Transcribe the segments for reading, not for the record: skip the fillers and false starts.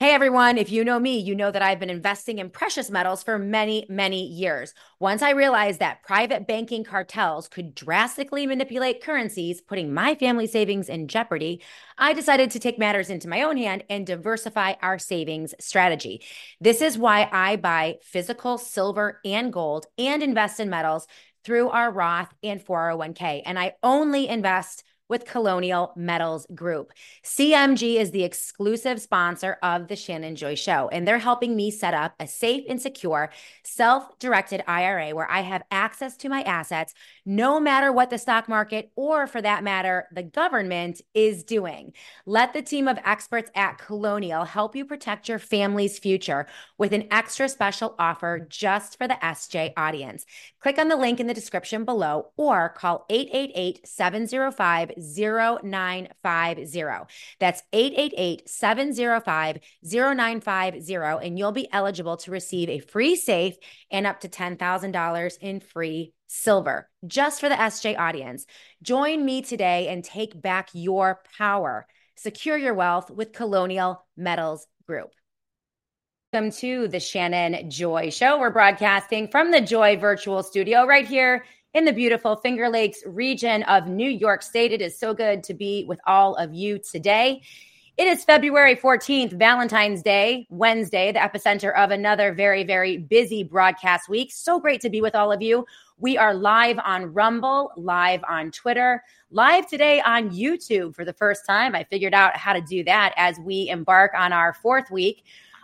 Hey everyone, if you know me, you know that I've been investing in precious metals for many, many years. Once I realized that private banking cartels could drastically manipulate currencies, putting my family savings in jeopardy, I decided to take matters into my own hand and diversify our savings strategy. This is why I buy physical silver and gold and invest in metals through our Roth and 401k. And I only invest with Colonial Metals Group. CMG is the exclusive sponsor of the Shannon Joy Show, and they're helping me set up a safe and secure self-directed IRA where I have access to my assets no matter what the stock market or, for that matter, the government is doing. Let the team of experts at Colonial help you protect your family's future with an extra special offer just for the SJ audience. Click on the link in the description below or call 888-705-0950. That's 888-705-0950, and you'll be eligible to receive a free safe and up to $10,000 in free silver just for the SJ audience. Join me today and take back your power. Secure your wealth with Colonial Metals Group. Welcome to the Shannon Joy Show. We're broadcasting from the Joy Virtual Studio right here in the beautiful Finger Lakes region of New York State. It is so good to be with all of you today. It is February 14th, Valentine's Day, Wednesday, the epicenter of another very, very busy broadcast week. So great to be with all of you. We are live on Rumble, live on Twitter, live today on YouTube for the first time. I figured out how to do that as we embark on our fourth week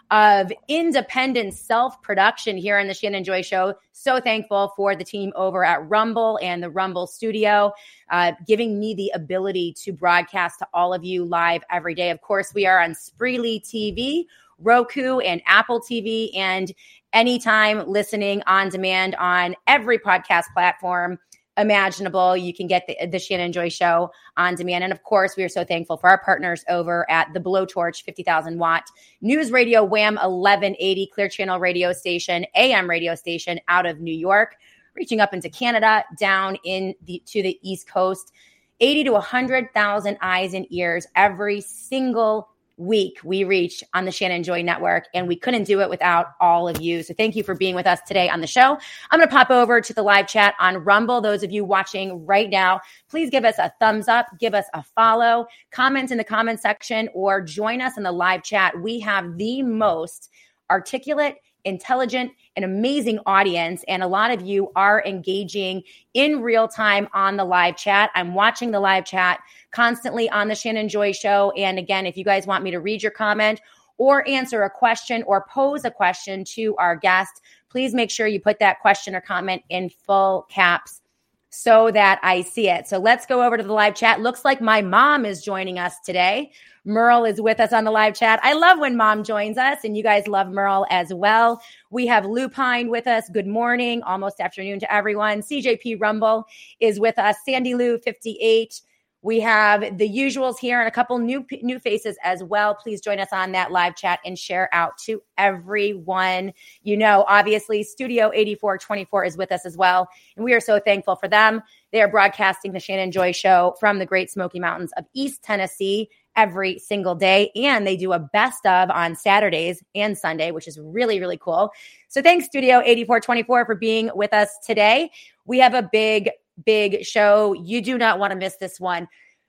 of independent self-production here on the Shannon Joy Show. So thankful for the team over at Rumble and the Rumble studio, giving me the ability to broadcast to all of you live every day. Of course, we are on Spreely TV, Roku, and Apple TV, and anytime listening on demand on every podcast platform imaginable. You can get the Shannon Joy Show on demand. And of course, we are so thankful for our partners over at the Blowtorch 50,000 watt news radio WHAM 1180 Clear Channel radio station, AM radio station out of New York, reaching up into Canada, down to the East Coast, 80 to 100,000 eyes and ears every single week we reach on the Shannon Joy Network, and we couldn't do it without all of you. So thank you for being with us today on the show. I'm going to pop over to the live chat on Rumble. Those of you watching right now, please give us a thumbs up, give us a follow, comment in the comment section, or join us in the live chat. We have the most articulate, intelligent, and amazing audience, and a lot of you are engaging in real time on the live chat. I'm watching the live chat constantly on the Shannon Joy Show. And again, if you guys want me to read your comment or answer a question or pose a question to our guest, please make sure you put that question or comment in full caps so that I see it. So let's go over to the live chat. Looks like my mom is joining us today. Merle is with us on the live chat. I love when mom joins us, and you guys love Merle as well. We have Lupine with us. Good morning, almost afternoon to everyone. CJP Rumble is with us. Sandy Lou 58. We have the usuals here and a couple new faces as well. Please join us on that live chat and share out to everyone. You know, obviously, Studio 8424 is with us as well, and we are so thankful for them. They are broadcasting the Shannon Joy Show from the Great Smoky Mountains of East Tennessee every single day, and they do a best of on Saturdays and Sunday, which is really, really cool. So thanks, Studio 8424, for being with us today. We have a big show. You do not want to miss this one.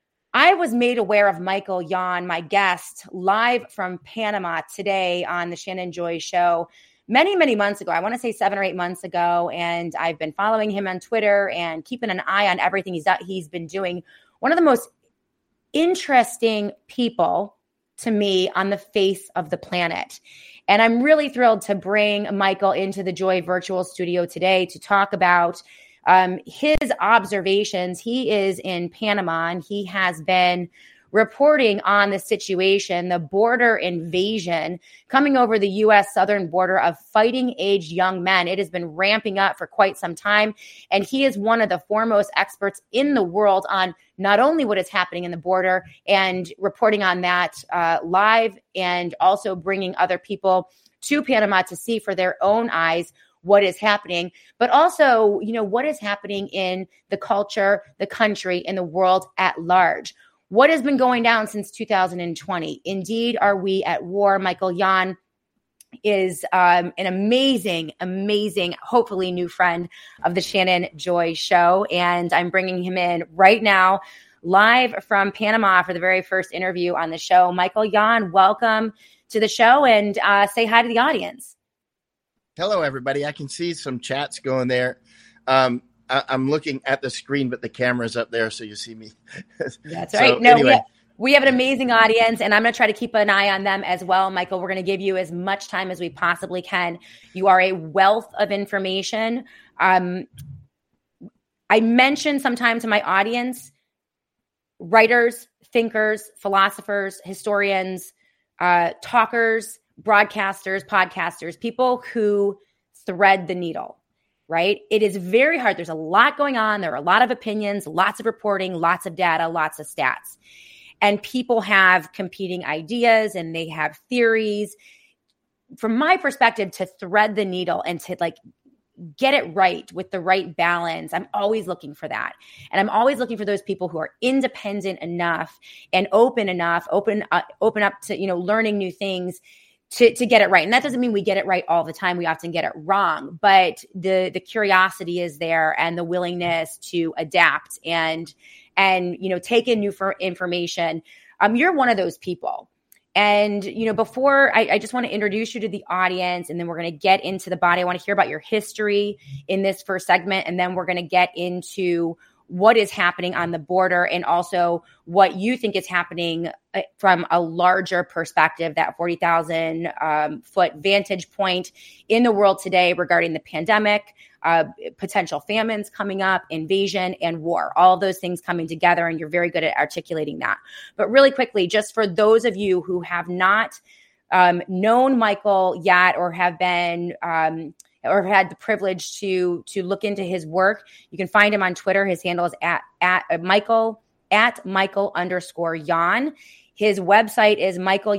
I was made aware of Michael Yon, my guest, live from Panama today on the Shannon Joy Show many, many months ago. I want to say 7 or 8 months ago. And I've been following him on Twitter and keeping an eye on everything he's been doing. One of the most interesting people to me on the face of the planet. And I'm really thrilled to bring Michael into the Joy Virtual Studio today to talk about his observations. He is in Panama, and he has been reporting on the situation, the border invasion coming over the U.S. southern border of fighting age young men. It has been ramping up for quite some time, and he is one of the foremost experts in the world on not only what is happening in the border and reporting on that live, and also bringing other people to Panama to see for their own eyes what is happening, but also, you know, what is happening in the culture, the country, and the world at large. What has been going down since 2020? Indeed, are we at war? Michael Yon is an amazing, hopefully new friend of the Shannon Joy Show. And I'm bringing him in right now, live from Panama for the very first interview on the show. Michael Yon, welcome to the show, and say hi to the audience. Hello, everybody. I can see some chats going there. I'm looking at the screen, but the camera's up there, so you see me. That's right. No, anyway. We have an amazing audience, and I'm going to try to keep an eye on them as well. Michael, we're going to give you as much time as we possibly can. You are a wealth of information. I mention sometimes to my audience, writers, thinkers, philosophers, historians, talkers, broadcasters, podcasters, people who thread the needle, right? It is very hard. There's a lot going on. There are a lot of opinions, lots of reporting, lots of data, lots of stats. And people have competing ideas and they have theories. From my perspective, to thread the needle and to get it right with the right balance, I'm always looking for that. And I'm always looking for those people who are independent enough and open up to, learning new things to get it right. And that doesn't mean we get it right all the time. We often get it wrong, but the curiosity is there and the willingness to adapt and take in new information. You're one of those people. And, before I just want to introduce you to the audience, and then we're going to get into the body. I want to hear about your history in this first segment. And then we're going to get into what is happening on the border and also what you think is happening from a larger perspective, that 40,000 foot vantage point in the world today regarding the pandemic, potential famines coming up, invasion, and war, all of those things coming together. And you're very good at articulating that. But really quickly, just for those of you who have not known Michael yet or have been or have had the privilege to look into his work, you can find him on Twitter. His handle is at Michael _Yon. His website is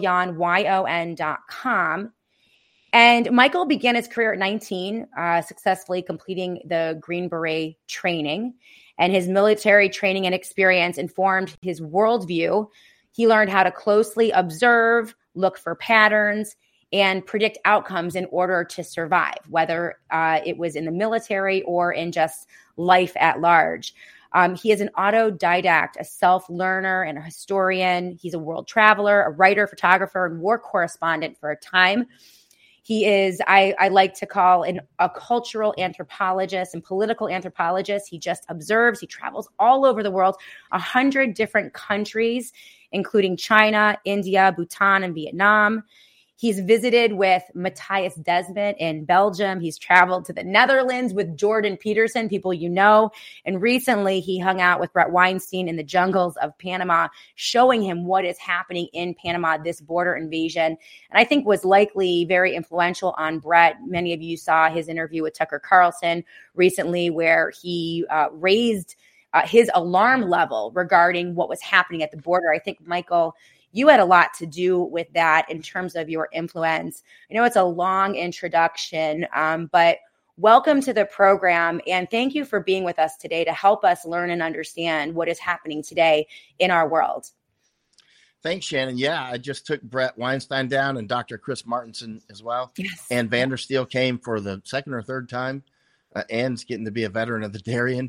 michaelyon.com. And Michael began his career at 19, successfully completing the Green Beret training. And his military training and experience informed his worldview. He learned how to closely observe, look for patterns, and predict outcomes in order to survive, whether it was in the military or in just life at large. He is an autodidact, a self-learner, and a historian. He's a world traveler, a writer, photographer, and war correspondent for a time. He is, I like to call a cultural anthropologist and political anthropologist. He just observes. He travels all over the world, 100 different countries, including China, India, Bhutan, and Vietnam. He's visited with Matthias Desmet in Belgium. He's traveled to the Netherlands with Jordan Peterson, people you know. And recently he hung out with Bret Weinstein in the jungles of Panama, showing him what is happening in Panama, this border invasion. And I think was likely very influential on Bret. Many of you saw his interview with Tucker Carlson recently, where he raised his alarm level regarding what was happening at the border. I think, Michael, you had a lot to do with that in terms of your influence. I know it's a long introduction, but welcome to the program. And thank you for being with us today to help us learn and understand what is happening today in our world. Thanks, Shannon. Yeah, I just took Bret Weinstein down and Dr. Chris Martenson as well. Yes. And Vandersteel came for the second or third time. Ann's getting to be a veteran of the Darien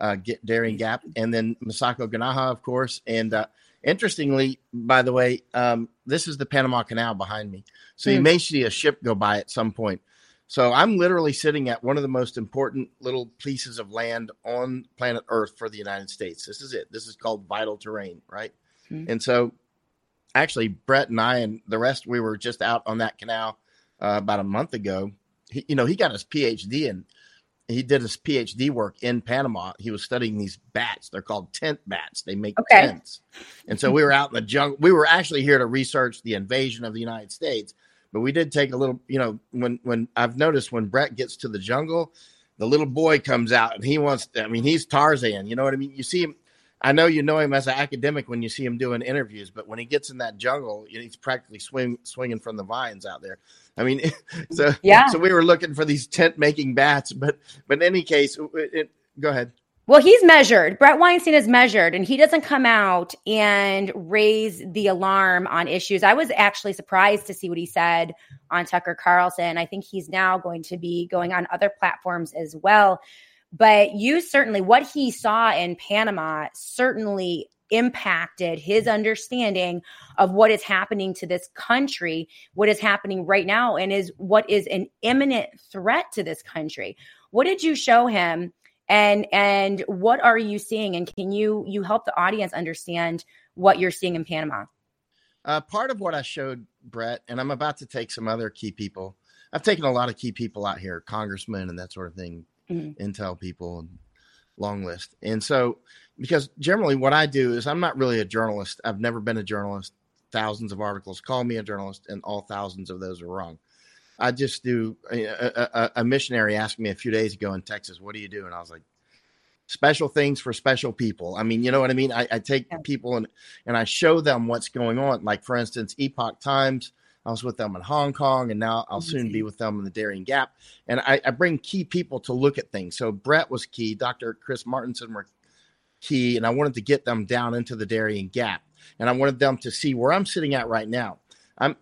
Gap. And then Masako Ganaha, of course. And interestingly, by the way, this is the Panama Canal behind me. So you may see a ship go by at some point. So I'm literally sitting at one of the most important little pieces of land on planet Earth for the United States. This is it. This is called vital terrain, right? And so actually, Bret and I and the rest, we were just out on that canal about a month ago. He got his PhD and he did his PhD work in Panama. He was studying these bats. They're called tent bats. They make tents. And so we were out in the jungle. We were actually here to research the invasion of the United States. But we did take a little, when I've noticed when Bret gets to the jungle, the little boy comes out and he's Tarzan. You know what I mean? You see him. I know you know him as an academic when you see him doing interviews, but when he gets in that jungle, he's practically swinging from the vines out there. I mean, so we were looking for these tent making bats, but in any case, go ahead. Well, he's measured. Brett Weinstein is measured, and he doesn't come out and raise the alarm on issues. I was actually surprised to see what he said on Tucker Carlson. I think he's now going to be going on other platforms as well. But you certainly, what he saw in Panama certainly impacted his understanding of what is happening to this country, what is happening right now, and is what is an imminent threat to this country. What did you show him? And what are you seeing? And can you help the audience understand what you're seeing in Panama? Part of what I showed Brett, and I'm about to take some other key people. I've taken a lot of key people out here, congressmen and that sort of thing, intel people, and long list. And so, because generally what I do is I'm not really a journalist. I've never been a journalist. Thousands of articles call me a journalist, and all thousands of those are wrong. I just do a missionary asked me a few days ago in Texas, what do you do? And I was like, special things for special people. I mean, you know what I mean? I take people and I show them what's going on. Like, for instance, Epoch Times, I was with them in Hong Kong, and now I'll soon be with them in the Darien Gap. And I bring key people to look at things. So Brett was key. Dr. Chris Martenson were key. And I wanted to get them down into the Darien Gap. And I wanted them to see where I'm sitting at right now. I'm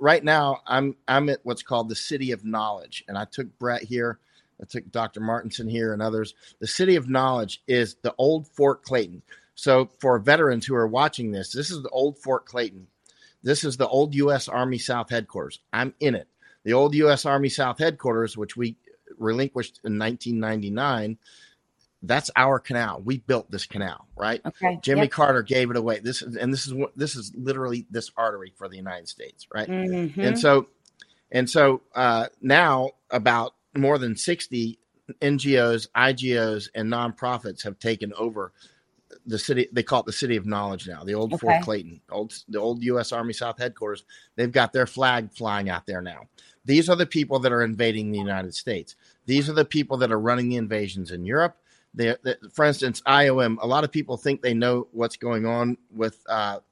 at what's called the City of Knowledge. And I took Brett here. I took Dr. Martenson here and others. The City of Knowledge is the old Fort Clayton. So for veterans who are watching this is the old Fort Clayton. This is the old U.S. Army South Headquarters. I'm in it. The old U.S. Army South Headquarters, which we relinquished in 1999, that's our canal. We built this canal, right? Okay. Jimmy Carter gave it away. This is literally this artery for the United States, right? Mm-hmm. And so now about more than 60 NGOs, IGOs, and nonprofits have taken over the city. They call it the City of Knowledge now, the old Fort Clayton, the old U.S. Army South Headquarters. They've got their flag flying out there now. These are the people that are invading the United States. These are the people that are running the invasions in Europe. For instance, IOM, a lot of people think they know what's going on with,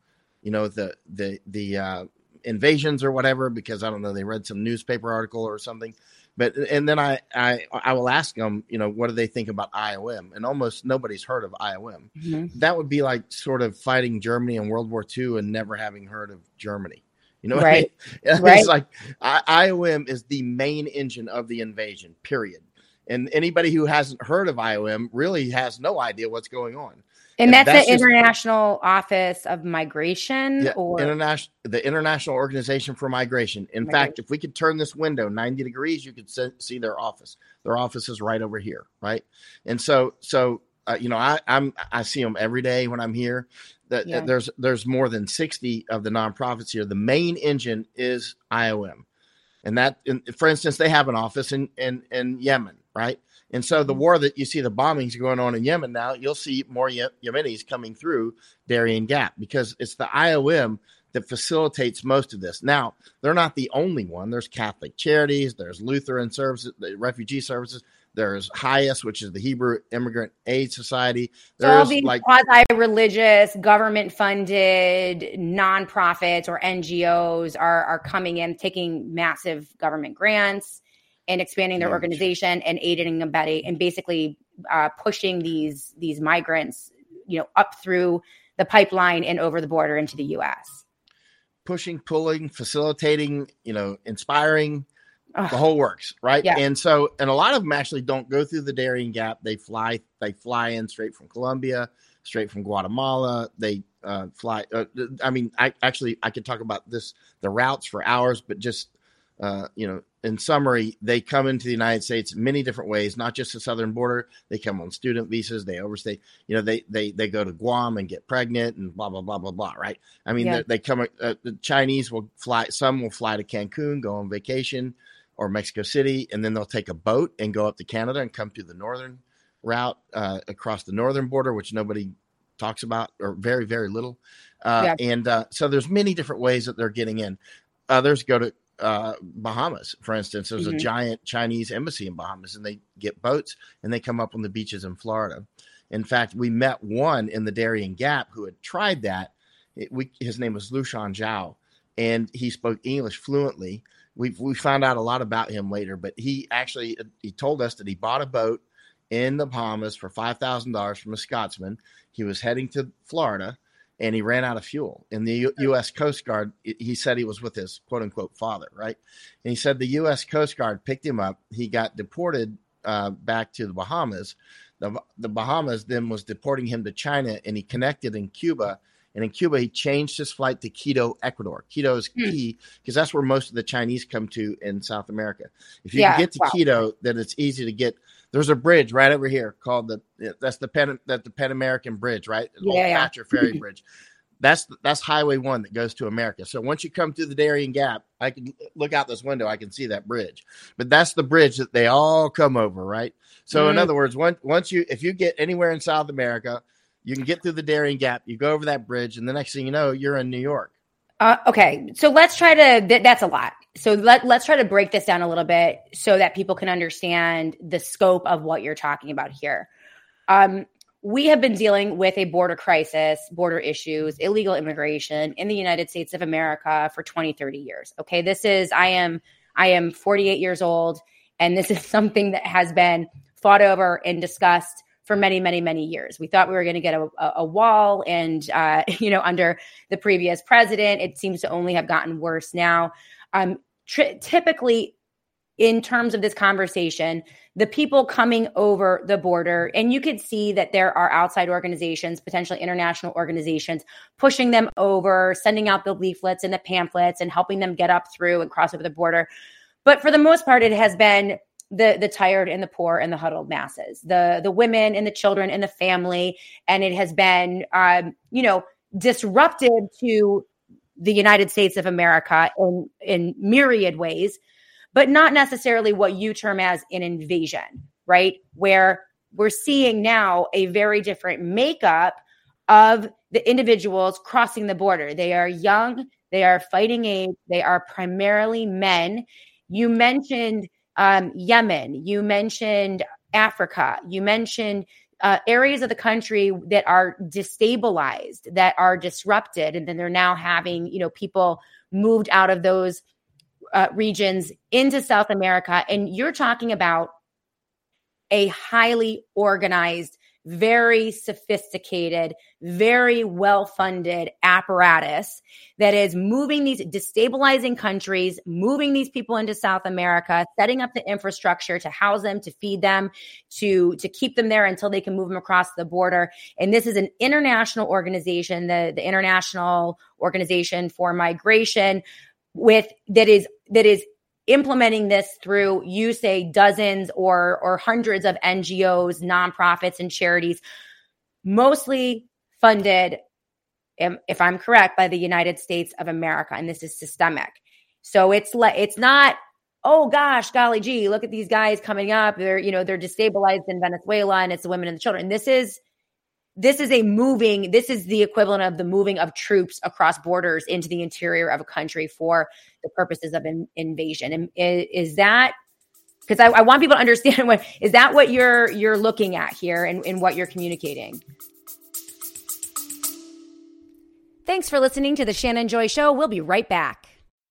the invasions or whatever, because I don't know, they read some newspaper article or something. And then I will ask them, what do they think about IOM? And almost nobody's heard of IOM. Mm-hmm. That would be like sort of fighting Germany in World War II and never having heard of Germany. You know what I mean? Right. It's like IOM is the main engine of the invasion, period. And anybody who hasn't heard of IOM really has no idea what's going on. And that's the International Office of Migration, or the International Organization for Migration. In fact, if we could turn this window 90 degrees, you could see their office. Their office is right over here, right? And so I see them every day when I'm here. There's more than 60 of the nonprofits here. The main engine is IOM, and for instance, they have an office in Yemen, right? And so the war that you see, the bombings going on in Yemen now, you'll see more Yemenis coming through Darien Gap, because it's the IOM that facilitates most of this. Now, they're not the only one. There's Catholic Charities, there's Lutheran Services, the Refugee Services, there's HIAS, which is the Hebrew Immigrant Aid Society. There's all these quasi-religious, government-funded nonprofits or NGOs are coming in, taking massive government grants and expanding their organization and aiding and abetting and basically pushing these migrants, up through the pipeline and over the border into the U.S. Pushing, pulling, facilitating, inspiring, the whole works, right? Yeah. And a lot of them actually don't go through the Darien Gap. They fly in straight from Colombia, straight from Guatemala. They fly. I could talk about the routes for hours, but just in summary, they come into the United States in many different ways, not just the southern border. They come on student visas. They overstay. They go to Guam and get pregnant and blah, blah, blah, blah, blah, right? I mean, they come, the Chinese will fly. Some will fly to Cancun, go on vacation, or Mexico City, and then they'll take a boat and go up to Canada and come to the northern route across the northern border, which nobody talks about, or very, very little. So there's many different ways that they're getting in. Others go to Bahamas, for instance. There's a giant Chinese embassy in Bahamas, and they get boats and they come up on the beaches in Florida. In fact, we met one in the Darien Gap who had tried that. His name was Lushan Zhao, and he spoke English fluently. We found out a lot about him later, but he told us that he bought a boat in the Bahamas for $5,000 from a Scotsman. He was heading to Florida, and he ran out of fuel. And the U.S. Coast Guard, he said he was with his quote-unquote father, right? And he said the U.S. Coast Guard picked him up. He got deported back to the Bahamas. The Bahamas then was deporting him to China, and he connected in Cuba. And in Cuba, he changed his flight to Quito, Ecuador. Quito is key because that's where most of the Chinese come to in South America. If you can get to Quito, then it's easy to get. There's a bridge right over here called the Pan American Bridge, right? Old Thatcher Ferry Bridge. That's Highway 1 that goes to America. So once you come through the Darien Gap, I can look out this window. I can see that bridge. But that's the bridge that they all come over, right? So in other words, if you get anywhere in South America, you can get through the Darien Gap. You go over that bridge, and the next thing you know, you're in New York. Okay, so let's try to. That's a lot. So let's try to break this down a little bit so that people can understand the scope of what you're talking about here. We have been dealing with a border crisis, border issues, illegal immigration in the United States of America for 20, 30 years. Okay, I am 48 years old, and this is something that has been fought over and discussed for many, many, many years. We thought we were going to get a wall, and under the previous president, it seems to only have gotten worse now. Typically, in terms of this conversation, the people coming over the border, and you could see that there are outside organizations, potentially international organizations, pushing them over, sending out the leaflets and the pamphlets and helping them get up through and cross over the border. But for the most part, it has been the tired and the poor and the huddled masses, the women and the children and the family. And it has been, disruptive to the United States of America in myriad ways, but not necessarily what you term as an invasion, right? Where we're seeing now a very different makeup of the individuals crossing the border. They are young, they are fighting age, they are primarily men. You mentioned Yemen, you mentioned Africa, you mentioned areas of the country that are destabilized, that are disrupted, and then they're now having, people moved out of those regions into South America. And you're talking about a highly organized, very sophisticated, very well-funded apparatus that is moving these, destabilizing countries, moving these people into South America, setting up the infrastructure to house them, to feed them, to keep them there until they can move them across the border. And this is an international organization, the International Organization for Migration, that is implementing this through, you say, dozens or hundreds of NGOs, nonprofits, and charities, mostly funded, if I'm correct, by the United States of America. And this is systemic. So it's not, oh gosh, golly gee, look at these guys coming up. They're destabilized in Venezuela, and it's the women and the children. This is the equivalent of the moving of troops across borders into the interior of a country for the purposes of invasion. And is that, because I want people to understand, is that what you're looking at here and what you're communicating? Thanks for listening to the Shannon Joy Show. We'll be right back.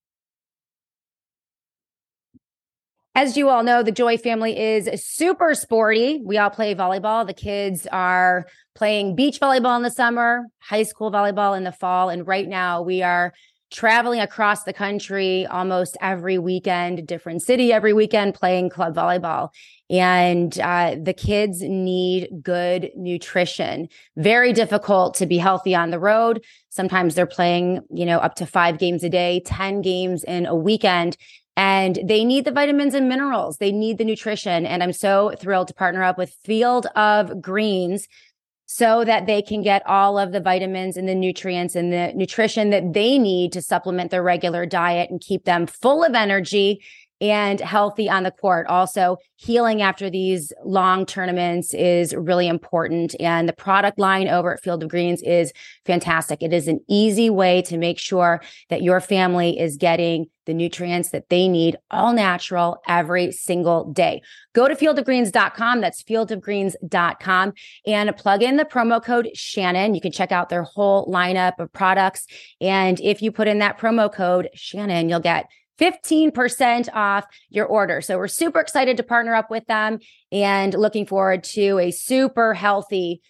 As you all know, the Joy family is super sporty. We all play volleyball. The kids are playing beach volleyball in the summer, high school volleyball in the fall. And right now we are traveling across the country almost every weekend, different city every weekend, playing club volleyball. And the kids need good nutrition. Very difficult to be healthy on the road. Sometimes they're playing, up to 5 games a day, 10 games in a weekend. And they need the vitamins and minerals. They need the nutrition. And I'm so thrilled to partner up with Field of Greens so that they can get all of the vitamins and the nutrients and the nutrition that they need to supplement their regular diet and keep them full of energy and healthy on the court. Also, healing after these long tournaments is really important. And the product line over at Field of Greens is fantastic. It is an easy way to make sure that your family is getting the nutrients that they need, all natural, every single day. Go to fieldofgreens.com. That's fieldofgreens.com, and plug in the promo code Shannon. You can check out their whole lineup of products. And if you put in that promo code Shannon, you'll get 15% off your order. So we're super excited to partner up with them and looking forward to a super healthy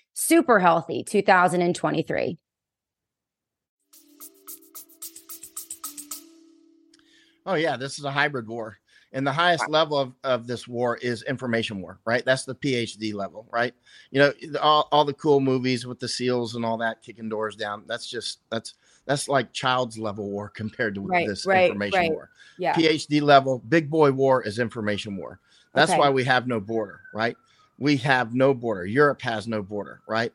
2023. Oh, yeah, this is a hybrid war. And the highest level of this war is information war, right? That's the PhD level, right? You know, all the cool movies with the SEALs and all that kicking doors down. That's like child's level war compared to this information war. Yeah. PhD level, big boy war is information war. That's why we have no border, right? We have no border. Europe has no border, right?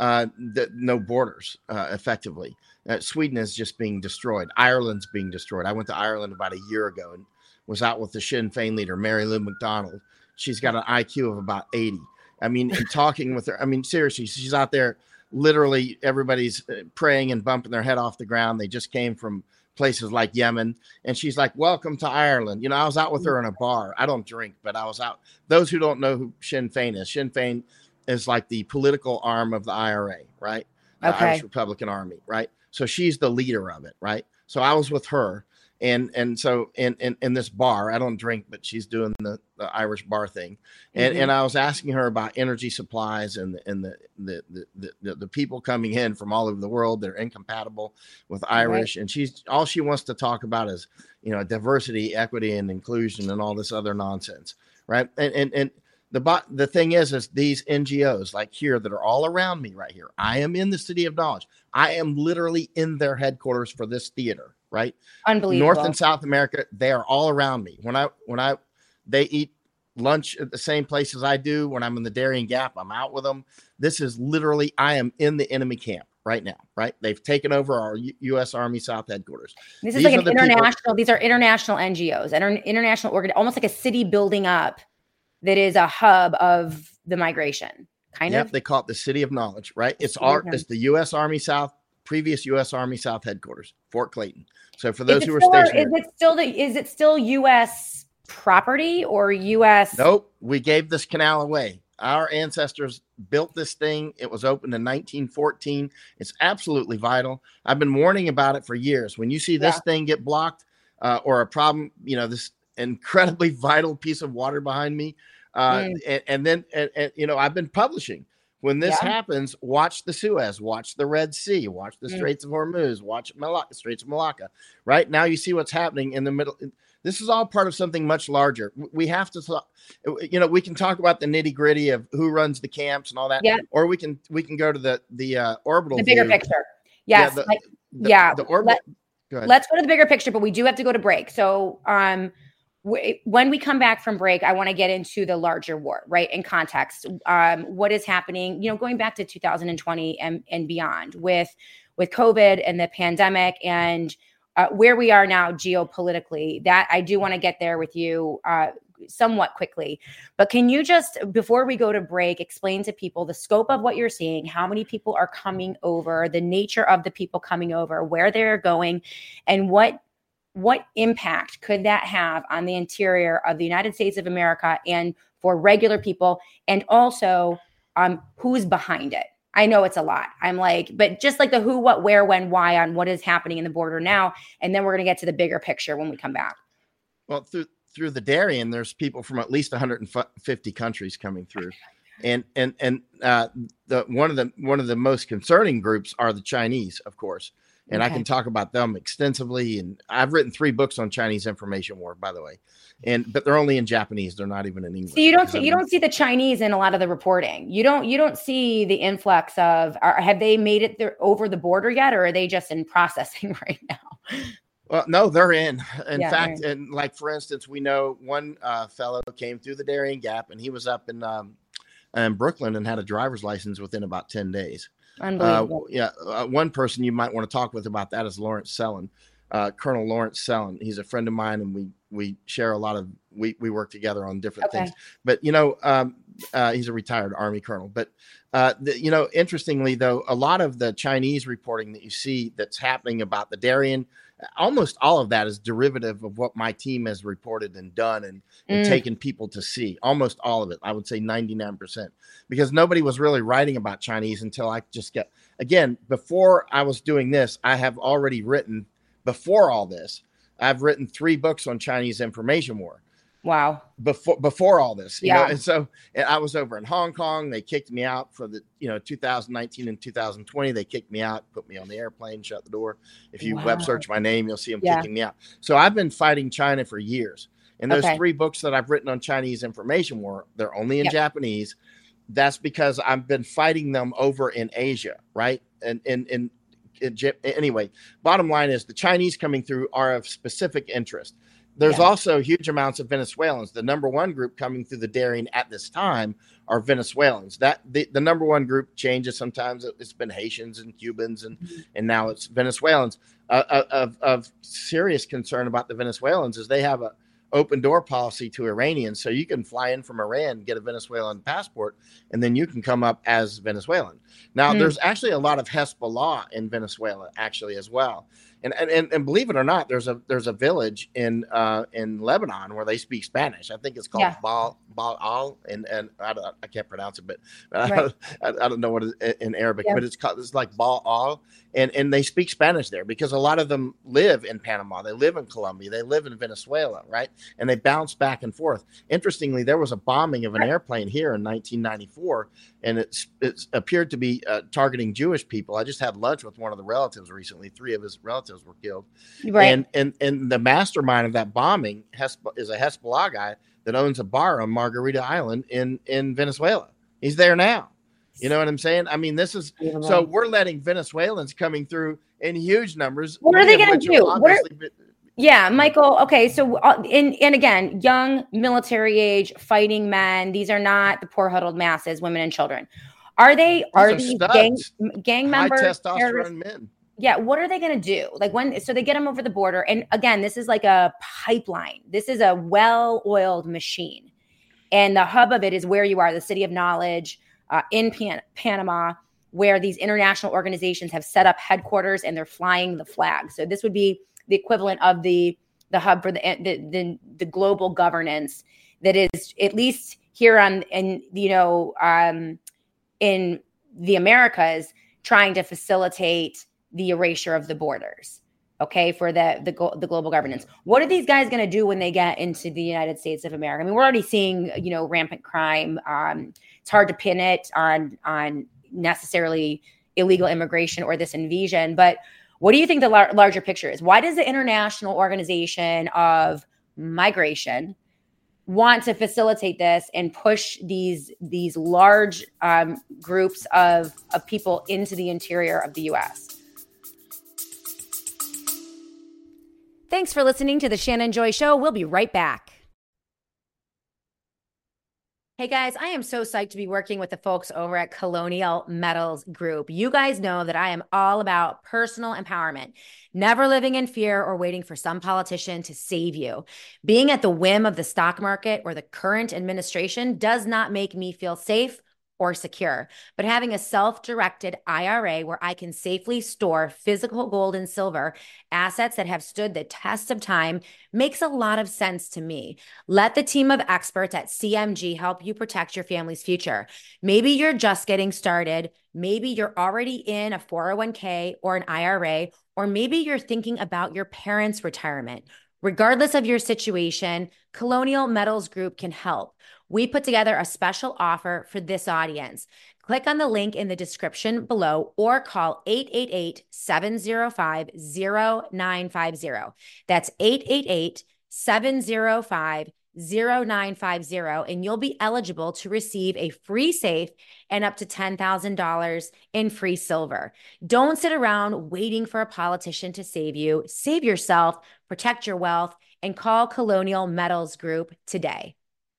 No borders, effectively. Sweden is just being destroyed. Ireland's being destroyed. I went to Ireland about a year ago and was out with the Sinn Féin leader, Mary Lou McDonald. She's got an IQ of about 80. I mean, and talking with her, I mean, seriously, she's out there. Literally, everybody's praying and bumping their head off the ground. They just came from places like Yemen. And she's like, welcome to Ireland. You know, I was out with her in a bar. I don't drink, but I was out. Those who don't know who Sinn Féin is like the political arm of the IRA, right? The Irish Republican Army, right? So she's the leader of it, right? So I was with her. And so in this bar, I don't drink, but she's doing the Irish bar thing. And I was asking her about energy supplies and the people coming in from all over the world that are incompatible with Irish. Right. And all she wants to talk about is, you know, diversity, equity, and inclusion and all this other nonsense. Right. And the thing is these NGOs like here that are all around me right here. I am in the City of Knowledge. I am literally in their headquarters for this theater. Right. Unbelievable. North and South America, they are all around me. They eat lunch at the same place as I do. When I'm in the Darien Gap, I'm out with them. This is literally, I am in the enemy camp right now. Right. They've taken over our U.S. Army South headquarters. These are like an international, these are international NGOs and international organ, almost like a city building up that is a hub of the migration kind of. They call it the City of Knowledge, right? It's the U.S. Army South, previous U.S. Army South headquarters, Fort Clayton. So for those who are stationed, is it still U.S. property or U.S.? Nope. We gave this canal away. Our ancestors built this thing. It was opened in 1914. It's absolutely vital. I've been warning about it for years. When you see this thing get blocked or a problem, you know, this incredibly vital piece of water behind me. And then, you know, I've been publishing. When this happens, watch the Suez, watch the Red Sea, watch the Straits of Hormuz, watch Straits of Malacca. Right now, you see what's happening in the middle. This is all part of something much larger. We have to, you know, we can talk about the nitty gritty of who runs the camps and all that, or we can go to the orbital, the bigger picture. Yes, the orbital. Let's go to the bigger picture, but we do have to go to break. So, when we come back from break, I want to get into the larger war, right? In context, what is happening, you know, going back to 2020 and beyond with COVID and the pandemic and where we are now geopolitically. That I do want to get there with you somewhat quickly. But can you just, before we go to break, explain to people the scope of what you're seeing, how many people are coming over, the nature of the people coming over, where they're going, and what impact could that have on the interior of the United States of America and for regular people? And also, who's behind it? I know it's a lot. I'm like, but just like the who, what, where, when, why on what is happening in the border now. And then we're going to get to the bigger picture when we come back. Well, through the Darien, there's people from at least 150 countries coming through. And one of the most concerning groups are the Chinese, of course. And I can talk about them extensively. And I've written 3 books on Chinese information war, by the way. But they're only in Japanese. They're not even in English. So you don't see the Chinese in a lot of the reporting. You don't see the influx of. Have they made it over the border yet, or are they just in processing right now? Well, no, they're in. In fact, and like for instance, we know one fellow came through the Darien Gap, and he was up in Brooklyn and had a driver's license within about 10 days. Unbelievable. One person you might want to talk with about that is Lawrence Sellin, Colonel Lawrence Sellin. He's a friend of mine, and we share a lot of we work together on different things. But you know, he's a retired Army colonel. But you know, interestingly though, a lot of the Chinese reporting that you see that's happening about the Darien, almost all of that is derivative of what my team has reported and done and taken people to see. Almost all of it, I would say 99%, because nobody was really writing about Chinese until I just again, before I was doing this, I have already written before all this I've written 3 books on Chinese information war. Wow. Before all this, you Yeah. know, and I was over in Hong Kong. They kicked me out for the, 2019 and 2020. They kicked me out, put me on the airplane, shut the door. If you web search my name, you'll see them kicking me out. So I've been fighting China for years. And those 3 books that I've written on Chinese information war, they're only in Japanese. That's because I've been fighting them over in Asia, right? And anyway, bottom line is the Chinese coming through are of specific interest. There's also huge amounts of Venezuelans. The number 1 group coming through the Darien at this time are Venezuelans. That the number 1 group changes. Sometimes it's been Haitians and Cubans, and now it's Venezuelans. Of serious concern about the Venezuelans is they have a open door policy to Iranians. So you can fly in from Iran, get a Venezuelan passport, and then you can come up as Venezuelan. Now, there's actually a lot of Hezbollah in Venezuela actually as well. And believe it or not, there's a village in Lebanon where they speak Spanish. I think it's called Baal, and I can't pronounce it, but I don't know what it is in Arabic, but it's like Baal, and they speak Spanish there because a lot of them live in Panama, they live in Colombia, they live in Venezuela, right? And they bounce back and forth. Interestingly, there was a bombing of an airplane here in 1994, and it appeared to be targeting Jewish people. I just had lunch with one of the relatives recently. 3 of his relatives were killed. Right. And the mastermind of that bombing is a Hezbollah guy that owns a bar on Margarita Island in Venezuela. He's there now. You know what I'm saying? I mean, this is so we're letting Venezuelans coming through in huge numbers. What are they going to do? Michael. Okay. So, and again, young military age fighting men. These are not the poor huddled masses, women and children. Are these gang members? High testosterone men. Yeah. What are they going to do? Like so they get them over the border. And again, this is like a pipeline. This is a well-oiled machine. And the hub of it is where you are, the city of knowledge in Panama, where these international organizations have set up headquarters and they're flying the flag. So this would be the equivalent of the hub for the global governance that is at least here in the Americas trying to facilitate the erasure of the borders, okay, for the global governance. What are these guys going to do when they get into the United States of America? I mean, we're already seeing, rampant crime. It's hard to pin it on necessarily illegal immigration or this invasion, but what do you think the larger picture is? Why does the International Organization of Migration want to facilitate this and push these large groups of people into the interior of the U.S.? Thanks for listening to the Shannon Joy Show. We'll be right back. Hey guys, I am so psyched to be working with the folks over at Colonial Metals Group. You guys know that I am all about personal empowerment, never living in fear or waiting for some politician to save you. Being at the whim of the stock market or the current administration does not make me feel safe or secure, but having a self-directed IRA where I can safely store physical gold and silver, assets that have stood the test of time, makes a lot of sense to me. Let the team of experts at CMG help you protect your family's future. Maybe you're just getting started. Maybe you're already in a 401k or an IRA, or maybe you're thinking about your parents' retirement. Regardless of your situation, Colonial Metals Group can help. We put together a special offer for this audience. Click on the link in the description below or call 888-705-0950. That's 888-705-0950, and you'll be eligible to receive a free safe and up to $10,000 in free silver. Don't sit around waiting for a politician to save you. Save yourself, protect your wealth, and call Colonial Metals Group today.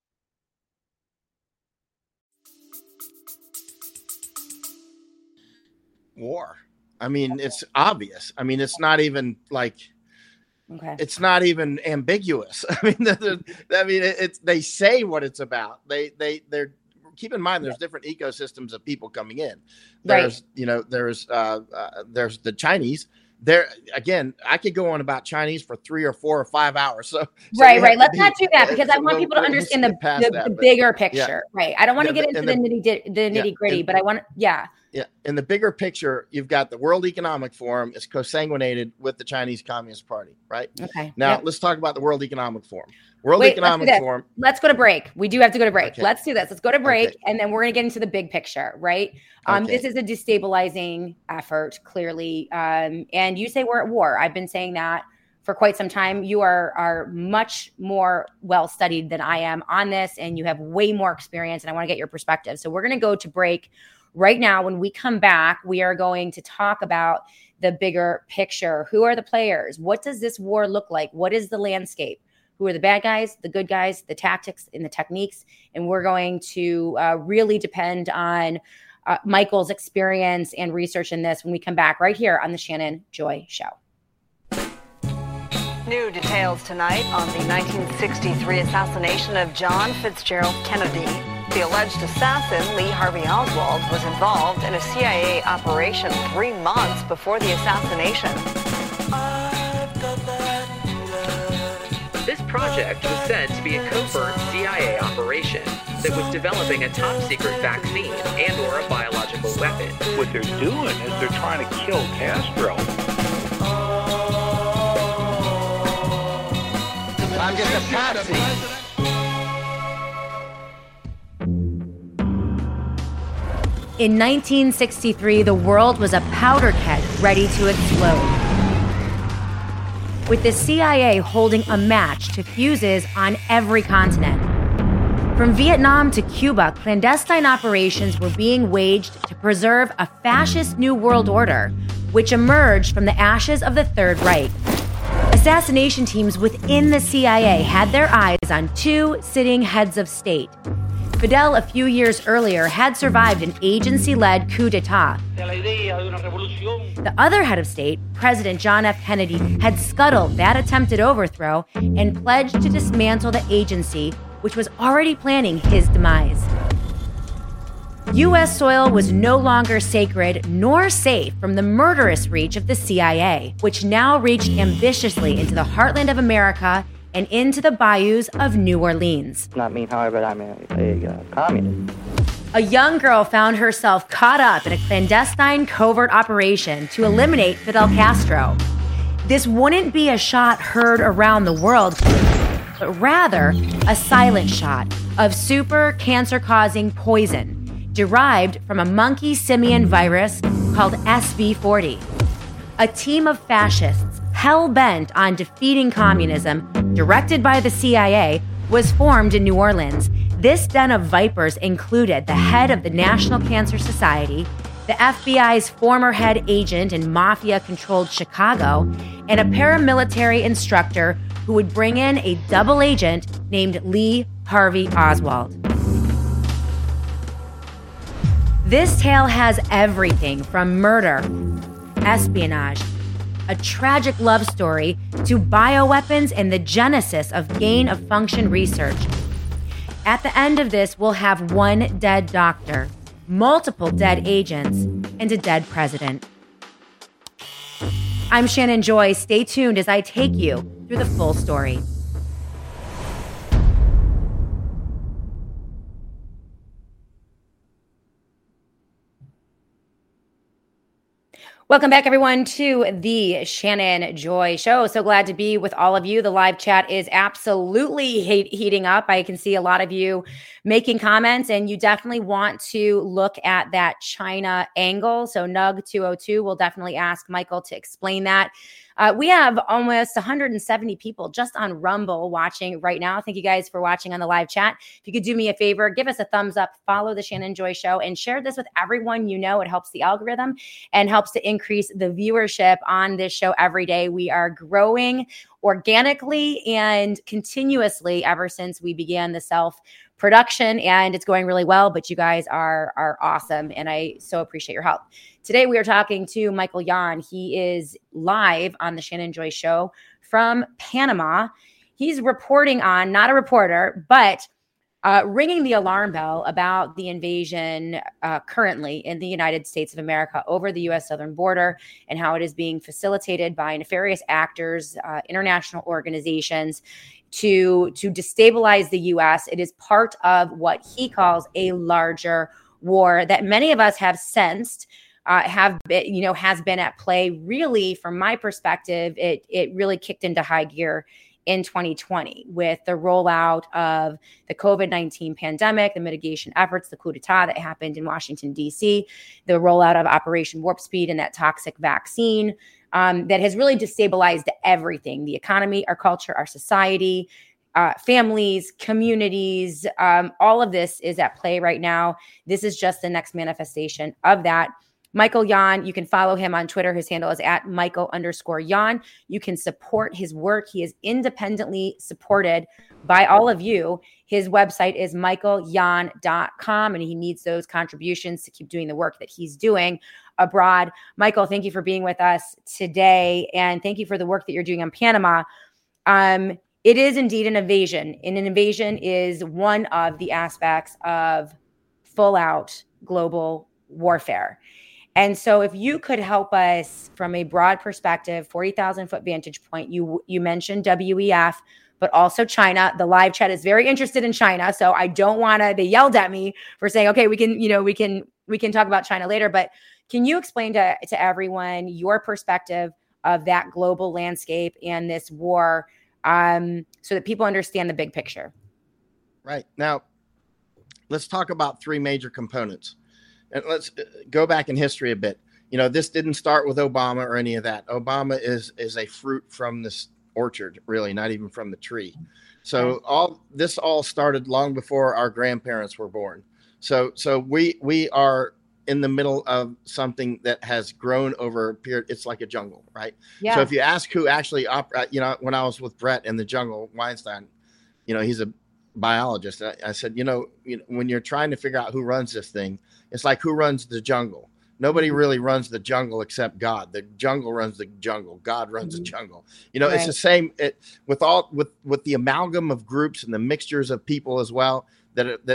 War. I mean, it's obvious. I mean, it's not even like, it's not even ambiguous. I mean, it's they say what it's about. They're keep in mind there's different ecosystems of people coming in. There's there's the Chinese. There again, I could go on about Chinese for 3 or 4 or 5 hours. So right. Let's not do that because I want people to understand the bigger picture. Yeah. Right. I don't want to get into the nitty gritty, but I want to. Yeah. Yeah. In the bigger picture, you've got the World Economic Forum is consanguinated with the Chinese Communist Party, right? Okay. Now, Yep. let's talk about the World Economic Forum. World Wait, Economic Forum. Let's go to break. We do have to go to break. Okay. Let's do this. Let's go to break, Okay. and then we're going to get into the big picture, right? Okay. This is a destabilizing effort, clearly. And you say we're at war. I've been saying that for quite some time. You are much more well-studied than I am on this, and you have way more experience, and I want to get your perspective. So we're going to go to break right now. When we come back, we are going to talk about the bigger picture. Who are the players? What does this war look like? What is the landscape? Who are the bad guys, the good guys, the tactics and the techniques? And we're going to really depend on Michael's experience and research in this when we come back right here on the Shannon Joy Show. New details tonight on the 1963 assassination of John Fitzgerald Kennedy. The alleged assassin, Lee Harvey Oswald, was involved in a CIA operation 3 months before the assassination. This project was said to be a covert CIA operation that was developing a top-secret vaccine and/or a biological weapon. What they're doing is they're trying to kill Castro. I'm just a patsy. In 1963, the world was a powder keg ready to explode, with the CIA holding a match to fuses on every continent. From Vietnam to Cuba, clandestine operations were being waged to preserve a fascist new world order, which emerged from the ashes of the Third Reich. Assassination teams within the CIA had their eyes on 2 sitting heads of state. Fidel, a few years earlier, had survived an agency-led coup d'etat. The other head of state, President John F. Kennedy, had scuttled that attempted overthrow and pledged to dismantle the agency, which was already planning his demise. U.S. soil was no longer sacred nor safe from the murderous reach of the CIA, which now reached ambitiously into the heartland of America and into the bayous of New Orleans. Not me, however, I'm a communist. A young girl found herself caught up in a clandestine covert operation to eliminate Fidel Castro. This wouldn't be a shot heard around the world, but rather a silent shot of super cancer-causing poison derived from a monkey simian virus called SV40. A team of fascists hell-bent on defeating communism, directed by the CIA, was formed in New Orleans. This den of vipers included the head of the National Cancer Society, the FBI's former head agent in mafia-controlled Chicago, and a paramilitary instructor who would bring in a double agent named Lee Harvey Oswald. This tale has everything from murder, espionage, a tragic love story, to bioweapons and the genesis of gain-of-function research. At the end of this, we'll have 1 dead doctor, multiple dead agents, and a dead president. I'm Shannon Joy. Stay tuned as I take you through the full story. Welcome back, everyone, to the Shannon Joy Show. So glad to be with all of you. The live chat is absolutely heating up. I can see a lot of you making comments, and you definitely want to look at that China angle. So Nug202 will definitely ask Michael to explain that. We have almost 170 people just on Rumble watching right now. Thank you guys for watching on the live chat. If you could do me a favor, give us a thumbs up, follow the Shannon Joy Show, and share this with everyone you know. It helps the algorithm and helps to increase the viewership on this show every day. We are growing organically and continuously ever since we began the self-production, and it's going really well, but you guys are awesome, and I so appreciate your help. Today, we are talking to Michael Yon. He is live on the Shannon Joy Show from Panama. He's reporting on, not a reporter, but ringing the alarm bell about the invasion currently in the United States of America over the U.S. southern border and how it is being facilitated by nefarious actors, international organizations to destabilize the U.S. It is part of what he calls a larger war that many of us have sensed has been at play. Really, from my perspective, it really kicked into high gear in 2020 with the rollout of the COVID-19 pandemic, the mitigation efforts, the coup d'etat that happened in Washington, D.C., the rollout of Operation Warp Speed and that toxic vaccine that has really destabilized everything, the economy, our culture, our society, families, communities. All of this is at play right now. This is just the next manifestation of that. Michael Yon, you can follow him on Twitter. His handle is at Michael_Yon. You can support his work. He is independently supported by all of you. His website is michaelyon.com, and he needs those contributions to keep doing the work that he's doing abroad. Michael, thank you for being with us today, and thank you for the work that you're doing on Panama. It is indeed an invasion, and an invasion is one of the aspects of full-out global warfare. And so if you could help us from a broad perspective, 40,000-foot vantage point, you mentioned WEF, but also China. The live chat is very interested in China. So I don't want to, they yelled at me for saying, okay, we can talk about China later. But can you explain to everyone your perspective of that global landscape and this war so that people understand the big picture? Right. Now, let's talk about three major components. And let's go back in history a bit. This didn't start with Obama or any of that. Obama is a fruit from this orchard, really, not even from the tree. So all started long before our grandparents were born. So we are in the middle of something that has grown over a period. It's like a jungle, right? Yeah. So if you ask who actually, when I was with Brett in the jungle, Weinstein, he's a biologist. I said, when you're trying to figure out who runs this thing, it's like who runs the jungle. Nobody really runs the jungle except God. The jungle runs the jungle. God runs the jungle. Right. It's the same with the amalgam of groups and the mixtures of people as well. The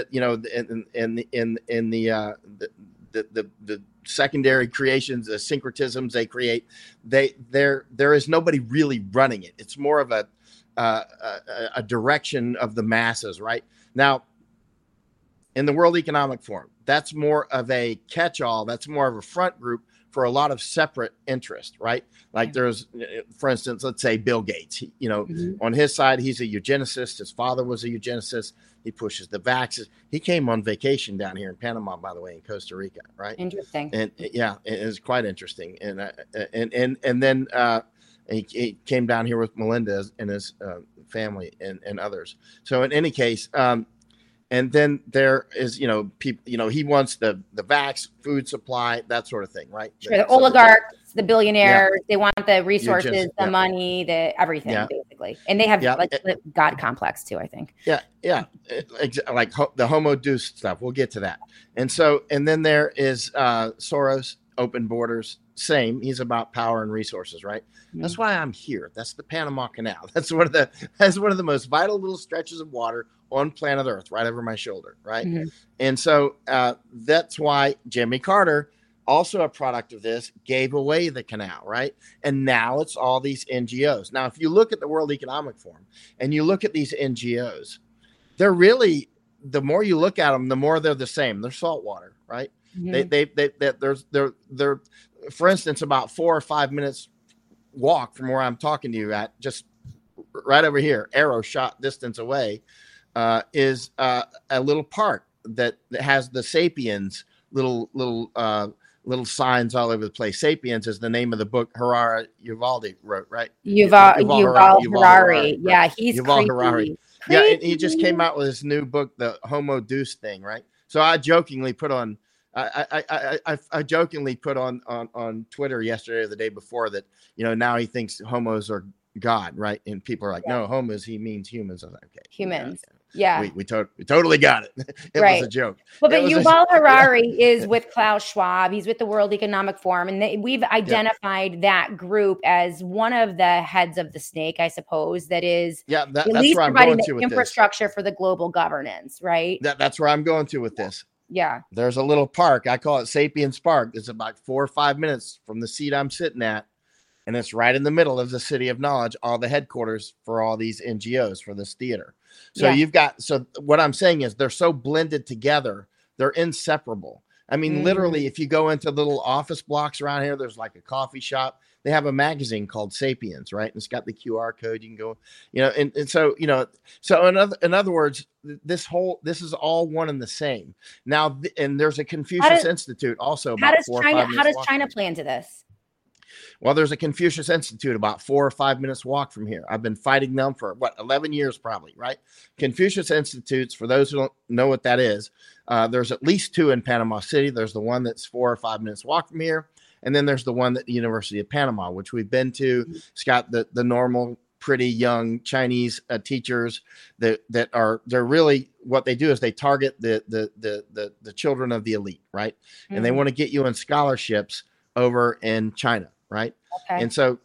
secondary creations, the syncretisms they create, there is nobody really running it. It's more of a direction of the masses, right? Now, in the World Economic Forum, that's more of a catch-all. That's more of a front group for a lot of separate interest, right? Like there's, for instance, let's say Bill Gates. On his side, he's a eugenicist. His father was a eugenicist. He pushes the vaccines. He came on vacation down here in Panama, by the way, in Costa Rica, right? Interesting. And yeah, it is quite interesting. And then he came down here with Melinda and his family and others. So in any case, and then there is, people, he wants the vax, food supply, that sort of thing, right? Sure, the oligarchs, the billionaires, they want the resources, the money, the everything, basically. And they have like the God complex too, I think. Yeah. Like the Homo Deus stuff. We'll get to that. And then there is Soros, open borders. Same. He's about power and resources, right? Mm-hmm. That's why I'm here. That's the Panama Canal. That's one of the most vital little stretches of water on planet Earth, right over my shoulder, right? Mm-hmm. And so that's why Jimmy Carter, also a product of this, gave away the canal, right? And now it's all these NGOs. Now, if you look at the World Economic Forum and you look at these NGOs, they're really, the more you look at them, the more they're the same. They're saltwater, right? Mm-hmm. They're for instance, about 4 or 5 minutes walk from where I'm talking to you at, just right over here, arrow shot distance away, is a little park that has the Sapiens little signs all over the place. Sapiens is the name of the book Uvalde wrote, right? Yuval Harari. Yeah, he's Yuval Harari. Yeah, and he just came out with his new book, the Homo Deus thing, right? So I jokingly put on. I jokingly put on Twitter yesterday or the day before that, now he thinks homos are God, right? And people are like, no, homos, he means humans. I was like, okay. Humans. Yeah. We totally got it. It was a joke. But Yuval Harari is with Klaus Schwab. He's with the World Economic Forum. And we've identified that group as one of the heads of the snake, I suppose, that is that's where I'm going to with infrastructure for the global governance, right? That's where I'm going to with this. Yeah. There's a little park. I call it Sapiens Park. It's about 4 or 5 minutes from the seat I'm sitting at. And it's right in the middle of the City of Knowledge, all the headquarters for all these NGOs for this theater. So so what I'm saying is they're so blended together They're inseparable. I mean, literally, if you go into little office blocks around here, there's like a coffee shop. They have a magazine called Sapiens, right? And it's got the QR code. You can go, and so, so in other words, this is all one and the same. Now, and there's a Confucius Institute also. About how does China play into this? Well, there's a Confucius Institute about 4 or 5 minutes walk from here. I've been fighting them for 11 years probably, right? Confucius Institutes, for those who don't know what that is, there's at least 2 in Panama City. There's the one that's 4 or 5 minutes walk from here. And then there's the one at the University of Panama, which we've been to. It's got the normal, pretty young Chinese teachers they're really, what they do is they target the children of the elite, right? And they want to get you in scholarships over in China. Right. Okay. And so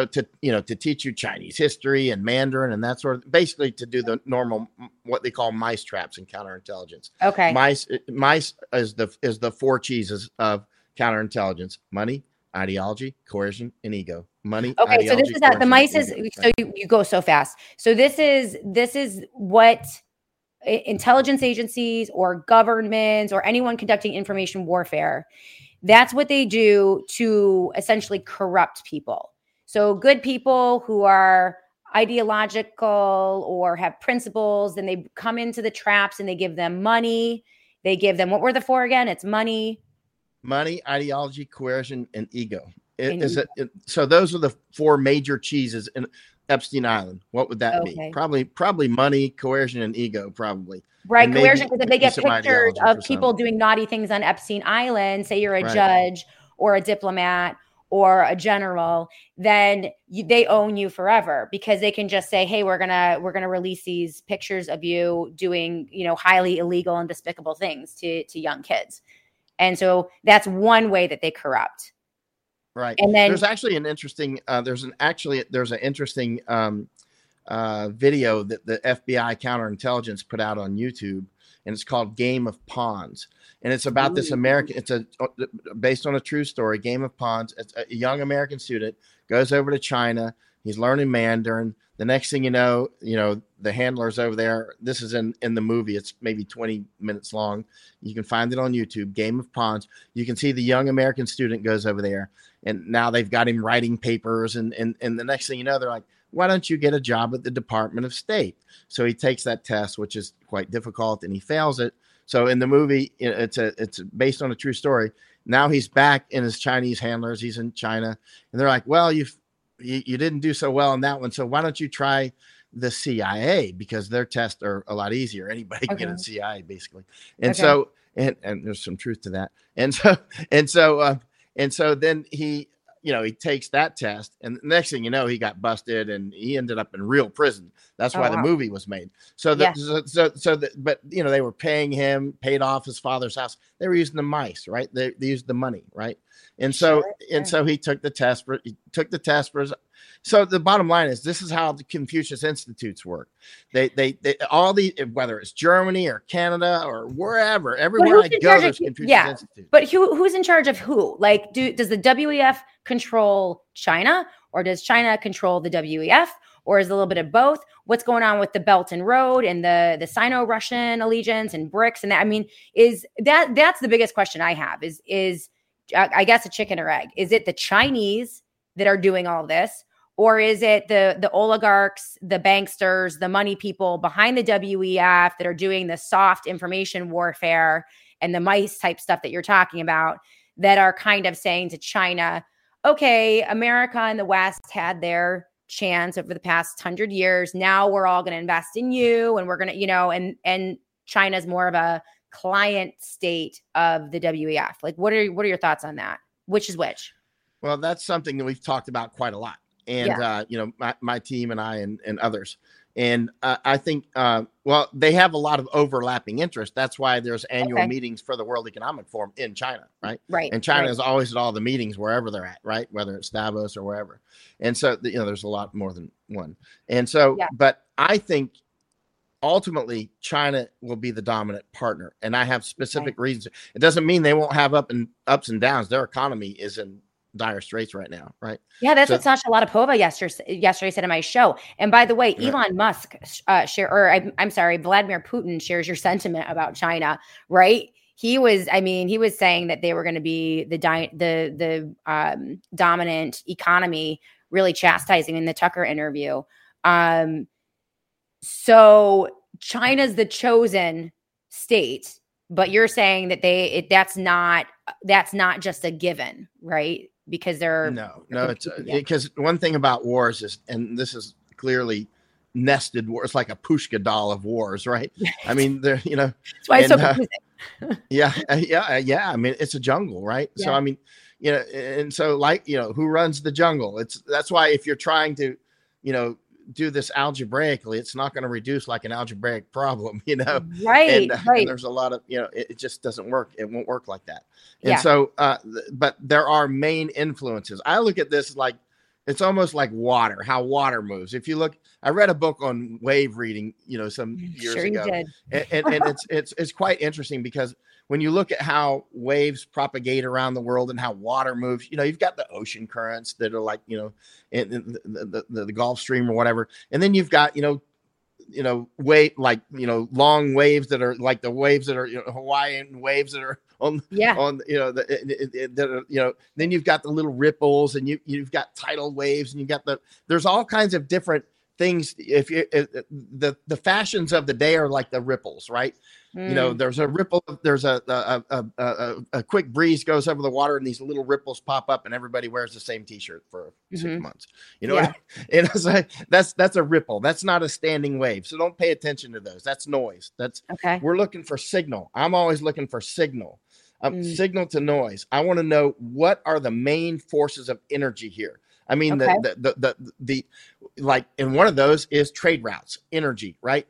to teach you Chinese history and Mandarin and that sort of, basically to do the normal, what they call mice traps in counterintelligence. Okay. Mice is the 4 cheeses of counterintelligence: money, ideology, coercion, and ego. Money. Okay. So this is that the mice is, so you go so fast. So this is what intelligence agencies or governments or anyone conducting information warfare, that's what they do to essentially corrupt people. So good people who are ideological or have principles, then they come into the traps and they give them money. They give them, what were the 4 again? It's money, ideology, coercion, and ego. So those are the 4 major cheeses in Epstein Island. What would that be? Probably money, coercion, and ego, probably. Right, coercion, because if they get pictures of people doing naughty things on Epstein Island, say you're a judge or a diplomat or a general, then they own you forever, because they can just say, hey, we're gonna release these pictures of you doing, highly illegal and despicable things to young kids. And so that's one way that they corrupt. Right. And then there's actually an interesting video that the FBI counterintelligence put out on YouTube, and it's called Game of Pawns. And it's about this American, based on a true story, Game of Pawns. It's a young American student goes over to China. He's learning Mandarin. The next thing you know, the handler's over there. This is in the movie. It's maybe 20 minutes long. You can find it on YouTube, Game of Pawns. You can see the young American student goes over there, and now they've got him writing papers. And the next thing you know, they're like, why don't you get a job at the Department of State? So he takes that test, which is quite difficult, and he fails it. So in the movie, it's based on a true story. Now he's back in his Chinese handlers. He's in China, and they're like, well, you didn't do so well in that one. So why don't you try the CIA, because their tests are a lot easier. Anybody can get in CIA basically. And so, and there's some truth to that. And so then he takes that test, and the next thing you know, he got busted and he ended up in real prison. That's why the movie was made. So but they were paying him, paid off his father's house. They were using the mice, right? They used the money, right? And so, so he took the test for so the bottom line is, this is how the Confucius Institutes work. They all the, whether it's Germany or Canada or wherever, everywhere I go, there's Confucius Institutes. But who's in charge of who? Like, does the WEF control China, or does China control the WEF, or is it a little bit of both? What's going on with the Belt and Road and the Sino-Russian allegiance and BRICS? And that, I mean, that's the biggest question I have is I guess a chicken or egg. Is it the Chinese that are doing all this? Or is it the oligarchs, the banksters, the money people behind the WEF that are doing the soft information warfare and the mice type stuff that you're talking about, that are kind of saying to China, okay, America and the West had their chance over the past 100 years. Now we're all going to invest in you, and we're going to, and China's more of a client state of the WEF. Like, what are your thoughts on that? Which is which? Well, that's something that we've talked about quite a lot. And, my team and I and others. And I think, they have a lot of overlapping interests. That's why there's annual meetings for the World Economic Forum in China, right? Right. And China is always at all the meetings wherever they're at, right? Whether it's Davos or wherever. And so, there's a lot more than one. And so, but I think ultimately China will be the dominant partner. And I have specific reasons. It doesn't mean they won't have ups and downs. Their economy is in dire straits right now, right? Yeah, that's what Sasha Latypova yesterday said in my show. And by the way, Elon Musk Vladimir Putin shares your sentiment about China, right? he was saying that they were going to be the dominant economy, really chastising in the Tucker interview. So China's the chosen state, but you're saying that that's not just a given, right? Because it's because one thing about wars is, and this is clearly nested war. It's like a Pushka doll of wars, right? I mean, they're, that's why it's so confusing. Yeah. I mean, it's a jungle, right? Yeah. So, I mean, and so who runs the jungle? That's why if you're trying to, do this algebraically, it's not going to reduce like an algebraic problem, Right. And there's a lot of, it just doesn't work. It won't work like that. And so, but there are main influences. I look at this like, it's almost like water, how water moves. If you look, I read a book on wave reading, some years ago, and it's quite interesting because when you look at how waves propagate around the world and how water moves, you've got the ocean currents that are like, in the Gulf Stream or whatever, and then you've got wave long waves that are like the waves that are Hawaiian waves that are on then you've got the little ripples, and you've got tidal waves, and there's all kinds of different things. If the fashions of the day are like the ripples, right? There's a ripple, there's a quick breeze goes over the water, and these little ripples pop up, and everybody wears the same t-shirt for 6 months. What I mean? And it's like, that's a ripple. That's not a standing wave. So don't pay attention to those. That's noise. We're looking for signal. I'm always looking for signal. Signal to noise. I want to know what are the main forces of energy here. I mean, the like, and one of those is trade routes, energy, right?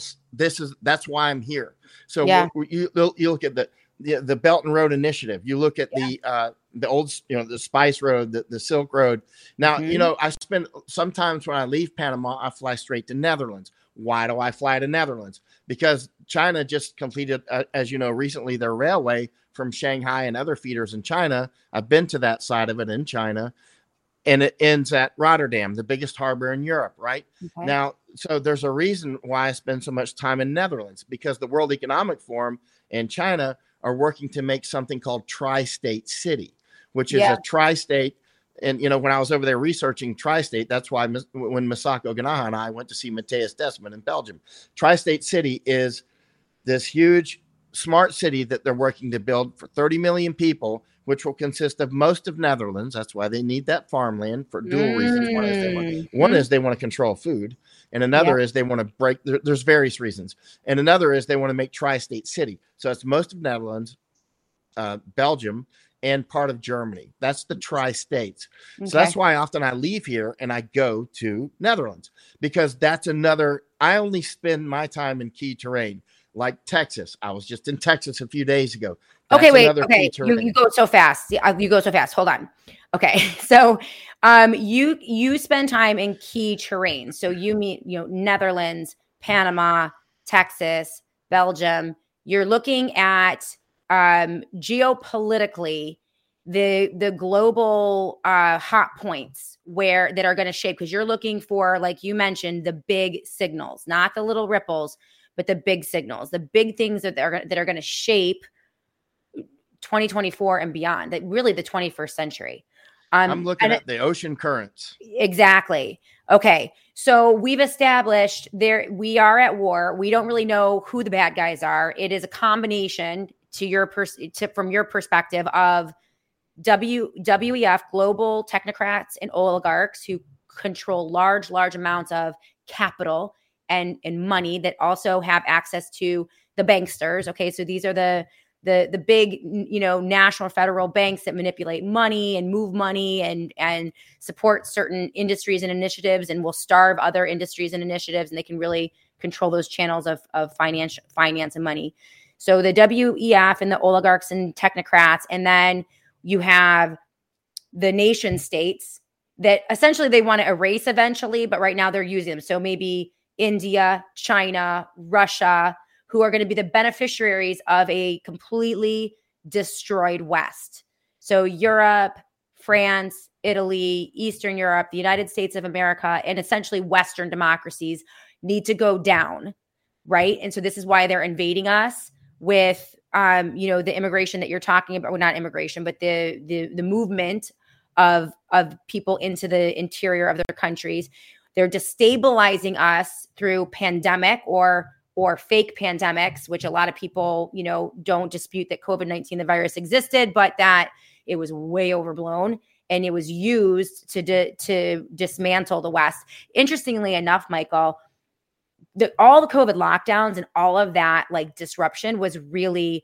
That's why I'm here. So you look at the Belt and Road Initiative. You look at the old, the Spice Road, the Silk Road. Now, I spend sometimes when I leave Panama, I fly straight to Netherlands. Why do I fly to Netherlands? Because China just completed, as you know, recently their railway from Shanghai and other feeders in China. I've been to that side of it in China. And it ends at Rotterdam, the biggest harbor in Europe, right? Okay. Now, so there's a reason why I spend so much time in Netherlands, because the World Economic Forum and China are working to make something called Tri-State City, which is a tri-state. And, when I was over there researching Tri-State, that's why when Misako Ganaha and I went to see Matthias Desmond in Belgium, Tri-State City is this huge smart city that they're working to build for 30 million people, which will consist of most of Netherlands. That's why they need that farmland for dual reasons. One is they want to control food, and another is they want to break. There's various reasons, and another is they want to make Tri-State City. So it's most of Netherlands, Belgium, and part of Germany. That's the tri-states. Okay. So that's why often I leave here and I go to Netherlands, because that's another. I only spend my time in key terrain. Like Texas. I was just in Texas a few days ago. That's okay, wait. Okay, you go so fast. You go so fast. Hold on. Okay, so you spend time in key terrain. So you meet Netherlands, Panama, Texas, Belgium. You're looking at geopolitically the global hot points that are going to shape, because you're looking for, like you mentioned, the big signals, not the little ripples, but the big signals, the big things that are going to shape 2024 and beyond, that really the 21st century. I'm looking at the ocean currents. Exactly. Okay. So we've established we are at war. We don't really know who the bad guys are. It is a combination from your perspective of WEF, global technocrats and oligarchs who control large amounts of capital and money, that also have access to the banksters. Okay, so these are the big, national federal banks that manipulate money and move money and support certain industries and initiatives, and will starve other industries and initiatives, and they can really control those channels of finance and money. So the WEF and the oligarchs and technocrats, and then you have the nation states that essentially they want to erase eventually, but right now they're using them. So maybe India, China, Russia, who are going to be the beneficiaries of a completely destroyed West. So Europe, France, Italy, Eastern Europe, the United States of America, and essentially Western democracies need to go down, right? And so this is why they're invading us with the immigration that you're talking about, well, not immigration, but the movement of people into the interior of their countries. They're destabilizing us through pandemic or fake pandemics, which a lot of people, don't dispute that COVID-19, the virus existed, but that it was way overblown and it was used to dismantle the West. Interestingly enough, Michael, all the COVID lockdowns and all of that like disruption was really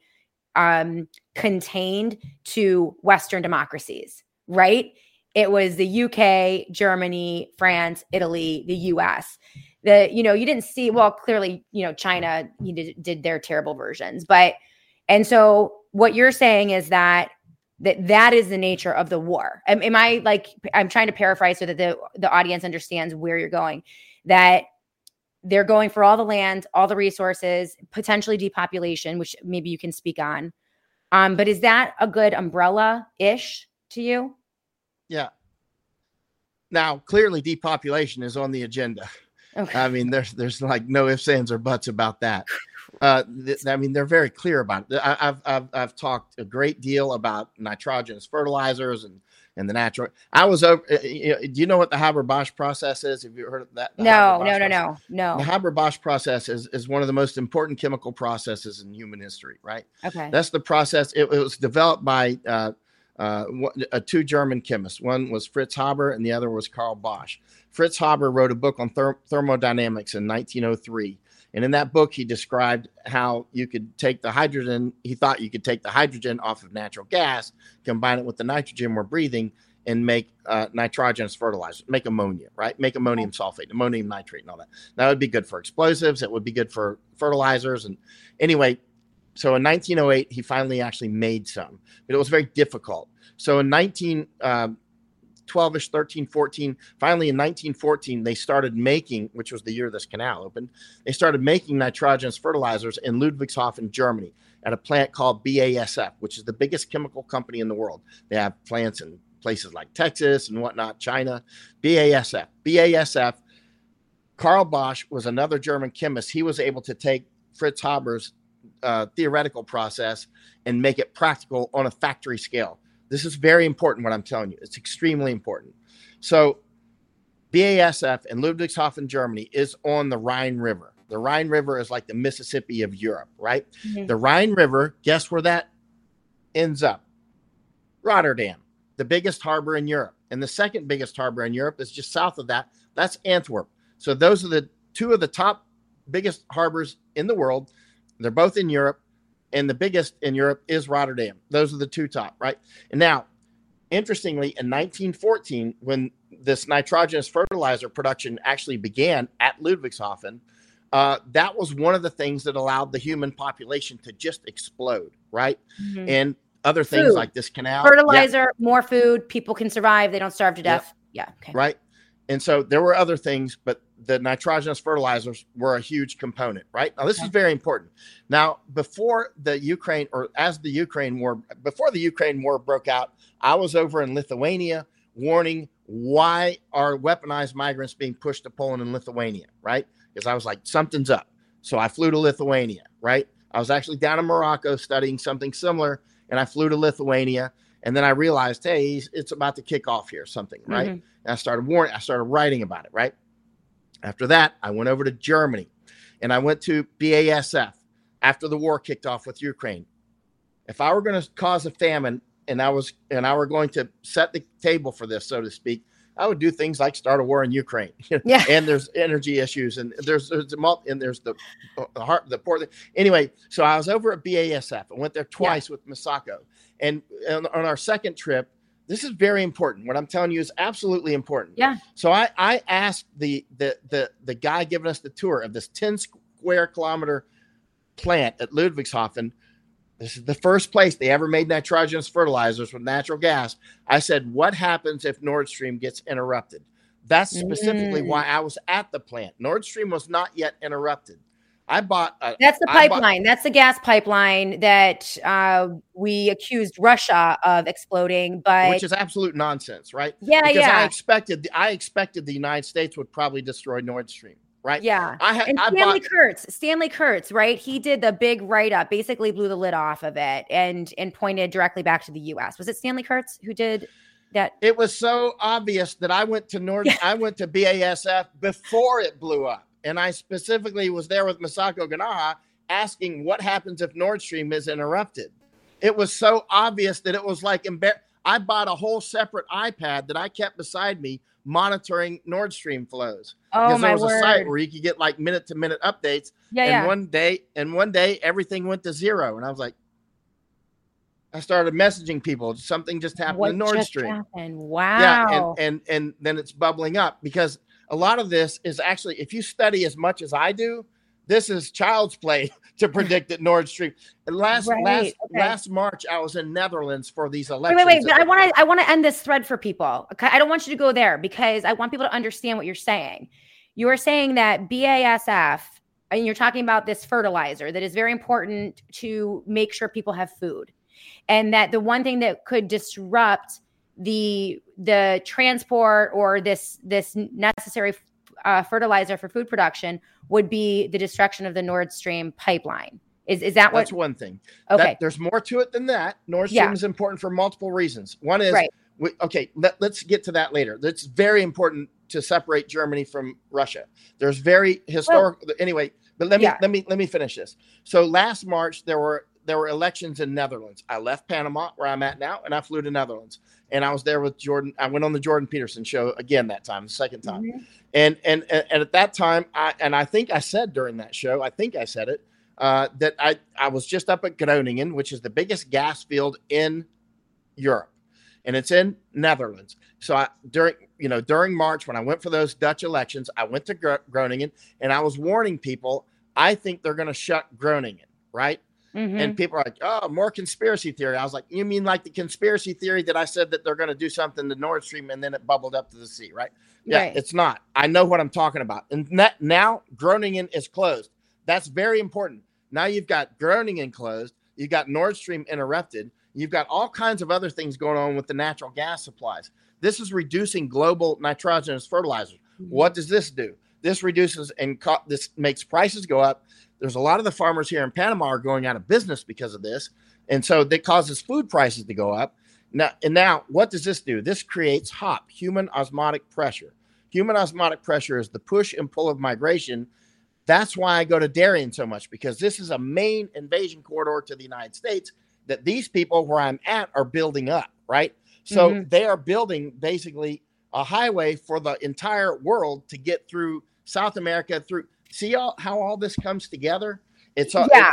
contained to Western democracies, right? It was the UK, Germany, France, Italy, the US. You didn't see, well, clearly, China did their terrible versions. And so what you're saying is that is the nature of the war. Am I I'm trying to paraphrase so that the audience understands where you're going, that they're going for all the land, all the resources, potentially depopulation, which maybe you can speak on. But is that a good umbrella-ish to you? Yeah. Now, clearly depopulation is on the agenda. Okay. I mean, there's like no ifs, ands, or buts about that. They're very clear about it. I've talked a great deal about nitrogenous fertilizers and the natural. I was over. Do you know what the Haber-Bosch process is? Have you heard of that? No. The Haber-Bosch process is one of the most important chemical processes in human history. Right. Okay. That's the process. It was developed by two German chemists. One was Fritz Haber and the other was Karl Bosch. Fritz Haber wrote a book on thermodynamics in 1903. And in that book, he described how you could take the hydrogen. He thought you could take the hydrogen off of natural gas, combine it with the nitrogen we're breathing, and make nitrogenous fertilizers, make ammonia, right? Make ammonium sulfate, ammonium nitrate, and all that. That would be good for explosives. It would be good for fertilizers. And anyway, so in 1908, he finally actually made some, but it was very difficult. So in 1912-ish, 13, 14, finally in 1914, they started making, which was the year this canal opened, they started making nitrogenous fertilizers in Ludwigshafen, Germany, at a plant called BASF, which is the biggest chemical company in the world. They have plants in places like Texas and whatnot, China. BASF. Karl Bosch was another German chemist. He was able to take Fritz Haber's theoretical process and make it practical on a factory scale. This is very important, what I'm telling you. It's extremely important. So BASF in Ludwigshafen, Germany is on the Rhine River. The Rhine River is like the Mississippi of Europe, right? Mm-hmm. The Rhine River, guess where that ends up? Rotterdam, the biggest harbor in Europe. And the second biggest harbor in Europe is just south of that. That's Antwerp. So those are the two of the top biggest harbors in the world. They're both in Europe. And the biggest in Europe is Rotterdam. Those are the two top, right? And now, interestingly, in 1914, when this nitrogenous fertilizer production actually began at Ludwigshafen, that was one of the things that allowed the human population to just explode, right? Mm-hmm. And other things like this canal. Fertilizer, more food, people can survive. They don't starve to death. Yeah. Okay. Right. And so there were other things, but the nitrogenous fertilizers were a huge component, right? Now, this is very important. Now, before the Ukraine War broke out, I was over in Lithuania warning, why are weaponized migrants being pushed to Poland and Lithuania, right? Because I was like, something's up. So I flew to Lithuania, right? I was actually down in Morocco studying something similar, and I flew to Lithuania. And then I realized, hey, it's about to kick off here, something, right? Mm-hmm. And I started writing about it, right? After that, I went over to Germany and I went to BASF after the war kicked off with Ukraine. If I were going to cause a famine and I were going to set the table for this, so to speak, I would do things like start a war in Ukraine. Yeah. And there's energy issues and there's the port. Anyway, so I was over at BASF. I went there twice with Masako. And on our second trip, this is very important. What I'm telling you is absolutely important. Yeah. So I asked the guy giving us the tour of this 10 square kilometer plant at Ludwigshafen. This is the first place they ever made nitrogenous fertilizers with natural gas. I said, what happens if Nord Stream gets interrupted? That's specifically why I was at the plant. Nord Stream was not yet interrupted. That's the pipeline. That's the gas pipeline that we accused Russia of exploding, but which is absolute nonsense, right? Yeah, because yeah. I expected the United States would probably destroy Nord Stream. right? Yeah. I Stanley Kurtz, right? He did the big write-up, basically blew the lid off of it and pointed directly back to the US. Was it Stanley Kurtz who did that? It was so obvious that I went to BASF before it blew up. And I specifically was there with Masako Ganaha asking what happens if Nord Stream is interrupted. It was so obvious that it was like I bought a whole separate iPad that I kept beside me monitoring Nord Stream flows. Oh, because my there was word. a site where you could get like minute to minute updates. One day everything went to zero. And I was like, I started messaging people. Something just happened in Nord Stream. Wow. Yeah, and then it's bubbling up because a lot of this is actually, if you study as much as I do, this is child's play to predict that Nord Stream. Last March, I was in Netherlands for these elections. Wait. But I want to end this thread for people. Okay? I don't want you to go there because I want people to understand what you're saying. You are saying that BASF, and you're talking about this fertilizer that is very important to make sure people have food. And that the one thing that could disrupt the transport or this necessary fertilizer for food production would be the destruction of the Nord Stream pipeline. Is that what? That's one thing. Okay. There's more to it than that. Nord Stream is important for multiple reasons. One is, let's get to that later. It's very important to separate Germany from Russia. There's very historical, anyway, but let me finish this. So last March, there were elections in Netherlands. I left Panama, where I'm at now, and I flew to Netherlands. And I was there with Jordan. I went on the Jordan Peterson show again that time, the second time. Mm-hmm. And at that time, I think I said during that show, that I was just up at Groningen, which is the biggest gas field in Europe, and it's in Netherlands. So during March, when I went for those Dutch elections, I went to Groningen, and I was warning people, I think they're going to shut Groningen, right? Mm-hmm. And people are like, oh, more conspiracy theory. I was like, you mean like the conspiracy theory that I said that they're going to do something to Nord Stream and then it bubbled up to the sea, right? Yeah, right. It's not. I know what I'm talking about. And now Groningen is closed. That's very important. Now you've got Groningen closed. You've got Nord Stream interrupted. You've got all kinds of other things going on with the natural gas supplies. This is reducing global nitrogenous fertilizers. Mm-hmm. What does this do? This reduces this makes prices go up. There's a lot of the farmers here in Panama are going out of business because of this. And so that causes food prices to go up. Now, what does this do? This creates HOP, human osmotic pressure. Human osmotic pressure is the push and pull of migration. That's why I go to Darien so much, because this is a main invasion corridor to the United States that these people where I'm at are building up, right? So they are building basically a highway for the entire world to get through South America through. See how all this comes together? That's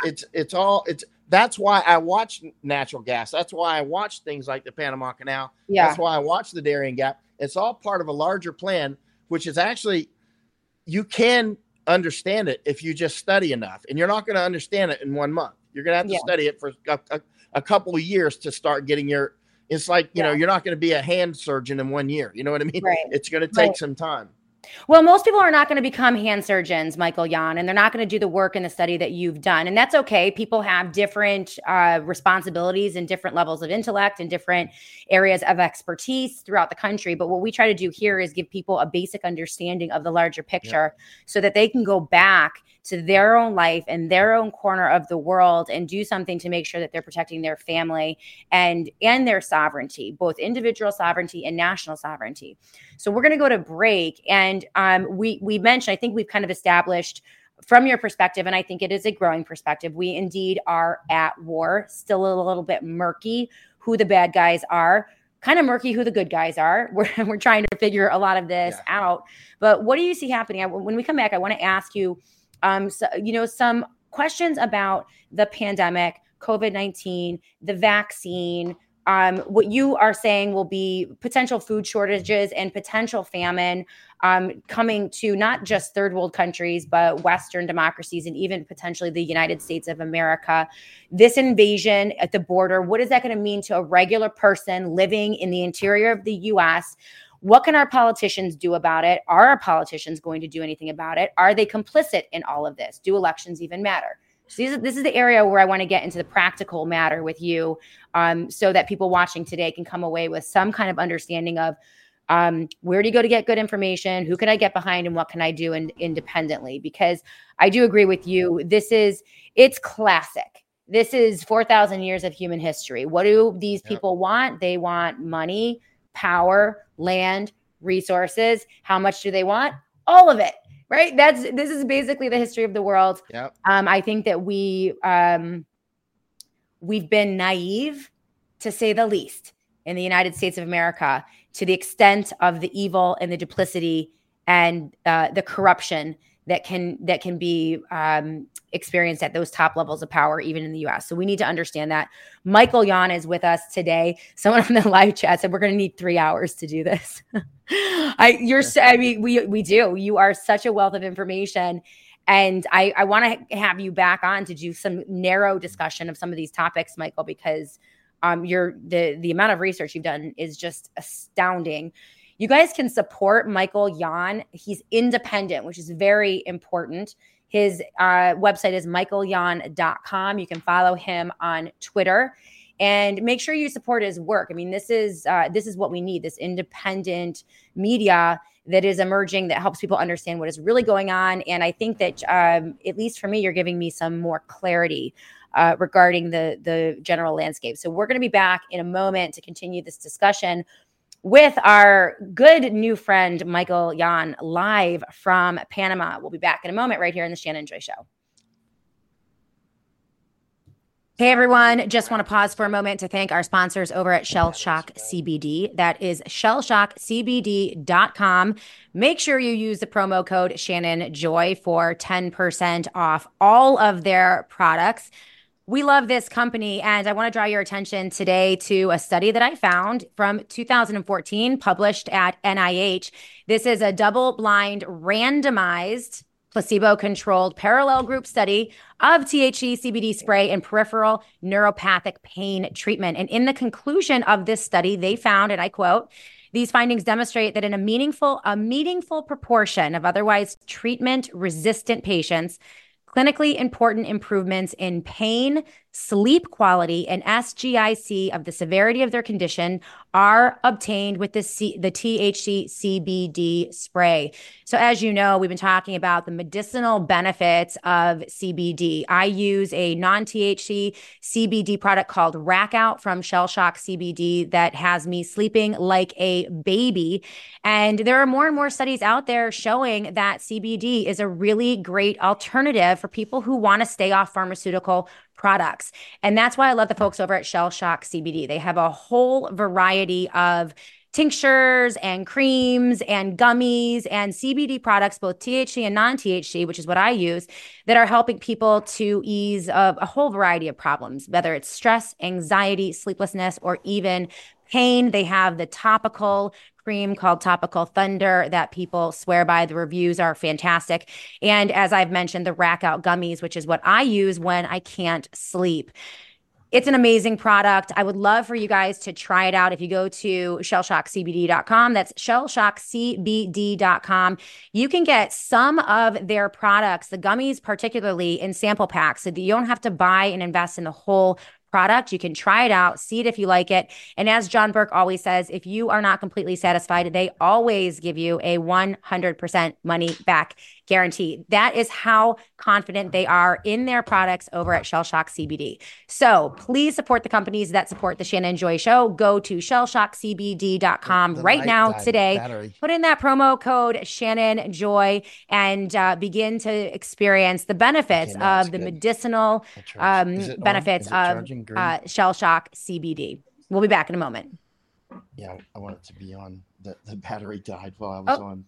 why I watch natural gas. That's why I watch things like the Panama Canal. Yeah. That's why I watch the Darien Gap. It's all part of a larger plan, which is actually, you can understand it if you just study enough, and you're not going to understand it in 1 month. You're going to have to study it for a couple of years to start getting it's like, you're not going to be a hand surgeon in 1 year. You know what I mean? Right. It's going to take some time. Well, most people are not going to become hand surgeons, Michael Jan, and they're not going to do the work and the study that you've done. And that's okay. People have different responsibilities and different levels of intellect and different areas of expertise throughout the country. But what we try to do here is give people a basic understanding of the larger picture so that they can go back to their own life and their own corner of the world and do something to make sure that they're protecting their family and their sovereignty, both individual sovereignty and national sovereignty. So we're going to go to break. And we mentioned, I think we've kind of established from your perspective, and I think it is a growing perspective, we indeed are at war, still a little bit murky who the bad guys are, kind of murky who the good guys are. We're trying to figure a lot of this out. But what do you see happening? When we come back, I want to ask you, some questions about the pandemic, COVID-19, the vaccine, what you are saying will be potential food shortages and potential famine coming to not just third world countries, but Western democracies and even potentially the United States of America. This invasion at the border, what is that going to mean to a regular person living in the interior of the U.S.? What can our politicians do about it? Are our politicians going to do anything about it? Are they complicit in all of this? Do elections even matter? So this is the area where I want to get into the practical matter with you so that people watching today can come away with some kind of understanding of Where do you go to get good information? Who can I get behind, and what can I do independently? Because I do agree with you. It's classic. This is 4,000 years of human history. What do these people want? They want money, power, land, resources. How much do they want? All of it, right? This is basically the history of the world. Yep. I think that we've been naive, to say the least, in the United States of America, to the extent of the evil and the duplicity and the corruption that can be experienced at those top levels of power, even in the U.S. So we need to understand that. Michael Yon is with us today. Someone from the live chat said we're going to need 3 hours to do this. We do. You are such a wealth of information. And I want to have you back on to do some narrow discussion of some of these topics, Michael, because the amount of research you've done is just astounding. You guys can support Michael Yon. He's independent, which is very important. His website is michaelyon.com. You can follow him on Twitter and make sure you support his work. I mean, this is what we need, this independent media that is emerging, that helps people understand what is really going on. And I think that, at least for me, you're giving me some more clarity regarding the general landscape. So we're going to be back in a moment to continue this discussion with our good new friend, Michael Yon, live from Panama. We'll be back in a moment right here in the Shannon Joy Show. Hey, everyone. Just want to pause for a moment to thank our sponsors over at Shell Shock CBD. That is shellshockcbd.com. Make sure you use the promo code Shannon Joy for 10% off all of their products. We love this company, and I want to draw your attention today to a study that I found from 2014, published at NIH. This is a double-blind, randomized, placebo-controlled parallel group study of THC CBD spray and peripheral neuropathic pain treatment. And in the conclusion of this study, they found, and I quote, "These findings demonstrate that in a meaningful proportion of otherwise treatment-resistant patients, clinically important improvements in pain, sleep quality, and SGIC of the severity of their condition are obtained with the THC CBD spray." So as you know, we've been talking about the medicinal benefits of CBD. I use a non-THC CBD product called Rack Out from Shell Shock CBD that has me sleeping like a baby. And there are more and more studies out there showing that CBD is a really great alternative for people who want to stay off pharmaceutical products. And that's why I love the folks over at Shell Shock CBD. They have a whole variety of tinctures and creams and gummies and CBD products, both THC and non-THC, which is what I use, that are helping people to ease a whole variety of problems, whether it's stress, anxiety, sleeplessness, or even pain. They have the topical cream called Topical Thunder that people swear by. The reviews are fantastic. And as I've mentioned, the Rack Out gummies, which is what I use when I can't sleep. It's an amazing product. I would love for you guys to try it out. If you go to shellshockcbd.com, that's shellshockcbd.com, you can get some of their products, the gummies particularly, in sample packs, so that you don't have to buy and invest in the whole product. You can try it out, see it if you like it. And as John Burke always says, if you are not completely satisfied, they always give you a 100% money back guarantee. That is how confident they are in their products over at Shell Shock CBD. So please support the companies that support the Shannon Joy Show. Go to shellshockcbd.com right now today. Battery. Put in that promo code Shannon Joy and begin to experience the benefits of the medicinal benefits of Shell Shock CBD. We'll be back in a moment. Yeah, I want it to be on. The battery died while I was on.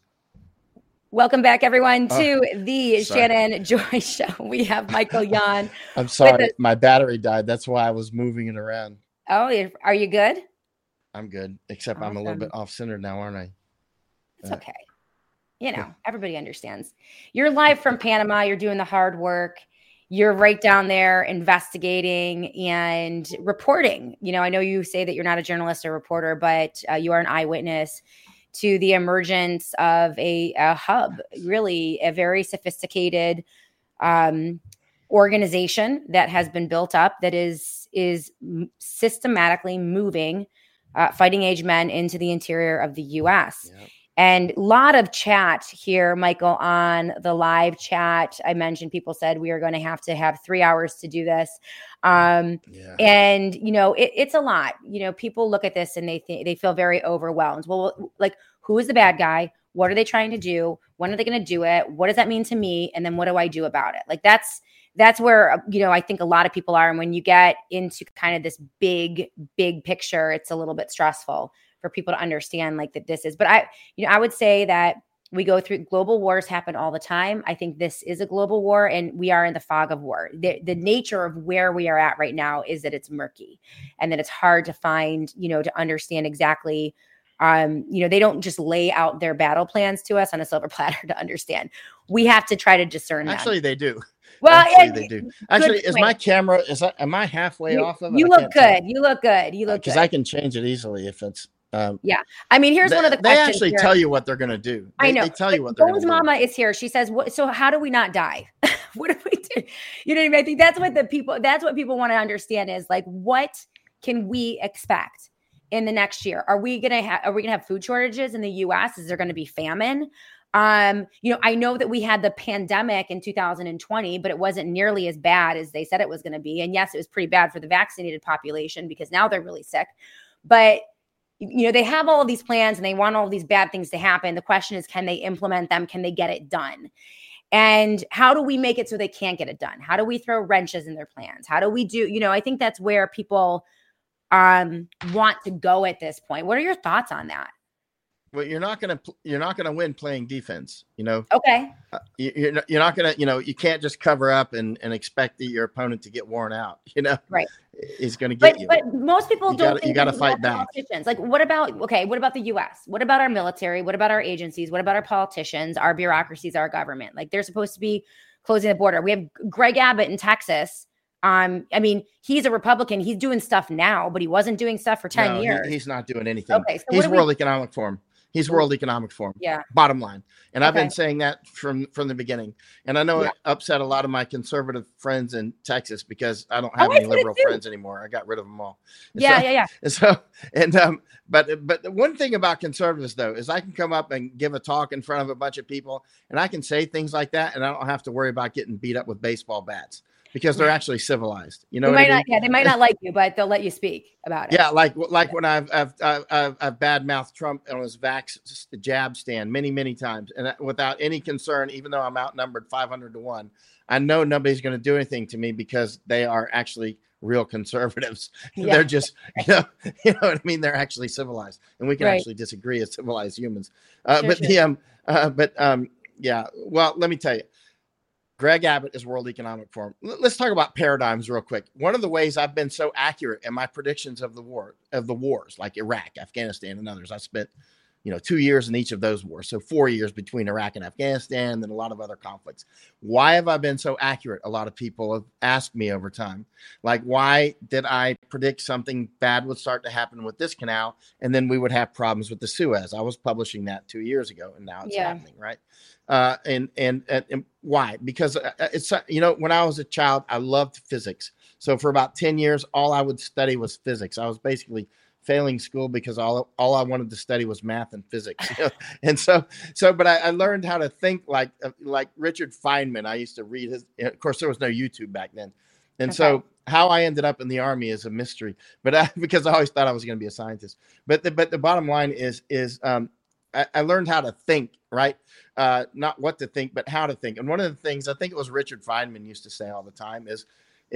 Welcome back, everyone, to the Shannon Joy Show. We have Michael Yon. I'm sorry, my battery died. That's why I was moving it around. Oh, are you good? I'm good, except I'm a little bit off-center now, aren't I? It's okay. You know, everybody understands. You're live from Panama. You're doing the hard work. You're right down there investigating and reporting. You know, I know you say that you're not a journalist or reporter, but you are an eyewitness to the emergence of a hub, really a very sophisticated organization that has been built up that is systematically moving fighting age men into the interior of the U.S. Yep. And a lot of chat here, Michael, on the live chat. I mentioned people said we are going to have 3 hours to do this. And, it's a lot. People look at this and they feel very overwhelmed. Well, like, who is the bad guy? What are they trying to do? When are they going to do it? What does that mean to me? And then what do I do about it? Like, that's where, I think a lot of people are. And when you get into kind of this big picture, it's a little bit stressful for people to understand like that this is. But I would say that we go through global wars happen all the time. I think this is a global war and we are in the fog of war. The nature of where we are at right now is that it's murky and that it's hard to find, to understand exactly. They don't just lay out their battle plans to us on a silver platter to understand. We have to try to discern Actually, them. they do. Well, they do. Actually, is my camera, am I halfway off of it? You look good. You look good. Because I can change it easily if it's. Yeah. I mean, here's one of the questions. They actually tell you what they're going to do. I know. They tell you what they're going to do. Mama is here. She says, so how do we not die? What do we do? You know what I mean? I think that's what people want to understand is like, what can we expect in the next year? Are we going to have food shortages in the US? Is there going to be famine? I know that we had the pandemic in 2020, but it wasn't nearly as bad as they said it was going to be. And yes, it was pretty bad for the vaccinated population because now they're really sick. But they have all of these plans and they want all of these bad things to happen. The question is, can they implement them? Can they get it done? And how do we make it so they can't get it done? How do we throw wrenches in their plans? How do we do, I think that's where people want to go at this point. What are your thoughts on that? Well, you're not gonna win playing defense. Okay. You're not gonna. You can't just cover up and expect your opponent to get worn out. Right. He's gonna get you. But most people don't. You got to fight back. Like, what about the U.S.? What about our military? What about our agencies? What about our politicians? Our bureaucracies? Our government? Like, they're supposed to be closing the border. We have Greg Abbott in Texas. He's a Republican. He's doing stuff now, but he wasn't doing stuff for 10 years. He's not doing anything. Okay, so he's World Economic Forum. He's World Economic Forum. Yeah. Bottom line. And I've been saying that from the beginning. And I know it upset a lot of my conservative friends in Texas because I don't have any liberal friends anymore. I got rid of them all. But the one thing about conservatives though is I can come up and give a talk in front of a bunch of people and I can say things like that and I don't have to worry about getting beat up with baseball bats. Because they're actually civilized, they might not like you, but they'll let you speak about it. Yeah, like when I've badmouthed Trump on his vax jab stand many times, and without any concern, even though I'm outnumbered 500-1, I know nobody's going to do anything to me because they are actually real conservatives. Yeah. They're just, you know what I mean. They're actually civilized, and we can actually disagree as civilized humans. Well, let me tell you. Greg Abbott is World Economic Forum. Let's talk about paradigms real quick. One of the ways I've been so accurate in my predictions of the wars, like Iraq, Afghanistan, and others. I spent, 2 years in each of those wars. So 4 years between Iraq and Afghanistan, and then a lot of other conflicts. Why have I been so accurate? A lot of people have asked me over time. Like, why did I predict something bad would start to happen with this canal, and then we would have problems with the Suez? I was publishing that 2 years ago, and now it's happening, right? And why? Because it's, when I was a child, I loved physics. So for about 10 years, all I would study was physics. I was basically failing school because all I wanted to study was math and physics. And but I learned how to think like Richard Feynman. I used to read his, of course, there was no YouTube back then. And so how I ended up in the Army is a mystery, but because I always thought I was going to be a scientist. But the bottom line is I learned how to think, right? Not what to think, but how to think. And one of the things I think it was Richard Feynman used to say all the time is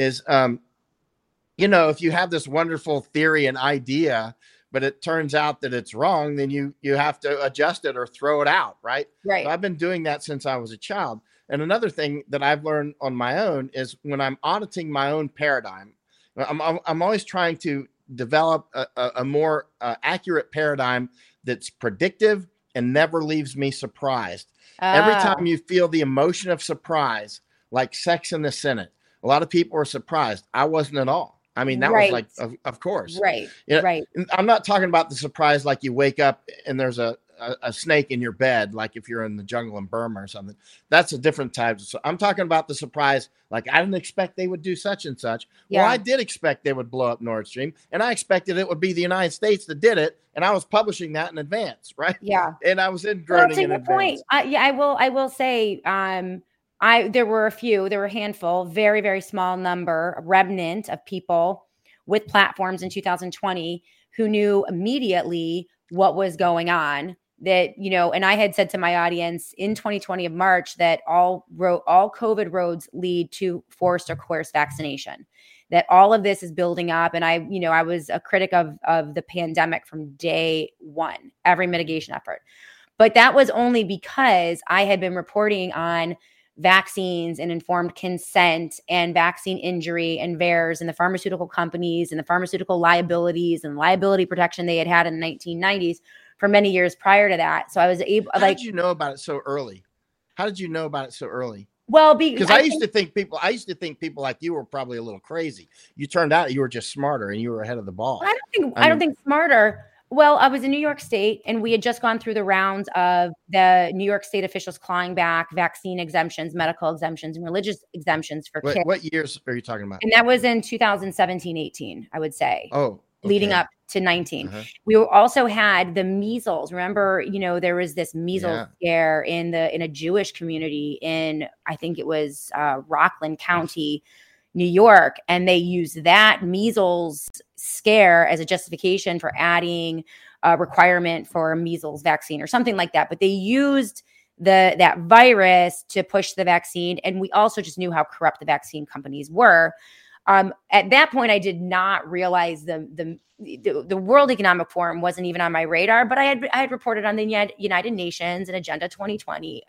if you have this wonderful theory and idea, but it turns out that it's wrong, then you have to adjust it or throw it out, right? Right. So I've been doing that since I was a child. And another thing that I've learned on my own is when I'm auditing my own paradigm, I'm always trying to develop a more accurate paradigm that's predictive and never leaves me surprised. Every time you feel the emotion of surprise, like Sex in the Senate, a lot of people are surprised. I wasn't at all. I mean, that was like, of course. Right. Right. I'm not talking about the surprise like you wake up and there's a a snake in your bed, like if you're in the jungle in Burma or something. That's a different type. So I'm talking about the surprise. Like, I didn't expect they would do such and such. Yeah. Well, I did expect they would blow up Nord Stream, and I expected it would be the United States that did it, and I was publishing that in advance, right? Yeah. And I was in droning in advance. Point. I will say, there were a handful, very, very small number, a remnant of people with platforms in 2020 who knew immediately what was going on. That, and I had said to my audience in 2020 of March that all COVID roads lead to forced or coerced vaccination, that all of this is building up. And I was a critic of the pandemic from day one, every mitigation effort. But that was only because I had been reporting on vaccines and informed consent and vaccine injury and VAERS and the pharmaceutical companies and the pharmaceutical liabilities and liability protection they had in the 1990s for many years prior to that. So I was able. How did you know about it so early? Well, because I used to think people like you were probably a little crazy. You turned out you were just smarter and you were ahead of the ball. I don't think smarter. Well, I was in New York State, and we had just gone through the rounds of the New York State officials clawing back vaccine exemptions, medical exemptions, and religious exemptions for kids. What years are you talking about? And that was in 2017, 18, I would say. Oh, okay. Leading up to 19. We also had the measles. Remember, there was this measles scare in a Jewish community in, I think it was Rockland County, New York, and they used that measles scare as a justification for adding a requirement for a measles vaccine or something like that. But they used that virus to push the vaccine, and we also just knew how corrupt the vaccine companies were. At that point, I did not realize the World Economic Forum wasn't even on my radar, but I had reported on the United Nations and Agenda 2020,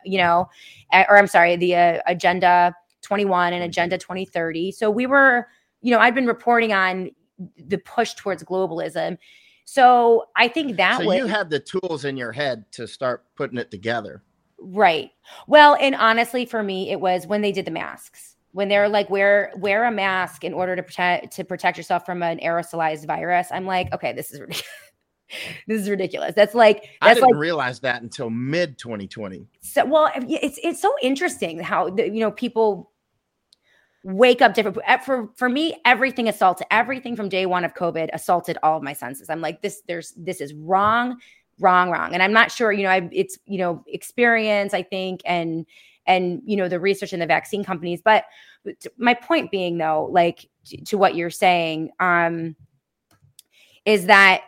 the Agenda 21 and Agenda 2030. So we were, I'd been reporting on the push towards globalism. So I think you had the tools in your head to start putting it together. Right. Well, and honestly, for me, it was when they did the masks, when they're like, wear a mask in order to protect yourself from an aerosolized virus. I'm like, okay, this is ridiculous. This is ridiculous. I didn't realize that until mid 2020. So, well, it's so interesting how people wake up different. For me, everything from day one of COVID assaulted all of my senses. I'm like, this is wrong. And I'm not sure, it's experience, I think, and the research in the vaccine companies. But my point being, though, like to what you're saying, is that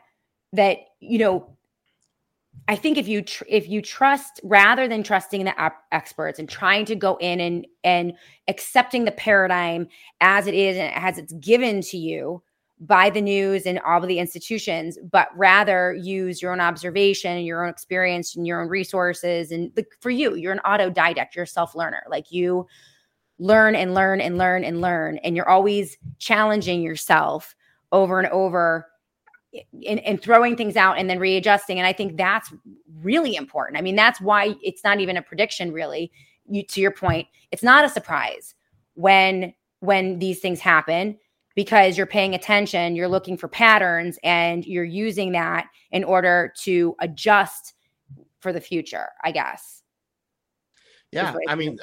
I think if you trust, rather than trusting the experts and trying to go in and accepting the paradigm as it is and as it's given to you by the news and all of the institutions, but rather use your own observation and your own experience and your own resources. And for you're an autodidact, you're a self-learner. Like, you learn and learn and learn and learn, and you're always challenging yourself over and over and throwing things out and then readjusting. And I think that's really important. I mean, that's why it's not even a prediction, really. To your point, it's not a surprise when these things happen, because you're paying attention, you're looking for patterns, and you're using that in order to adjust for the future, I guess. Yeah. I mean,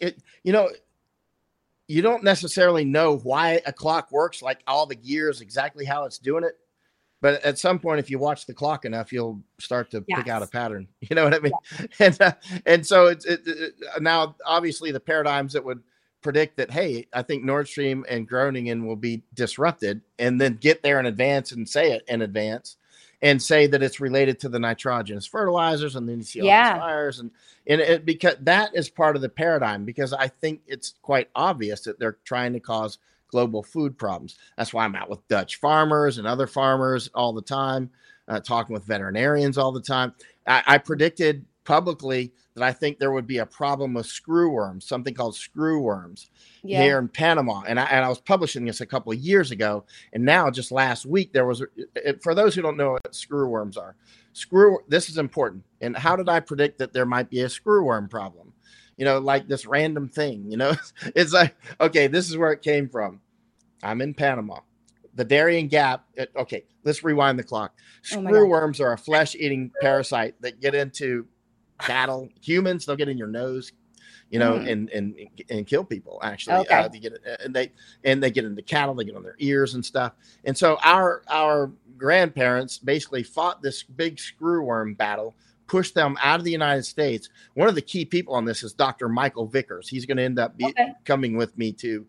you don't necessarily know why a clock works, like all the gears, exactly how it's doing it. But at some point, if you watch the clock enough, you'll start to pick out a pattern. You know what I mean? Yeah. And so it's now, obviously, the paradigms that would predict that, hey, I think Nord Stream and Groningen will be disrupted, and then get there in advance and say it in advance and say that it's related to the nitrogenous fertilizers, and then you see all these fires, and it, because that is part of the paradigm, because I think it's quite obvious that they're trying to cause global food problems. That's why I'm out with Dutch farmers and other farmers all the time, talking with veterinarians all the time. I predicted publicly that I think there would be a problem with screwworms, something called screwworms here in Panama. And I was publishing this a couple of years ago. And now, just last week, there was, for those who don't know what screwworms are, this is important. And how did I predict that there might be a screwworm problem? Like this random thing, it's like, okay, this is where it came from. I'm in Panama. the Darien Gap. Okay, let's rewind the clock. Oh my God. Screwworms are a flesh-eating parasite that get into cattle, humans. They'll get in your nose, and kill people. Actually, Okay. they get into cattle. They get on their ears and stuff. And so our grandparents basically fought this big screwworm battle, pushed them out of the United States. One of the key people on this is Dr. Michael Vickers. He's going to end up coming with me to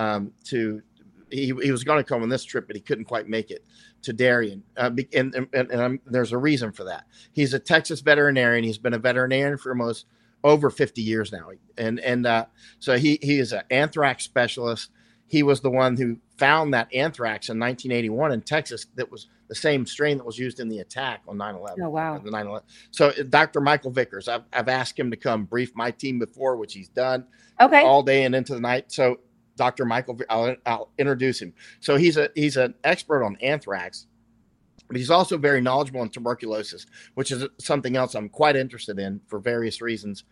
he was going to come on this trip, but he couldn't quite make it to Darien. And there's a reason for that. He's a Texas veterinarian. He's been a veterinarian for almost over 50 years now. So he is an anthrax specialist. He was the one who found that anthrax in 1981 in Texas. That was the same strain that was used in the attack on 9/11. Oh, wow. The 9/11. So Dr. Michael Vickers, I've asked him to come brief my team before, which he's done all day and into the night. So Dr. Michael, I'll introduce him. So he's an expert on anthrax, but he's also very knowledgeable on tuberculosis, which is something else I'm quite interested in for various reasons,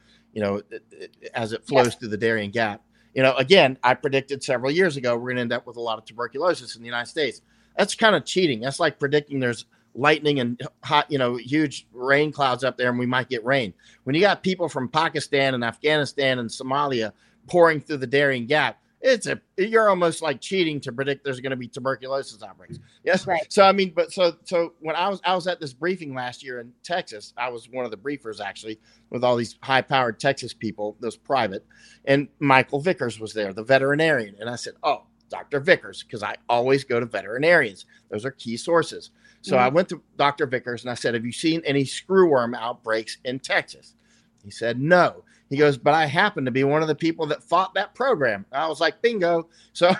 as it flows through the Darien Gap. Again, I predicted several years ago we're going to end up with a lot of tuberculosis in the United States. That's kind of cheating. That's like predicting there's lightning and hot, huge rain clouds up there and we might get rain. When you got people from Pakistan and Afghanistan and Somalia pouring through the Darien Gap, you're almost like cheating to predict there's going to be tuberculosis outbreaks. Yes. Right. So, I mean, so when I was at this briefing last year in Texas, I was one of the briefers actually with all these high powered Texas people, those private, and Michael Vickers was there, the veterinarian. And I said, oh, Dr. Vickers, because I always go to veterinarians. Those are key sources. So I went to Dr. Vickers and I said, have you seen any screwworm outbreaks in Texas? He said, no. He goes, but I happen to be one of the people that fought that program. I was like, bingo.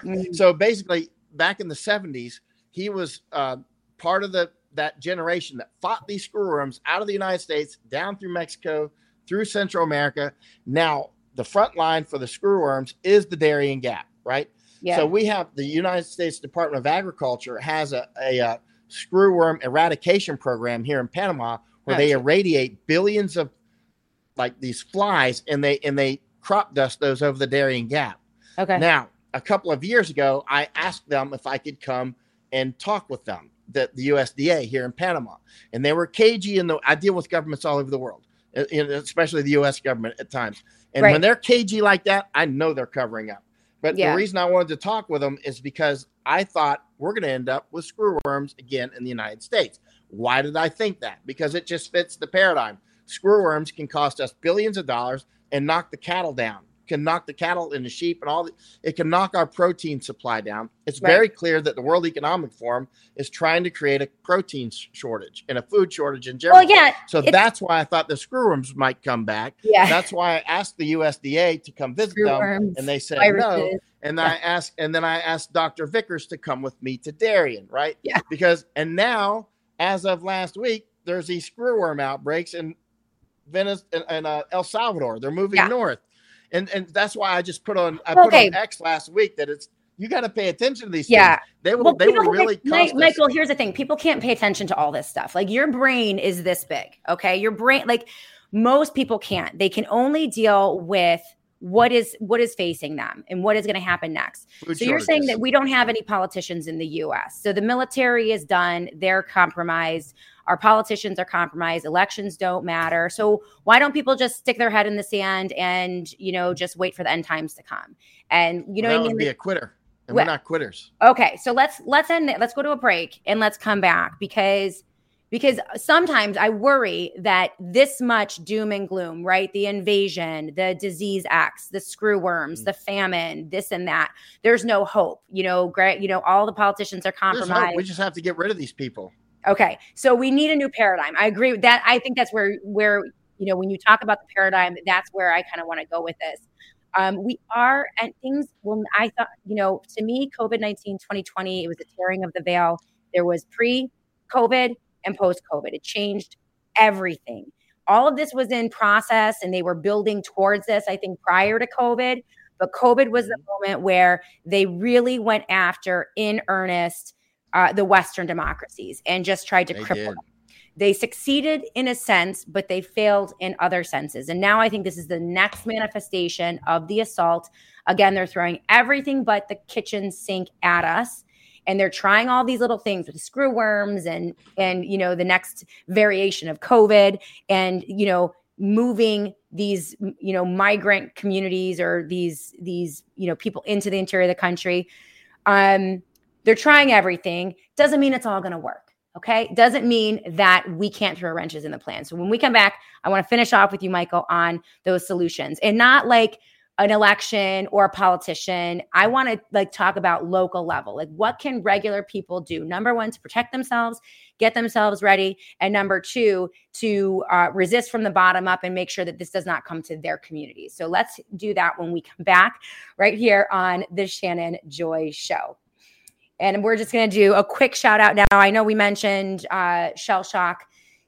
So basically, back in the 70s, he was part of that generation that fought these screwworms out of the United States, down through Mexico, through Central America. Now, the front line for the screwworms is the Darien Gap, right? Yeah. So we have the United States Department of Agriculture has a screwworm eradication program here in Panama where they irradiate billions of like these flies and they crop dust those over the Darien Gap. Okay. Now, a couple of years ago, I asked them if I could come and talk with them, the USDA here in Panama. And they were cagey, and I deal with governments all over the world, especially the US government at times. And when they're cagey like that, I know they're covering up. But the reason I wanted to talk with them is because I thought we're going to end up with screwworms again in the United States. Why did I think that? Because it just fits the paradigm. Screwworms can cost us billions of dollars and knock the cattle down, can knock the cattle and the sheep and it can knock our protein supply down. It's very clear that the World Economic Forum is trying to create a protein shortage and a food shortage in general. Well, so that's why I thought the screwworms might come back. Yeah. That's why I asked the USDA to come visit them, and they said no. And I asked Dr. Vickers to come with me to Darien, right? Yeah. And now, as of last week, there's these screwworm outbreaks in Venice and El Salvador. They're moving north, and that's why I just put on X last week that you got to pay attention to these things. They will really cost us. Michael, here's the thing: people can't pay attention to all this stuff. Like your brain is this big, okay? Your brain, like most people can't. They can only deal with what is facing them and what is going to happen next. So you're saying that we don't have any politicians in the U.S. So the military is done; they're compromised. Our politicians are compromised. Elections don't matter. So why don't people just stick their head in the sand and, just wait for the end times to come? And that would be a quitter. And we're not quitters. Okay. So let's end it. Let's go to a break and let's come back because sometimes I worry that this much doom and gloom, right? The invasion, the disease X, the screwworms, the famine, this and that. There's no hope. All the politicians are compromised. We just have to get rid of these people. Okay. So we need a new paradigm. I agree with that. I think that's where, when you talk about the paradigm, that's where I kind of want to go with this. We are, and things, I thought, to me, COVID-19 2020, it was a tearing of the veil. There was pre-COVID and post-COVID. It changed everything. All of this was in process and they were building towards this, I think, prior to COVID. But COVID was the moment where they really went after, in earnest, the Western democracies and just tried to cripple them. They succeeded in a sense, but they failed in other senses. And now I think this is the next manifestation of the assault. Again, they're throwing everything but the kitchen sink at us. And they're trying all these little things with screw worms and the next variation of COVID and, moving these, migrant communities or these, people into the interior of the country. They're trying everything. Doesn't mean it's all going to work. Okay. Doesn't mean that we can't throw wrenches in the plan. So when we come back, I want to finish off with you, Michael, on those solutions, and not like an election or a politician. I want to talk about local level. Like, what can regular people do? Number one, to protect themselves, get themselves ready. And number two, to resist from the bottom up and make sure that this does not come to their communities. So let's do that when we come back right here on the Shannon Joy Show. And we're just going to do a quick shout out now. I know we mentioned Shell Shock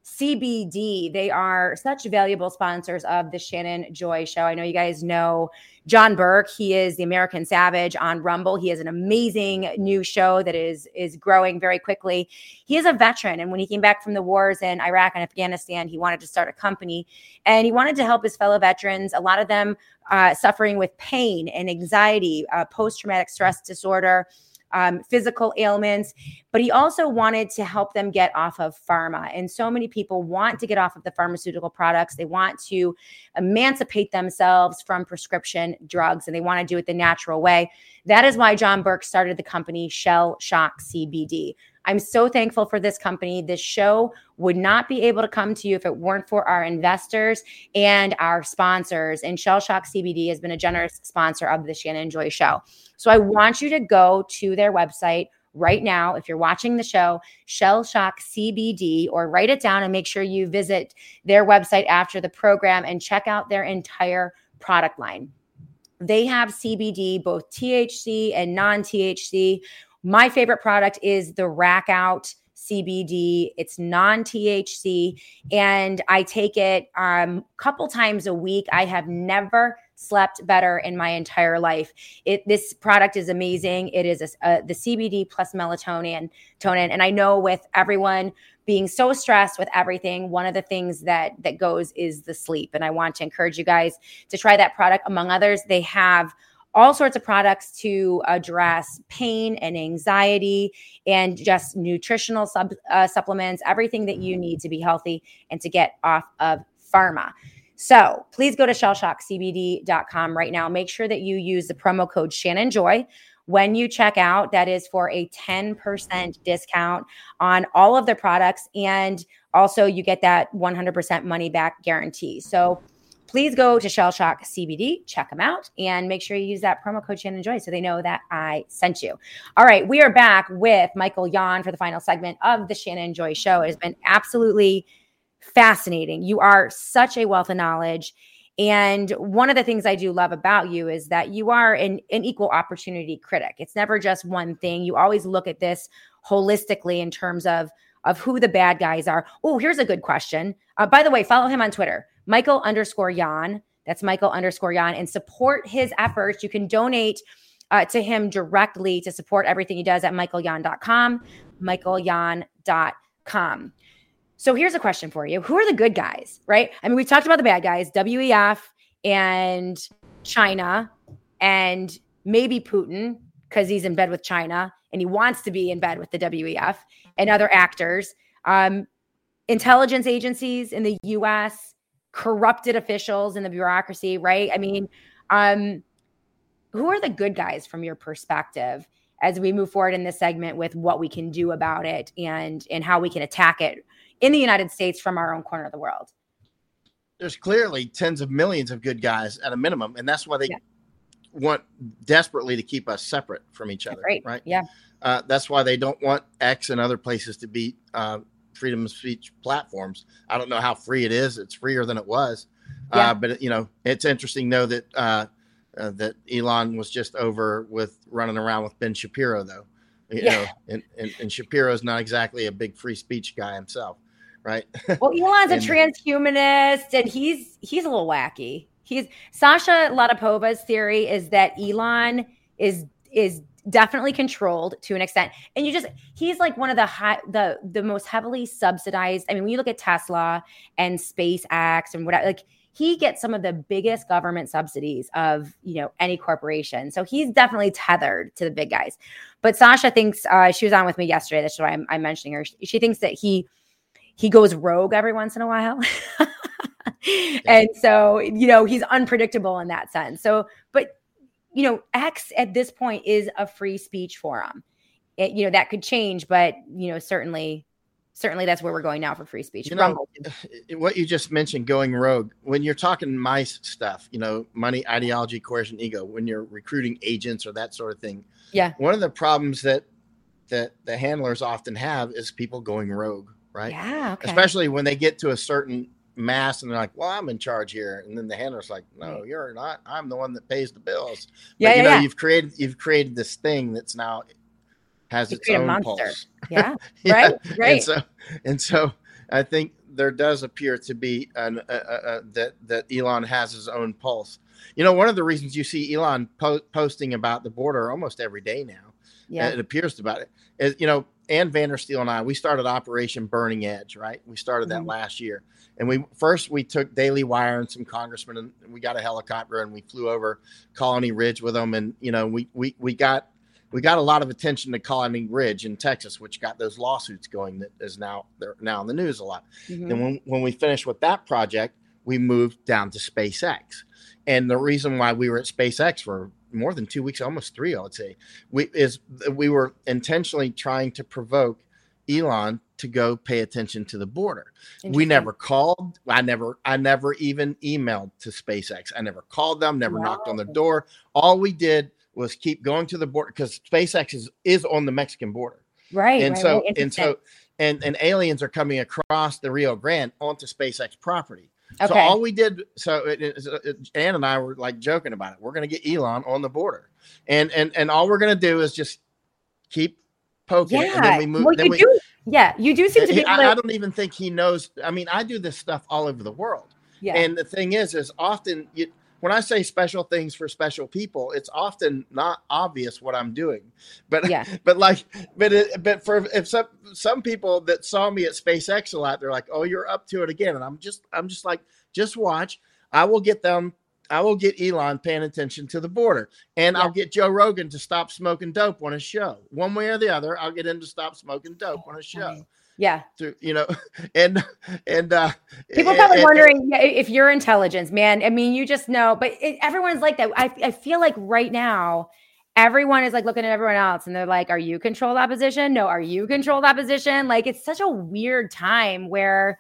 CBD. They are such valuable sponsors of the Shannon Joy Show. I know you guys know John Burke. He is the American Savage on Rumble. He has an amazing new show that is growing very quickly. He is a veteran, and when he came back from the wars in Iraq and Afghanistan, he wanted to start a company, and he wanted to help his fellow veterans, a lot of them suffering with pain and anxiety, post-traumatic stress disorder, physical ailments, but he also wanted to help them get off of pharma. And so many people want to get off of the pharmaceutical products. They want to emancipate themselves from prescription drugs, and they want to do it the natural way. That is why John Burke started the company Shell Shock CBD. I'm so thankful for this company. This show would not be able to come to you if it weren't for our investors and our sponsors. And Shell Shock CBD has been a generous sponsor of the Shannon Joy Show. So I want you to go to their website right now. If you're watching the show, Shell Shock CBD, or write it down and make sure you visit their website after the program and check out their entire product line. They have CBD, both THC and non-THC. My favorite product is the Rack Out CBD. It's non-THC, and I take it a couple times a week. I have never slept better in my entire life. This product is amazing. It is the CBD plus melatonin. And I know with everyone being so stressed with everything, one of the things that goes is the sleep. And I want to encourage you guys to try that product. Among others, they have all sorts of products to address pain and anxiety and just nutritional supplements, everything that you need to be healthy and to get off of pharma. So please go to shellshockcbd.com right now. Make sure that you use the promo code ShannonJoy when you check out. That is for a 10% discount on all of their products. And also you get that 100% money back guarantee. So please go to Shell Shock CBD, check them out, and make sure you use that promo code ShannonJoy so they know that I sent you. All right, we are back with Michael Yon for the final segment of the Shannon Joy Show. It has been absolutely fascinating. You are such a wealth of knowledge. And one of the things I do love about you is that you are an equal opportunity critic. It's never just one thing. You always look at this holistically in terms of who the bad guys are. Oh, here's a good question. By the way, follow him on Twitter, Michael_Yon. That's Michael_Yon, and support his efforts. You can donate to him directly to support everything he does at michaelyon.com, michaelyon.com. So here's a question for you. Who are the good guys, right? I mean, we've talked about the bad guys, WEF and China and maybe Putin, because he's in bed with China and he wants to be in bed with the WEF and other actors, intelligence agencies in the U.S., corrupted officials in the bureaucracy, right? I mean, who are the good guys from your perspective as we move forward in this segment with what we can do about it and how we can attack it in the United States from our own corner of the world? There's clearly tens of millions of good guys at a minimum, and that's why they want desperately to keep us separate from each other, right? Yeah. That's why they don't want X and other places to be freedom of speech platforms. I don't know how free it is. It's freer than it was. But it's interesting though that that Elon was just over with running around with Ben Shapiro though. You know, and Shapiro's not exactly a big free speech guy himself, right? Well, Elon's a transhumanist, and he's a little wacky. Sasha Latypova's theory is that Elon is definitely controlled to an extent, and he's like one of the most heavily subsidized. I mean, when you look at Tesla and SpaceX and whatever, like he gets some of the biggest government subsidies of, any corporation. So he's definitely tethered to the big guys. But Sasha thinks, she was on with me yesterday. That's why I'm mentioning her. She thinks that he goes rogue every once in a while. And so, he's unpredictable in that sense. So, but, X at this point is a free speech forum. That could change, but, certainly that's where we're going now for free speech. What you just mentioned, going rogue, when you're talking MICE stuff, money, ideology, coercion, ego, when you're recruiting agents or that sort of thing. Yeah. One of the problems that the handlers often have is people going rogue, right? Yeah. Okay. Especially when they get to a certain mass and they're like, well, I'm in charge here. And then the handler's like, no, you're not. I'm the one that pays the bills. But, you've created this thing that's now has its own pulse. Yeah. Right. Right. And so I think there does appear to be that Elon has his own pulse. One of the reasons you see Elon posting about the border almost every day now, it appears about it, is, Ann Vandersteel and I, we started Operation Burning Edge, right? We started that last year. And we took Daily Wire and some congressmen, and we got a helicopter and we flew over Colony Ridge with them. And, we got a lot of attention to Colony Ridge in Texas, which got those lawsuits going that is they're now in the news a lot. Mm-hmm. And when we finished with that project, we moved down to SpaceX. And the reason why we were at SpaceX for more than 2 weeks, almost 3, I would say, we were intentionally trying to provoke Elon to go pay attention to the border. We never called. I never even emailed to SpaceX. I never called them, never knocked on their door. All we did was keep going to the border because SpaceX is on the Mexican border. Right. And aliens are coming across the Rio Grande onto SpaceX property. Okay. So all we did, Ann and I were like joking about it. We're going to get Elon on the border, and all we're going to do is just keep poking. Yeah. And then we move. You do seem to be. I don't even think he knows. I mean, I do this stuff all over the world. Yeah. And the thing is often when I say special things for special people, it's often not obvious what I'm doing. But if some people that saw me at SpaceX a lot, they're like, "Oh, you're up to it again." And I'm just like, just watch. I will get Elon paying attention to the border, and I'll get Joe Rogan to stop smoking dope on his show. One way or the other, I'll get him to stop smoking dope on his show. Yeah. And people probably wondering if you're intelligence, man. I mean, you just know, but everyone's like that. I feel like right now, everyone is like looking at everyone else and they're like, are you controlled opposition? No, are you controlled opposition? Like, it's such a weird time where,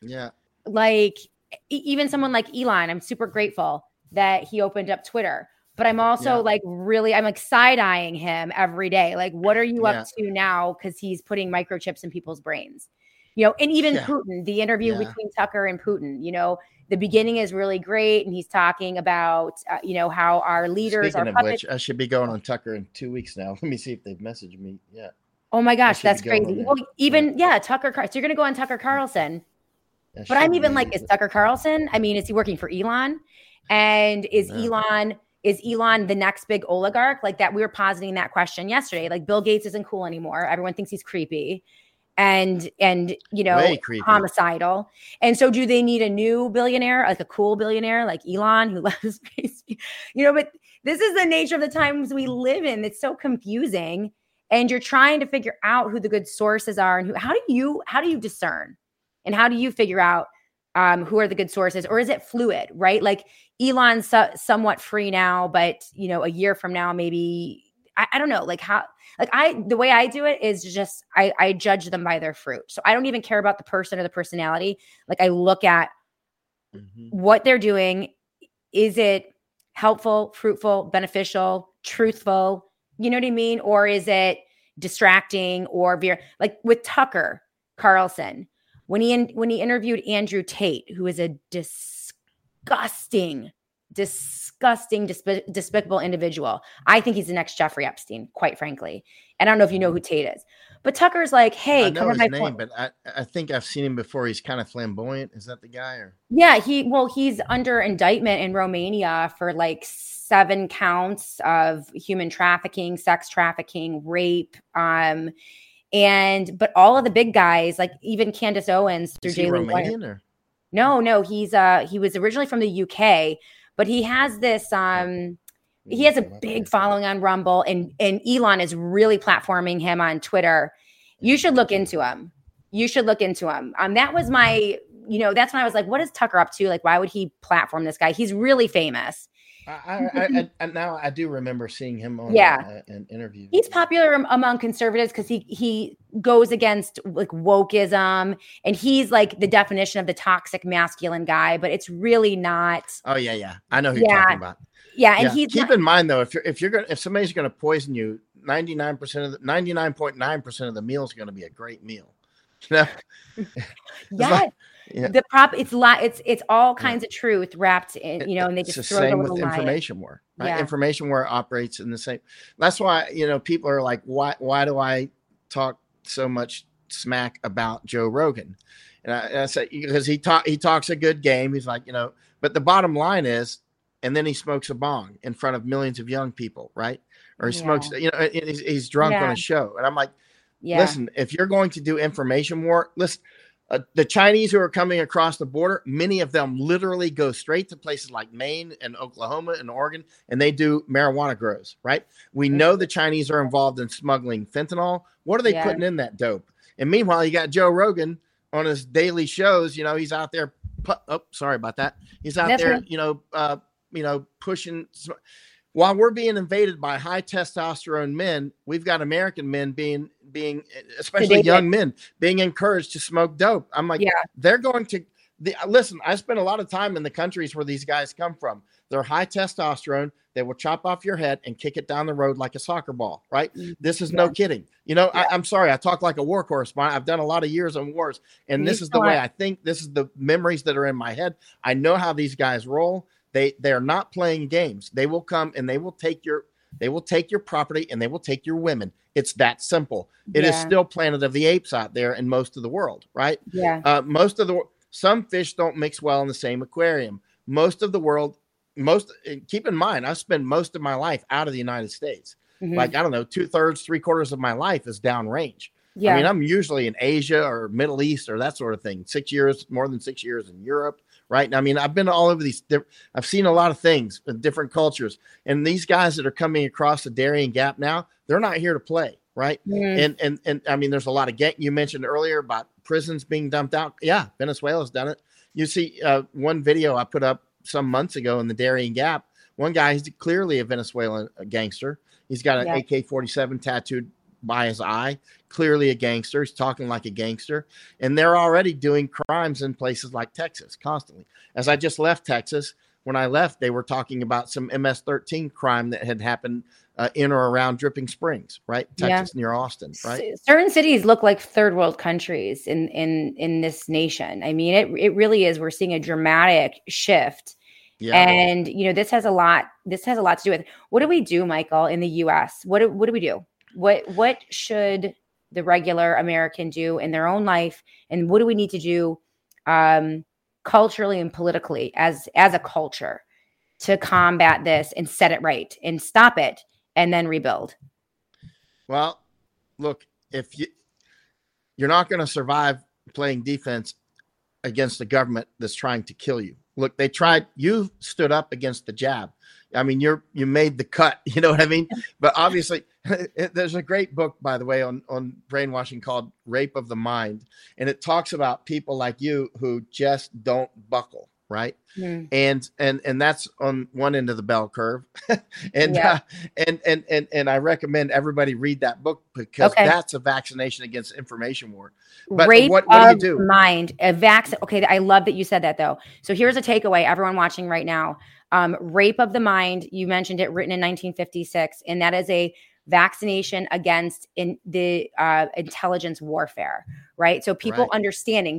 like, even someone like Elon, I'm super grateful that he opened up Twitter. But I'm also I'm like side-eyeing him every day. Like, what are you up to now? Because he's putting microchips in people's brains, and even Putin, the interview between Tucker and Putin, the beginning is really great. And he's talking about, how our leaders Speaking are of which, I should be going on Tucker in 2 weeks now. Let me see if they've messaged me. Yeah. Oh my gosh, that's crazy. Well, Tucker. So you're going to go on Tucker Carlson. But I'm even like, is Tucker Carlson? I mean, is he working for Elon? And is Elon the next big oligarch? Like that, we were positing that question yesterday. Like Bill Gates isn't cool anymore. Everyone thinks he's creepy and creepy. Homicidal. And so do they need a new billionaire, like a cool billionaire like Elon who loves space? But this is the nature of the times we live in. It's so confusing. And you're trying to figure out who the good sources are and how do you discern? And how do you figure out who are the good sources, or is it fluid, right? Like Elon's somewhat free now, but a year from now, maybe, I don't know, the way I do it is just, I judge them by their fruit. So I don't even care about the person or the personality. Like I look at what they're doing. Is it helpful, fruitful, beneficial, truthful? You know what I mean? Or is it distracting or like with Tucker Carlson? When he interviewed Andrew Tate, who is a disgusting, despicable individual. I think he's the next Jeffrey Epstein, quite frankly. And I don't know if you know who Tate is. But Tucker's like, hey, I know his name, but I think I've seen him before. He's kind of flamboyant. Is that the guy? Or yeah, he's under indictment in Romania for like 7 counts of human trafficking, sex trafficking, rape. But all of the big guys, like even Candace Owens through Is he Daily Romanian Wire. or? No, he was originally from the UK, but he has this he has a big following on Rumble, and Elon is really platforming him on Twitter. You should look into him. That was my, that's when I was like, what is Tucker up to? Like, why would he platform this guy? He's really famous. I now I do remember seeing him on an interview. He's popular among conservatives because he goes against like wokeism, and he's like the definition of the toxic masculine guy, but it's really not. Oh yeah. I know who you're talking about. Yeah. And he's keep in mind though, if somebody's going to poison you, 99.9% of the meal is going to be a great meal. Yeah. It's all kinds of truth wrapped in, and they just it's throw the same with information war, right? Yeah. Information war operates in the same. That's why, people are like, why do I talk so much smack about Joe Rogan? And I say, because he talks a good game. He's like, but the bottom line is, and then he smokes a bong in front of millions of young people, right? Or he smokes, he's drunk on a show. And I'm like, listen, if you're going to do information war, listen, the Chinese who are coming across the border, many of them literally go straight to places like Maine and Oklahoma and Oregon, and they do marijuana grows, right? We know the Chinese are involved in smuggling fentanyl. What are they putting in that dope? And meanwhile, you got Joe Rogan on his daily shows. He's out there. Sorry about that. He's out there, pushing. While we're being invaded by high testosterone men, we've got American men being especially young men, being encouraged to smoke dope. I'm like, they're going to listen. I spent a lot of time in the countries where these guys come from. They're high testosterone. They will chop off your head and kick it down the road like a soccer ball, right? This is no kidding. I'm sorry. I talk like a war correspondent. I've done a lot of years on wars, and this is the way I think. This is the memories that are in my head. I know how these guys roll. They're not playing games. They will come and they will take your property and they will take your women. It's that simple. It is still Planet of the Apes out there in most of the world, right? Yeah. Some fish don't mix well in the same aquarium. Most of the world, keep in mind, I spend most of my life out of the United States. Mm-hmm. Like, I don't know, 2/3, 3/4 of my life is downrange. Yeah. I mean, I'm usually in Asia or Middle East or that sort of thing. More than 6 years in Europe. Right. I mean, I've been all over I've seen a lot of things in different cultures, and these guys that are coming across the Darien Gap now, they're not here to play. Right. Mm. And I mean, there's a lot of you mentioned earlier about prisons being dumped out. Yeah. Venezuela's done it. You see one video I put up some months ago in the Darien Gap. One guy is clearly a Venezuelan gangster. He's got an AK-47 tattooed by his eye, clearly a gangster. He's talking like a gangster, and they're already doing crimes in places like Texas constantly. As I just left Texas, when I left, they were talking about some MS-13 crime that had happened in or around Dripping Springs, right? Texas, near Austin, right? Certain cities look like third world countries in this nation. I mean, it really is. We're seeing a dramatic shift. Yeah. And this has a lot to do with what do we do, Michael, in the US? What do we do? What should the regular American do in their own life? And what do we need to do culturally and politically as a culture to combat this and set it right and stop it and then rebuild? Well, look, if you're not going to survive playing defense against a government that's trying to kill you. Look, you stood up against the jab. I mean, you made the cut, you know what I mean? But obviously there's a great book, by the way, on brainwashing called Rape of the Mind. And it talks about people like you who just don't buckle. Right. Mm. And that's on one end of the bell curve. And I recommend everybody read that book because that's a vaccination against information war. But Rape what do you do? Mind, a vaccine. Okay. I love that you said that though. So here's a takeaway, everyone watching right now. Rape of the Mind. You mentioned it, written in 1956. And that is a vaccination against the intelligence warfare. Right. So people understanding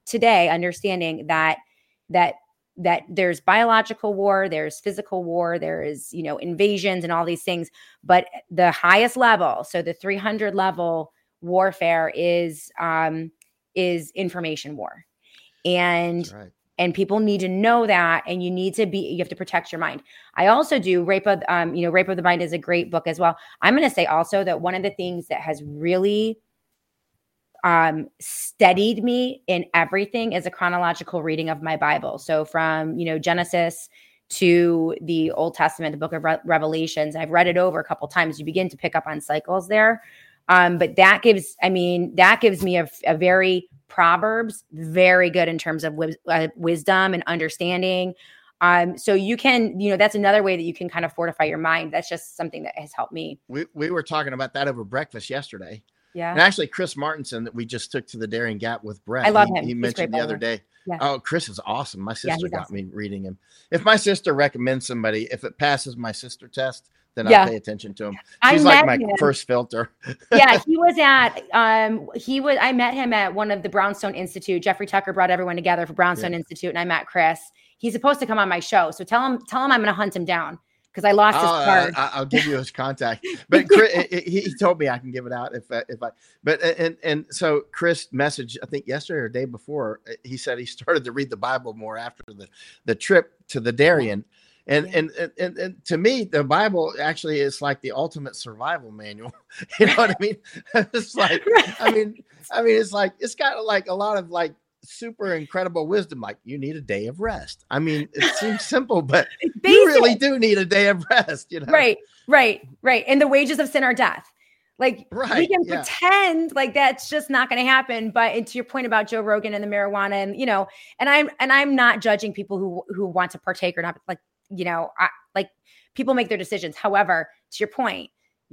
that there's biological war, there's physical war, there is, invasions and all these things. But the highest level, so the 300 level warfare is information war. And people need to know that, and you have to protect your mind. I also do Rape of the Mind is a great book as well. I'm going to say also that one of the things that has really steadied me in everything is a chronological reading of my Bible. So from, Genesis to the Old Testament, the book of Revelations, I've read it over a couple times. You begin to pick up on cycles there. But that gives me a very Proverbs, very good in terms of wisdom and understanding. So you can, that's another way that you can kind of fortify your mind. That's just something that has helped me. We were talking about that over breakfast yesterday. Yeah. And actually Chris Martinson that we just took to the Darien Gap with Brett. I love him. He mentioned the other day. Yeah. Oh, Chris is awesome. My sister got me reading him. If my sister recommends somebody, if it passes my sister test, then I'll pay attention to him. She's like my first filter. Yeah, I met him at one of the Brownstone Institute. Jeffrey Tucker brought everyone together for Brownstone Institute, and I met Chris. He's supposed to come on my show, so tell him I'm going to hunt him down because I lost his card. I'll give you his contact. But Chris, he told me I can give it out if I. But and so Chris messaged, I think yesterday or the day before, he said he started to read the Bible more after the trip to the Darien. And to me, the Bible actually is like the ultimate survival manual. You know what I mean? It's like, I mean, it's like, it's got like a lot of like super incredible wisdom. Like you need a day of rest. I mean, it seems simple, but you really do need a day of rest. Right. And the wages of sin are death. Like we can pretend like that's just not going to happen. But to your point about Joe Rogan and the marijuana, and I'm not judging people who want to partake or not. Like, people make their decisions. However, to your point,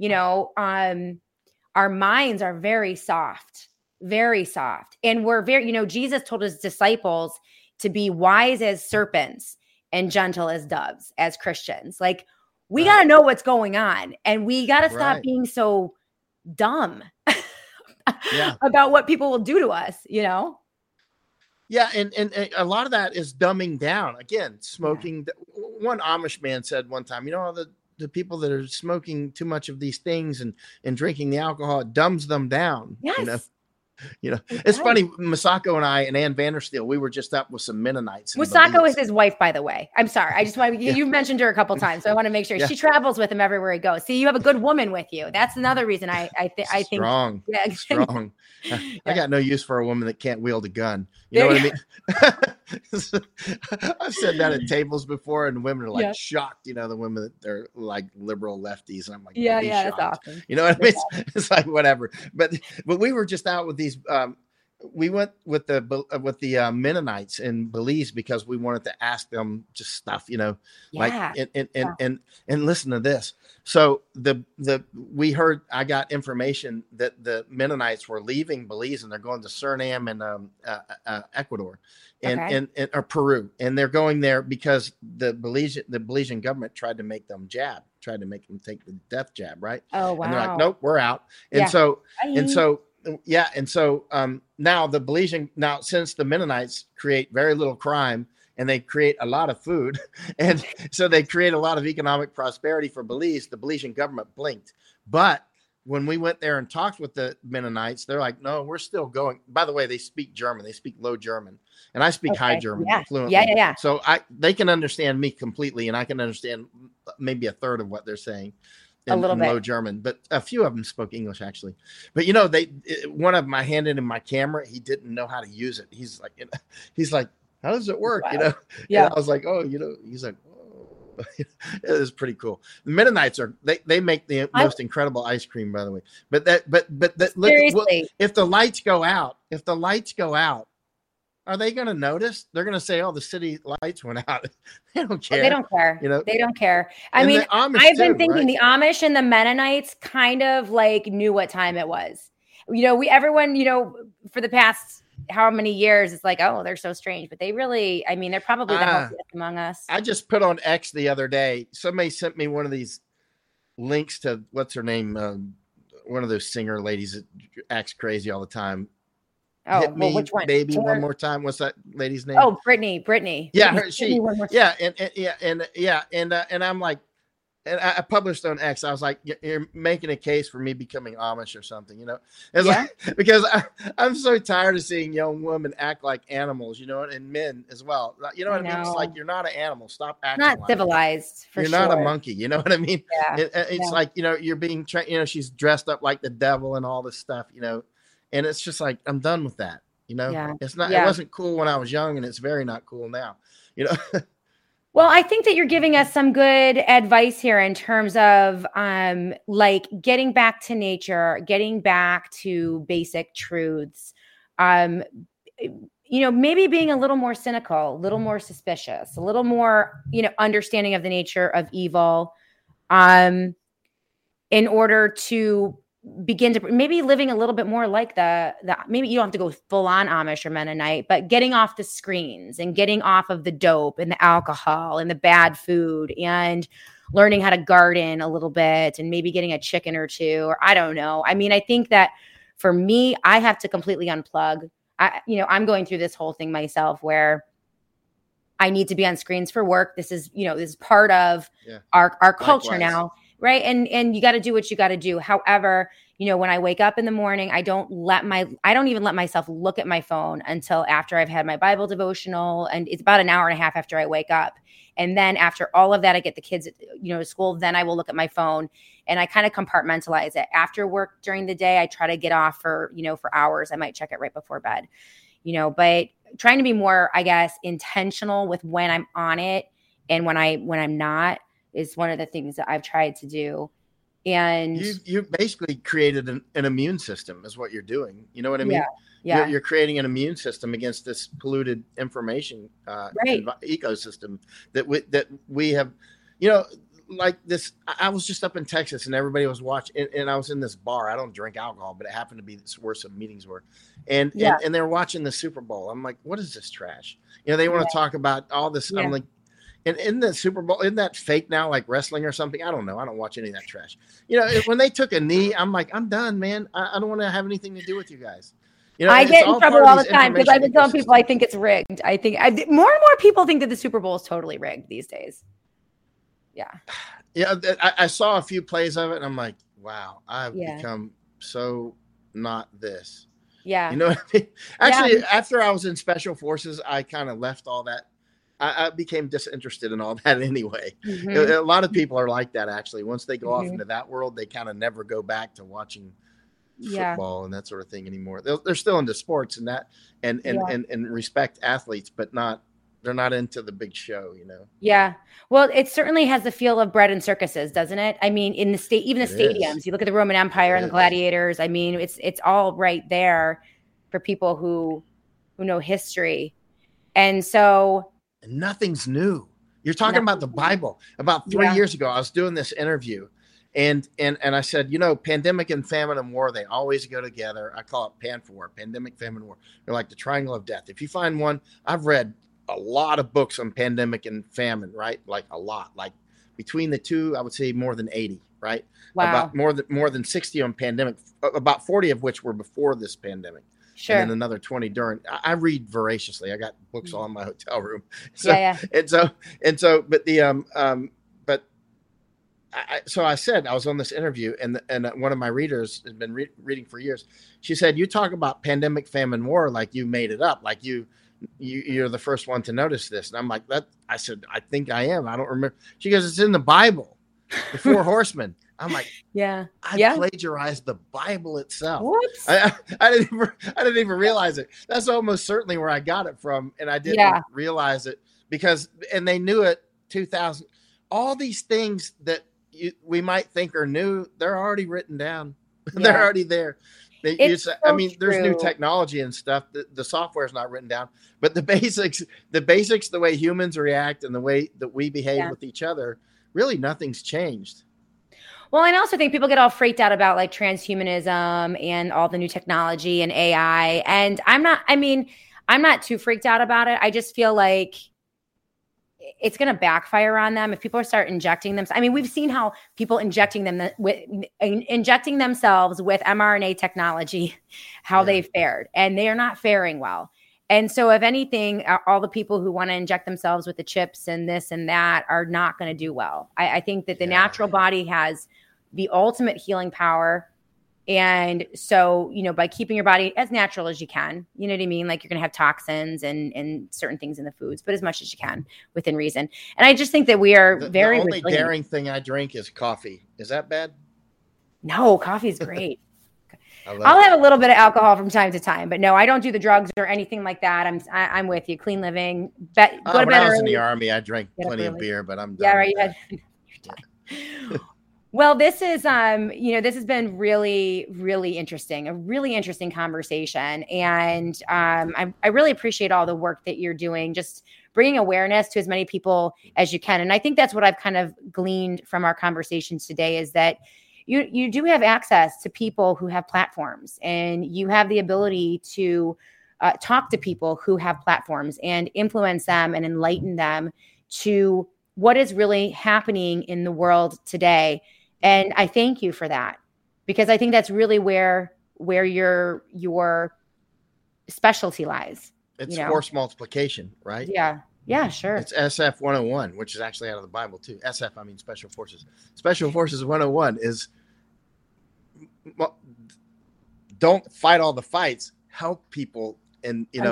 our minds are very soft. And we're very, Jesus told his disciples to be wise as serpents and gentle as doves as Christians. Like we got to know what's going on and we got to stop being so dumb about what people will do to us, Yeah, and a lot of that is dumbing down. Again, smoking. Yeah. One Amish man said one time, the people that are smoking too much of these things and drinking the alcohol, it dumbs them down. Yes. It's funny. Masako and I and Ann Vandersteel, we were just up with some Mennonites. Masako is his wife, by the way. I'm sorry. I just want you mentioned her a couple times, so I want to make sure she travels with him everywhere he goes. See, you have a good woman with you. That's another reason I think strong. Yeah, strong. I got no use for a woman that can't wield a gun. You know what I mean? I've said that at tables before, and women are like shocked. The women that they're like liberal lefties, and I'm like, that's awesome. You know what I mean? It's like whatever. But we were just out with these. We went with the Mennonites in Belize because we wanted to ask them just stuff, like and listen to this. So we heard, I got information that the Mennonites were leaving Belize and they're going to Suriname and Ecuador and or Peru, and they're going there because the Belizean government tried to make them take the death jab, right? Oh wow! And they're like, nope, we're out. And so now the Belizean, since the Mennonites create very little crime and they create a lot of food, and so they create a lot of economic prosperity for Belize, the Belizean government blinked. But when we went there and talked with the Mennonites, they're like, no, we're still going. By the way, they speak German. They speak Low German, and I speak High German fluently. Yeah. So they can understand me completely, and I can understand maybe a third of what they're saying. In Low German, but a few of them spoke English actually. But one of them, I handed him my camera. He didn't know how to use it. He's like, how does it work? Wow. Yeah. And I was like, he's like, oh. It is pretty cool. The Mennonites they make the most incredible ice cream, by the way. But if the lights go out, are they going to notice? They're going to say, "Oh, the city lights went out." They don't care. They don't care. They don't care. I mean, I've been thinking the Amish and the Mennonites kind of like knew what time it was. Everyone, for the past how many years, it's like, oh, they're so strange, but they really, they're probably the healthiest among us. I just put on X the other day. Somebody sent me one of these links to what's her name, one of those singer ladies that acts crazy all the time. Oh, Hit me, which one? Baby, one more time. What's that lady's name? Oh, Brittany. Yeah, and I'm like, and I published on X. I was like, you're making a case for me becoming Amish or something, It's like, because I'm so tired of seeing young women act like animals, and men as well. You know what I mean? It's like, you're not an animal. Stop acting. Not like civilized. You're not a monkey. You know what I mean? Yeah. It's like, you're being trained. She's dressed up like the devil and all this stuff. And it's just like, I'm done with that. Yeah. It's not, Yeah. it wasn't cool when I was young, and it's very not cool now, Well, I think that you're giving us some good advice here in terms of like getting back to nature, getting back to basic truths. Maybe being a little more cynical, a little more suspicious, a little more, understanding of the nature of evil, in order to begin to maybe living a little bit more like the maybe you don't have to go full on Amish or Mennonite, but getting off the screens and getting off of the dope and the alcohol and the bad food and learning how to garden a little bit and maybe getting a chicken or two, or I don't know. I mean, I think that for me, I have to completely unplug. I'm going through this whole thing myself where I need to be on screens for work. This is part of our culture. Likewise. Now. Right. And you got to do what you got to do. However, when I wake up in the morning, I don't even let myself look at my phone until after I've had my Bible devotional. And it's about an hour and a half after I wake up. And then after all of that, I get the kids, to school. Then I will look at my phone and I kind of compartmentalize it. After work during the day, I try to get off for hours. I might check it right before bed, but trying to be more, I guess, intentional with when I'm on it and when I'm not is one of the things that I've tried to do. And you basically created an immune system is what you're doing. You know what I mean? Yeah. You're creating an immune system against this polluted information ecosystem that we have, like this. I was just up in Texas and everybody was watching, and I was in this bar. I don't drink alcohol, but it happened to be where some meetings were. And they were watching the Super Bowl. I'm like, what is this trash? They want to talk about all this. I'm like, and in the Super Bowl, isn't that fake now, like wrestling or something? I don't know. I don't watch any of that trash. When they took a knee, I'm like, I'm done, man. I don't want to have anything to do with you guys. I get in trouble all the time because I've been telling people I think it's rigged. I think more and more people think that the Super Bowl is totally rigged these days. Yeah. Yeah. I saw a few plays of it and I'm like, wow, I've become so not this. Yeah. You know what I mean? Actually, after I was in Special Forces, I kind of left all that. I became disinterested in all that anyway. Mm-hmm. A lot of people are like that, actually. Once they go off into that world, they kind of never go back to watching football and that sort of thing anymore. They're still into sports and that and respect athletes, but they're not into the big show, Yeah. Well, it certainly has the feel of bread and circuses, doesn't it? I mean, in the stadiums, you look at the Roman Empire and the gladiators. I mean, it's all right there for people who know history. And so nothing's new. You're talking about the Bible. About 3 years ago, I was doing this interview and I said, pandemic and famine and war, they always go together. I call it PAN4, pandemic, famine, war. They're like the triangle of death. If you find one, I've read a lot of books on pandemic and famine, right? Like a lot, like between the two, I would say more than 80, right? Wow. About more than 60 on pandemic, about 40 of which were before this pandemic. Sure. And then another 20 during. I read voraciously. I got books all in my hotel room. So I said I was on this interview, and one of my readers has been reading for years. She said, "You talk about pandemic, famine, war like you made it up, like you're the first one to notice this." And I'm like, "That." I said, "I think I am. I don't remember." She goes, "It's in the Bible, the four horsemen." I'm like, I plagiarized the Bible itself. Whoops. I didn't even realize it. That's almost certainly where I got it from. And I didn't realize it and they knew it 2000. All these things that we might think are new, they're already written down. They're already there. There's new technology and stuff. The software is not written down, but the basics, the way humans react and the way that we behave with each other, really nothing's changed. Well, I also think people get all freaked out about like transhumanism and all the new technology and AI. And I'm not too freaked out about it. I just feel like it's going to backfire on them if people start injecting them. I mean, we've seen how people injecting themselves with mRNA technology, how they fared, and they are not faring well. And so if anything, all the people who want to inject themselves with the chips and this and that are not going to do well. I think that the natural body has the ultimate healing power. And so, by keeping your body as natural as you can, you know what I mean? Like you're going to have toxins and certain things in the foods, but as much as you can within reason. And I just think that we are the only daring thing I drink is coffee. Is that bad? No, coffee is great. I'll have a little bit of alcohol from time to time, but no, I don't do the drugs or anything like that. I'm with you. Clean living. Go to when bed I was early. in the Army, I drank plenty of beer, but I'm done. Yeah, right. You're done. Well, this is, this has been really, really interesting, a really interesting conversation. And I really appreciate all the work that you're doing, just bringing awareness to as many people as you can. And I think that's what I've kind of gleaned from our conversations today is that you do have access to people who have platforms, and you have the ability to talk to people who have platforms and influence them and enlighten them to what is really happening in the world today. And I thank you for that, because I think that's really where your specialty lies. It's force multiplication, right? Yeah. Yeah, sure. It's SF 101, which is actually out of the Bible too. SF, I mean Special Forces. Special Forces 101 is don't fight all the fights, help people. And, you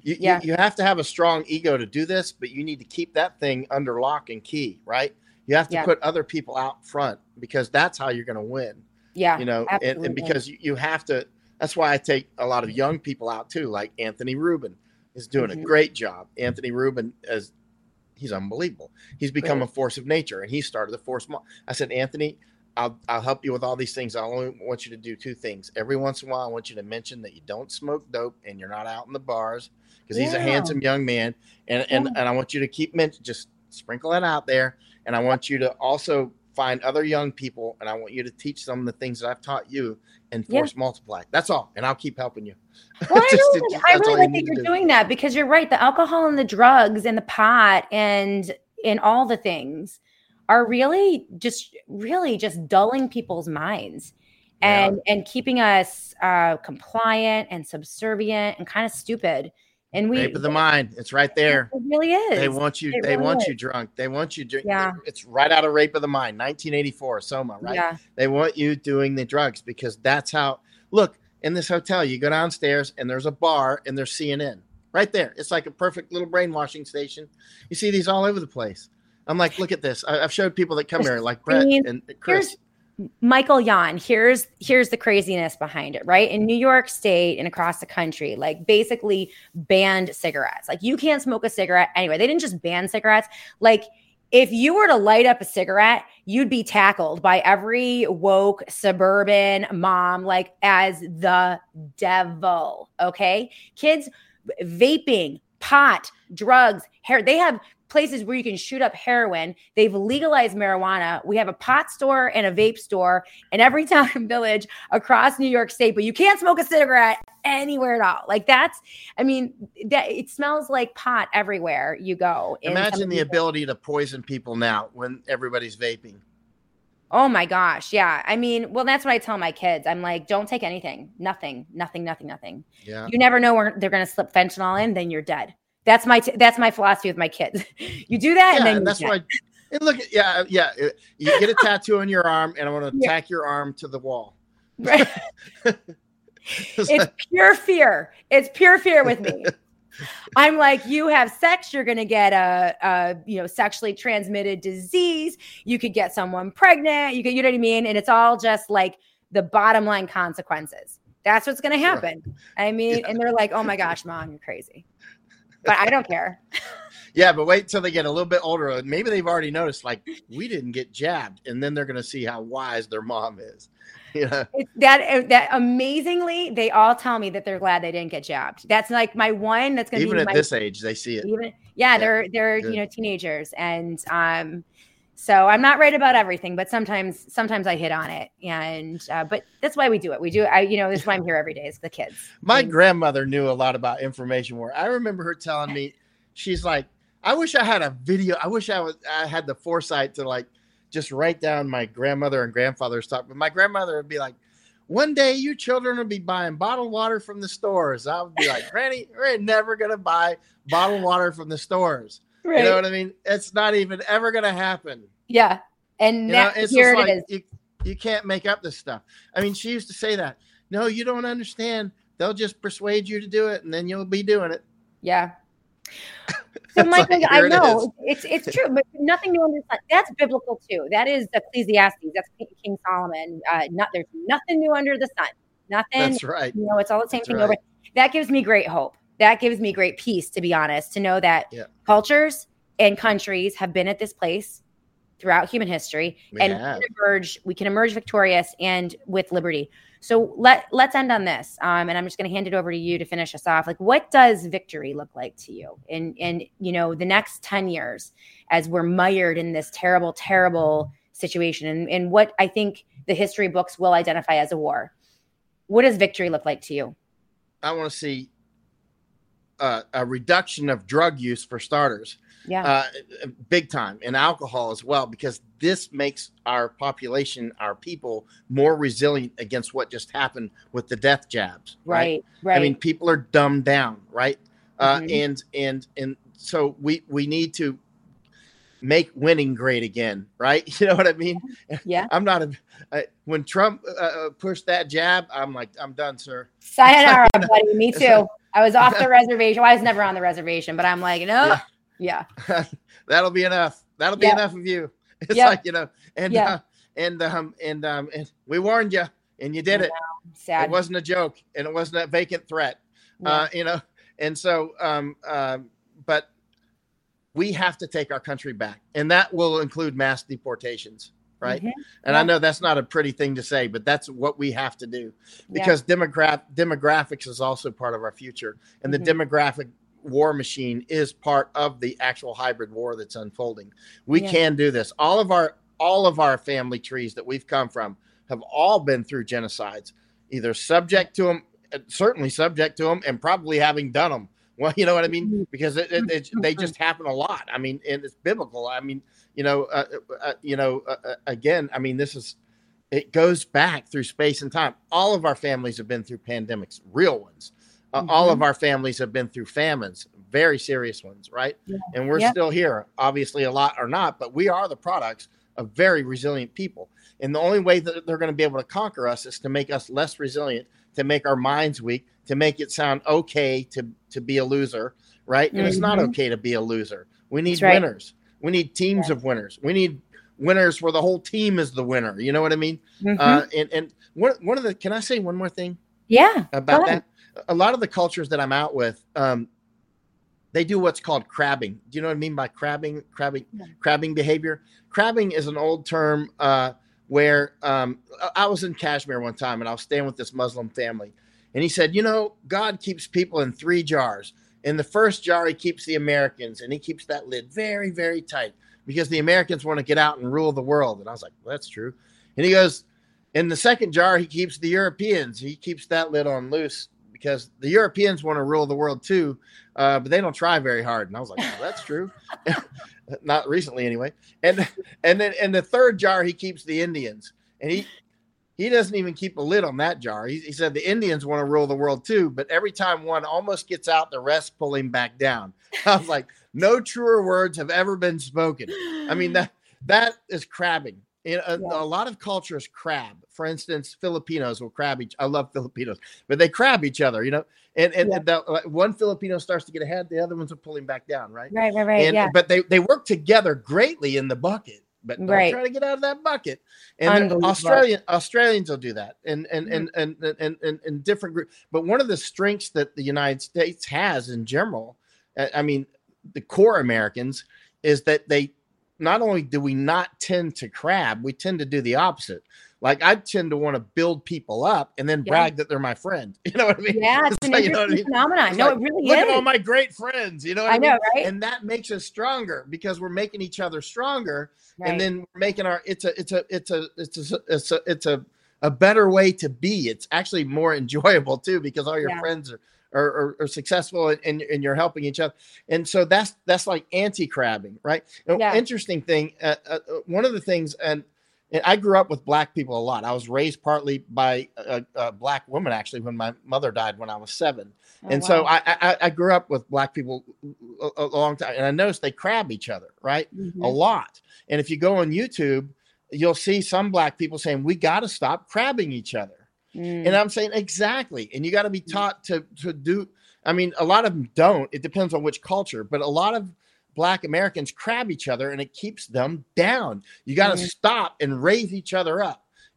have to have a strong ego to do this, but you need to keep that thing under lock and key, right? You have to put other people out front, because that's how you're going to win. Yeah. And because you have to, that's why I take a lot of young people out too. Like Anthony Rubin is doing a great job. Anthony Rubin, he's unbelievable. He's become a force of nature, and he started the force. I said, Anthony, I'll help you with all these things. I only want you to do two things. Every once in a while, I want you to mention that you don't smoke dope and you're not out in the bars, because he's a handsome young man. And I want you to keep just sprinkle that out there. And I want you to also find other young people, and I want you to teach them the things that I've taught you and force multiply. That's all. And I'll keep helping you. Well, I really like that you're doing that, because you're right. The alcohol and the drugs and the pot and all the things are really just dulling people's minds and keeping us compliant and subservient and kind of stupid. And rape of the mind. It's right there. It really is. They want you. They want you drunk. They want you drink. Yeah. It's right out of Rape of the Mind, 1984, Soma. Right. Yeah. They want you doing the drugs, because that's how. Look, in this hotel, you go downstairs and there's a bar and there's CNN right there. It's like a perfect little brainwashing station. You see these all over the place. I'm like, look at this. I've showed people that come here, like Brett and Chris. Michael Yon, here's the craziness behind it, right? In New York State and across the country, like basically banned cigarettes. Like you can't smoke a cigarette anyway. They didn't just ban cigarettes. Like if you were to light up a cigarette, you'd be tackled by every woke suburban mom like as the devil. Okay. Kids vaping, pot, drugs, hair. They have places where you can shoot up heroin. They've legalized marijuana. We have a pot store and a vape store in every town and village across New York State, but you can't smoke a cigarette anywhere at all. Like that it smells like pot everywhere you go. Imagine the ability to poison people now when everybody's vaping. Oh my gosh. Yeah. I mean, well, that's what I tell my kids. I'm like, don't take anything. Nothing. Yeah. You never know where they're going to slip fentanyl in, then you're dead. That's my philosophy with my kids. You do that, and then that's why. And look, you get a tattoo on your arm, and I want to tack your arm to the wall. Right. It's pure fear. It's pure fear with me. I'm like, you have sex, you're going to get a sexually transmitted disease. You could get someone pregnant. You know what I mean? And it's all just like the bottom line consequences. That's what's going to happen. Sure. I mean, and they're like, oh my gosh, Mom, you're crazy. But I don't care. Yeah, but wait till they get a little bit older. Maybe they've already noticed, like, we didn't get jabbed. And then they're going to see how wise their mom is. Yeah. That amazingly, they all tell me that they're glad they didn't get jabbed. That's like my one that's going to be even at this age, they see it. They're teenagers. And so I'm not right about everything, but sometimes I hit on it. And but that's why we do it. That's why I'm here every day is the kids. My grandmother knew a lot about information war. I remember her telling me, she's like, I wish I had a video. I wish I had the foresight to like just write down my grandmother and grandfather's talk. But my grandmother would be like, one day you children will be buying bottled water from the stores. I would be like, Granny, we're never going to buy bottled water from the stores. Right. You know what I mean? It's not even ever going to happen. Yeah. And here it is. You can't make up this stuff. I mean, she used to say that. No, you don't understand. They'll just persuade you to do it, and then you'll be doing it. Yeah. So, Michael, like, I know it's true, but nothing new under the sun. That's biblical too. That is Ecclesiastes. That's King Solomon. There's nothing new under the sun. nothing. That's right. You know, it's all the same That's thing right. over. That gives me great hope. That gives me great peace, to be honest, to know that Yeah. cultures and countries have been at this place throughout human history, and we can emerge victorious and with liberty. So let's end on this. And I'm just going to hand it over to you to finish us off. Like, what does victory look like to you in you know, the next 10 years as we're mired in this terrible, terrible situation, and what I think the history books will identify as a war? What does victory look like to you? I want to see a reduction of drug use for starters. Yeah. Big time, and alcohol as well, because this makes our population, our people, more resilient against what just happened with the death jabs. Right. I mean, people are dumbed down, right? And so we need to make winning great again, right? You know what I mean? Yeah. I'm not when Trump pushed that jab, I'm like, I'm done, sir. Sayonara, buddy. Me too. I was off the reservation. Well, I was never on the reservation, but I'm like, no. Yeah. That'll be enough. That'll be enough of you. It's like, you know, and we warned you and you did it. Sad. It wasn't a joke, and it wasn't a vacant threat. You know, and so but we have to take our country back, and that will include mass deportations, right? And I know that's not a pretty thing to say, but that's what we have to do, because demographics is also part of our future, and the demographic war machine is part of the actual hybrid war that's unfolding. We can do this. All of our family trees that we've come from have all been through genocides, either subject to them, certainly subject to them, and probably having done them. Well, you know what I mean? Because they just happen a lot. I mean, and it's biblical. I mean, again, I mean, it goes back through space and time. All of our families have been through pandemics, real ones. All of our families have been through famines, very serious ones, right? And we're still here. Obviously, a lot are not, but we are the products of very resilient people. And the only way that they're going to be able to conquer us is to make us less resilient, to make our minds weak, to make it sound okay to be a loser, right? And it's not okay to be a loser. We need winners. We need teams of winners. We need winners where the whole team is the winner. You know what I mean? And one of the, can I say one more thing? Yeah. About that? A lot of the cultures that I'm out with, they do what's called crabbing. Do you know what I mean by crabbing behavior? Crabbing is an old term where I was in Kashmir one time, and I was staying with this Muslim family. And he said, you know, God keeps people in 3 jars. In the first jar, he keeps the Americans, and he keeps that lid very, very tight because the Americans want to get out and rule the world. And I was like, well, that's true. And he goes, in the second jar, he keeps the Europeans. He keeps that lid on loose, because the Europeans want to rule the world too, but they don't try very hard. And I was like, well, that's true. Not recently anyway. And then in the third jar, he keeps the Indians. And he doesn't even keep a lid on that jar. He said the Indians want to rule the world too, but every time one almost gets out, the rest pull him back down. I was like, no truer words have ever been spoken. I mean, that is crabbing. A lot of cultures crab. For instance, Filipinos will crab I love Filipinos, but they crab each other, you know, and one Filipino starts to get ahead, the other ones will pull him back down. Right. But they work together greatly in the bucket, but don't try to get out of that bucket. And Australians will do that and different groups. But one of the strengths that the United States has in general, I mean, the core Americans, is that not only do we not tend to crab, we tend to do the opposite. Like, I tend to want to build people up and then brag that they're my friend. You know what I mean? Yeah, it's an interesting phenomenon. No, it really is. Look at all my great friends. You know what I mean? Know, right? And that makes us stronger because we're making each other stronger, and then we're making it's a better way to be. It's actually more enjoyable too, because all your friends are successful and you're helping each other. And so that's like anti-crabbing, right? Interesting thing. One of the things, and I grew up with Black people a lot. I was raised partly by a Black woman, actually, when my mother died when I was 7. So I grew up with Black people a long time, and I noticed they crab each other, right? A lot. And if you go on YouTube, you'll see some Black people saying, we got to stop crabbing each other. And I'm saying, exactly. And you got to be taught to do. I mean, a lot of them don't. It depends on which culture, but a lot of Black Americans crab each other, and it keeps them down. You got to stop and raise each other up.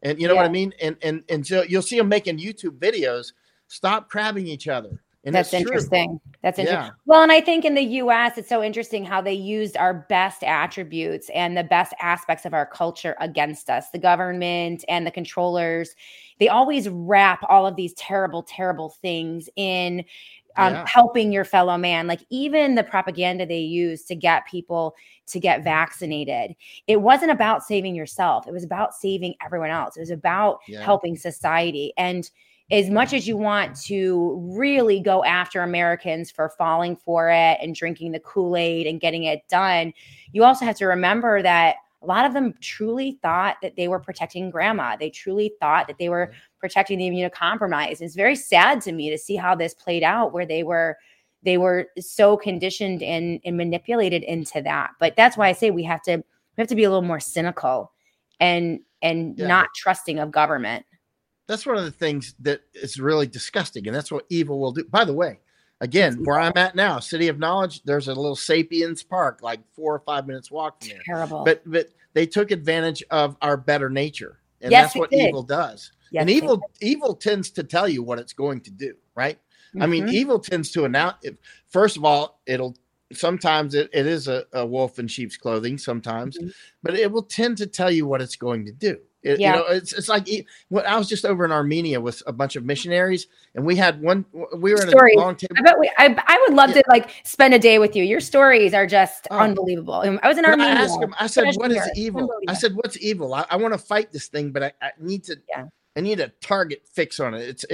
And you know what I mean? And so you'll see them making YouTube videos, stop crabbing each other. And that's interesting. True. That's interesting. Yeah. Well, and I think in the US, it's so interesting how they used our best attributes and the best aspects of our culture against us. The government and the controllers, they always wrap all of these terrible, terrible things in helping your fellow man. Like even the propaganda they use to get people to get vaccinated, it wasn't about saving yourself. It was about saving everyone else. It was about helping society. And as much as you want to really go after Americans for falling for it and drinking the Kool-Aid and getting it done, you also have to remember that a lot of them truly thought that they were protecting grandma. They truly thought that they were protecting the immunocompromised. It's very sad to me to see how this played out, where they were so conditioned and manipulated into that. But that's why I say we have to be a little more cynical and not trusting of government. That's one of the things that is really disgusting. And that's what evil will do. By the way, again, where I'm at now, City of Knowledge, there's a little Sapiens Park, like 4 or 5 minutes walk from there. Terrible. But they took advantage of our better nature. And that's what evil does. Yes, and evil tends to tell you what it's going to do, right? Mm-hmm. I mean, evil tends to announce, first of all, sometimes it is a wolf in sheep's clothing sometimes, but it will tend to tell you what it's going to do. You know, it's like I was just over in Armenia with a bunch of missionaries, and we were in a long table. I would love to spend a day with you. Your stories are just unbelievable. I was in Armenia. I asked him, I said, "What is evil?" Cambodia. I said, "What's evil? I want to fight this thing, but I need to. I need a target fix on it.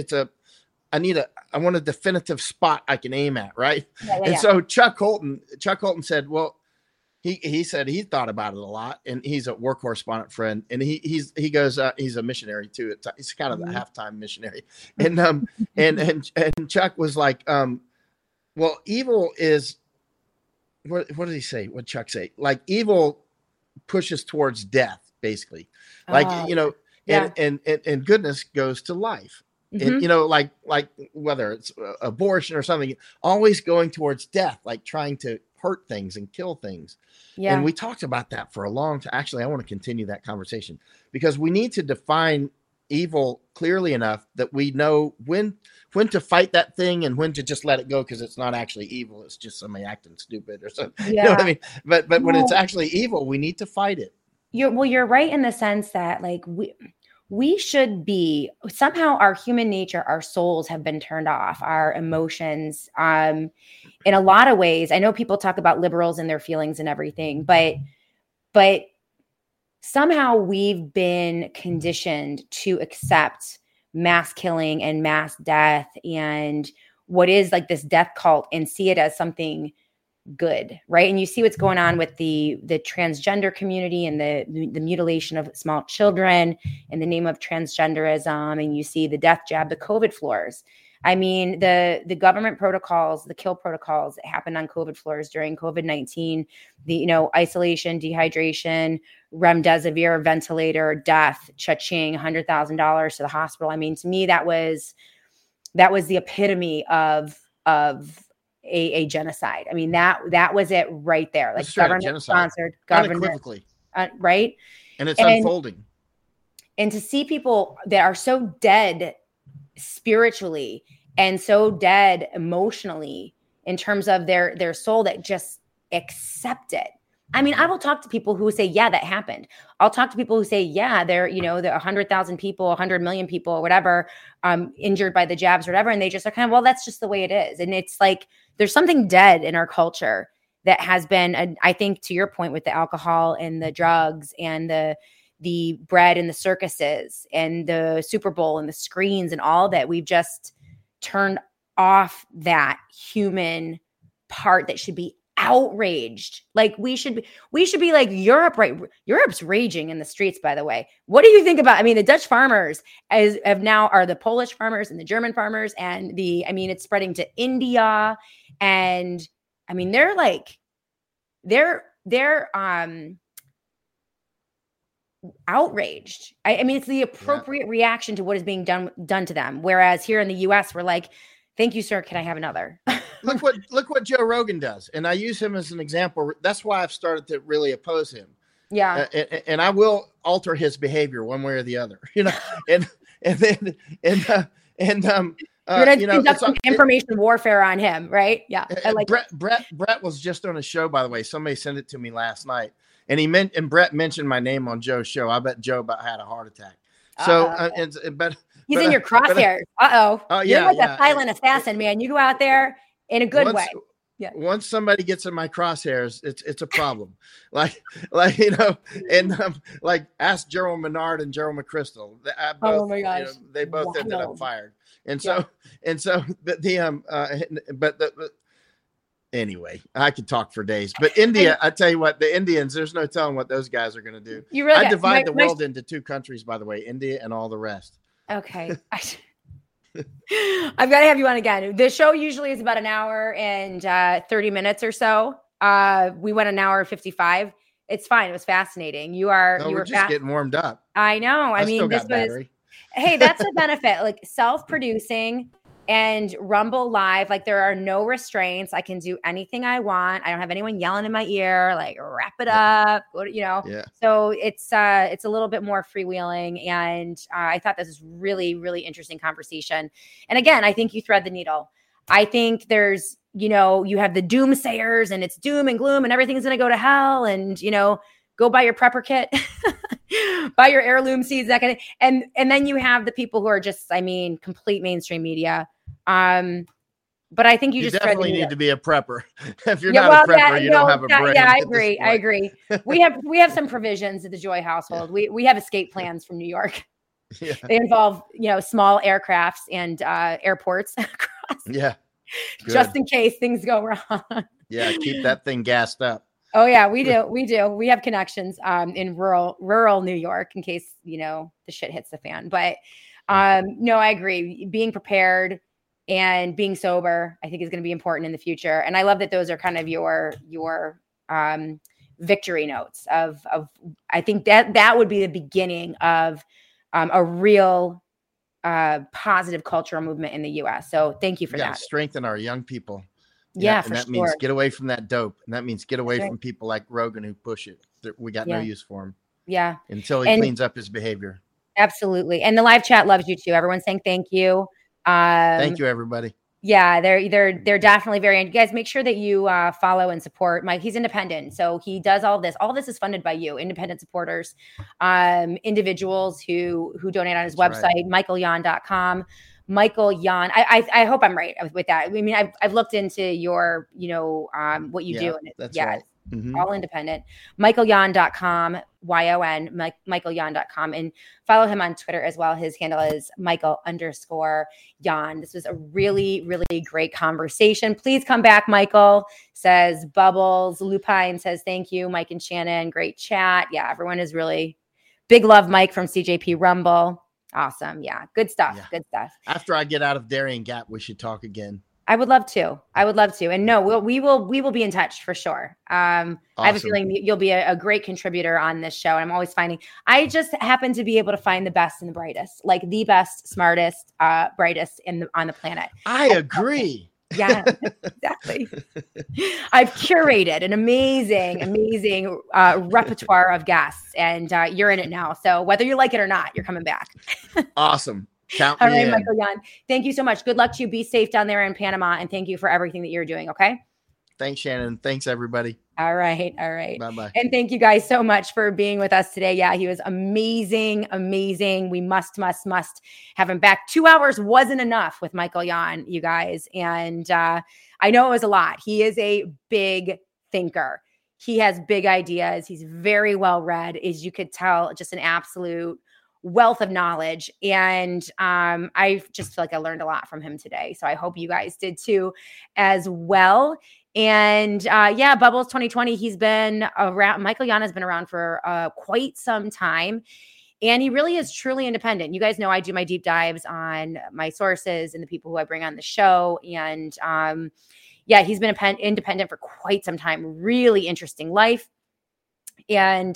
I want a definitive spot I can aim at, right?" So Chuck Holton said, "Well." He said he thought about it a lot, and he's a war correspondent friend, and he goes he's a missionary too. He's kind of the halftime missionary, and Chuck was like, well, evil is what did he say? What did Chuck say? Like evil pushes towards death, basically, and goodness goes to life. And, like whether it's abortion or something, always going towards death, like trying to hurt things and kill things. Yeah. And we talked about that for a long time. Actually, I want to continue that conversation because we need to define evil clearly enough that we know when to fight that thing and when to just let it go because it's not actually evil. It's just somebody acting stupid or something. Yeah. You know what I mean? But when it's actually evil, we need to fight it. You're right in the sense that like we should be somehow our human nature, our souls have been turned off, our emotions. In a lot of ways, I know people talk about liberals and their feelings and everything, but somehow we've been conditioned to accept mass killing and mass death and what is like this death cult and see it as something good, right? And you see what's going on with the transgender community and the mutilation of small children in the name of transgenderism, and you see the death jab, the COVID floors. I mean, the government protocols, the kill protocols that happened on COVID floors during COVID-19, the isolation, dehydration, remdesivir, ventilator, death, cha-ching, $100,000 to the hospital. I mean, to me, that was the epitome of a genocide. I mean, that was it right there. Like government sponsored, government, right? And it's unfolding. And to see people that are so dead spiritually and so dead emotionally in terms of their soul that just accept it. I mean, I will talk to people who say, yeah, that happened. I'll talk to people who say, yeah, there are 100,000 people, 100 million people or whatever, injured by the jabs or whatever. And they just are kind of, well, that's just the way it is. And it's like, there's something dead in our culture that has been, I think to your point with the alcohol and the drugs and the bread and the circuses and the Super Bowl and the screens and all that, we've just turned off that human part that should be outraged. Like we should be like Europe, right? Europe's raging in the streets, by the way. What do you think about, the Dutch farmers are the Polish farmers and the German farmers and it's spreading to India. And they're outraged. It's the appropriate reaction to what is being done to them. Whereas here in the US, we're like, thank you, sir. Can I have another? Look what Joe Rogan does. And I use him as an example. That's why I've started to really oppose him Yeah. And I will alter his behavior one way or the other, and then, You're going to conduct some information warfare on him, right? Yeah. I like Brett was just on a show, by the way. Somebody sent it to me last night, and Brett mentioned my name on Joe's show. I bet Joe about had a heart attack. So, but he's in your crosshairs. Oh, yeah. You're like a silent assassin, man. You go out there in a good way. Yeah. Once somebody gets in my crosshairs, it's a problem. like like ask Gerald Menard and Gerald McChrystal. Oh my gosh, they both ended up fired. And so anyway, I could talk for days. But India, I tell you what, the Indians, there's no telling what those guys are going to do. I divide the world into two countries, by the way, India and all the rest. Okay. I've got to have you on again. The show usually is about an hour and 30 minutes or so. We went an hour and 55. It's fine. It was fascinating. We're just getting warmed up. I know. I mean, this was, hey, that's a benefit. Like self-producing and Rumble Live, like there are no restraints. I can do anything I want. I don't have anyone yelling in my ear, like wrap it up, Yeah. So it's a little bit more freewheeling. And I thought this was really, really interesting conversation. And again, I think you thread the needle. I think there's, you have the doomsayers and it's doom and gloom and everything's going to go to hell and, go buy your prepper kit, buy your heirloom seeds, that kind of, and then you have the people who are just, complete mainstream media. But I think you just definitely need to be a prepper. If you're not a prepper, you don't have a brain. Yeah, I agree. We have some provisions at the Joy household. Yeah. We have escape plans from New York. Yeah. They involve, small aircrafts and airports across. Yeah. Good. Just in case things go wrong. Yeah, keep that thing gassed up. Oh yeah, we do. We have connections in rural New York in case, the shit hits the fan. But no, I agree. Being prepared and being sober, I think is going to be important in the future. And I love that those are kind of your victory notes of I think that would be the beginning of a real positive cultural movement in the US. So thank you for that. Strengthen our young people. Yeah, and that means get away from that dope. And that means get away from people like Rogan who push it. We got no use for him. Yeah. Until he cleans up his behavior. Absolutely. And the live chat loves you too. Everyone's saying thank you. Thank you, everybody. Yeah, they're definitely very, you guys make sure that you follow and support Mike. He's independent. So he does all this. All this is funded by you, independent supporters, individuals who donate on his website, right. michaelyan.com. Michael Yan. I hope I'm right with that. I mean, I've looked into your, what you do. And that's right. Mm-hmm. All independent. michaelyan.com, YON, michaelyan.com, and follow him on Twitter as well. His handle is Michael_Yan. This was a really, really great conversation. Please come back, Michael, says Bubbles. Lupine says, thank you, Mike and Shannon. Great chat. Yeah, everyone is really big love, Mike from CJP Rumble. Awesome. Yeah. Good stuff. Yeah. Good stuff. After I get out of Darien Gap, we should talk again. I would love to. And no, we will be in touch for sure. Awesome. I have a feeling you'll be a great contributor on this show. And I'm always I just happen to be able to find the best and the brightest, like the best, smartest, brightest on the planet. I agree. Yeah, exactly. I've curated an amazing repertoire of guests, and you're in it now. So whether you like it or not, you're coming back. Awesome. Count me in. All right, Michael Yan. Thank you so much. Good luck to you. Be safe down there in Panama, and thank you for everything that you're doing. Okay. Thanks, Shannon. Thanks, everybody. All right. Bye-bye. And thank you guys so much for being with us today. Yeah, he was amazing. We must have him back. 2 hours wasn't enough with Michael Yan, you guys. And I know it was a lot. He is a big thinker. He has big ideas. He's very well read, as you could tell, just an absolute wealth of knowledge. And I just feel like I learned a lot from him today. So I hope you guys did too as well. And Bubbles 2020, he's been around. Michael Yan has been around for quite some time. And he really is truly independent. You guys know I do my deep dives on my sources and the people who I bring on the show. And he's been independent for quite some time. Really interesting life. And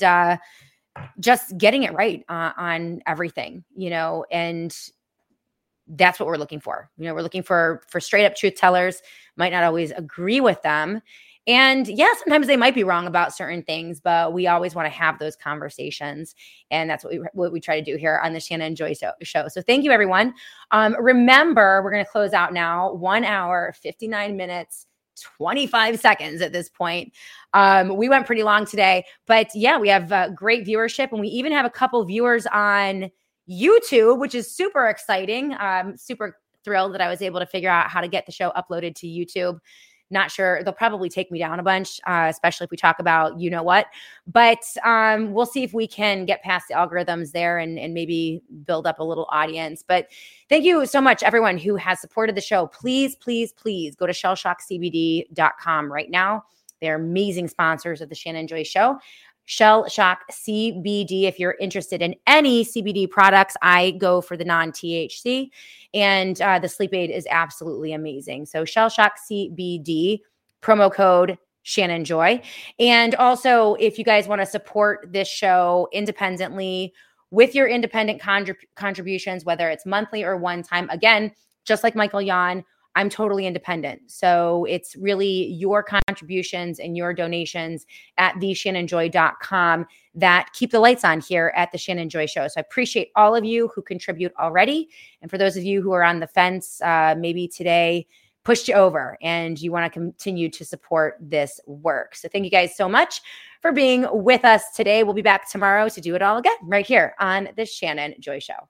just getting it right on everything, and that's what we're looking for. We're looking for straight up truth tellers. Might not always agree with them. And yeah, sometimes they might be wrong about certain things, but we always want to have those conversations. And that's what we try to do here on the Shannon and Joy show. So thank you, everyone. Remember, we're going to close out now, 1 hour, 59 minutes, 25 seconds at this point. We went pretty long today, but yeah, we have great viewership, and we even have a couple viewers on YouTube, which is super exciting. Super thrilled that I was able to figure out how to get the show uploaded to YouTube. Not sure. They'll probably take me down a bunch, especially if we talk about you know what. But we'll see if we can get past the algorithms there and maybe build up a little audience. But thank you so much, everyone who has supported the show. Please, please, please go to shellshockcbd.com right now. They're amazing sponsors of the Shannon Joy Show. Shell Shock CBD. If you're interested in any CBD products, I go for the non-THC, and the sleep aid is absolutely amazing. So Shell Shock CBD, promo code Shannon Joy. And also, if you guys want to support this show independently with your independent contributions, whether it's monthly or one time, again, just like Michael Yon, I'm totally independent. So it's really your contributions and your donations at theshannonjoy.com that keep the lights on here at the Shannon Joy Show. So I appreciate all of you who contribute already. And for those of you who are on the fence, maybe today pushed you over and you want to continue to support this work. So thank you guys so much for being with us today. We'll be back tomorrow to do it all again right here on the Shannon Joy Show.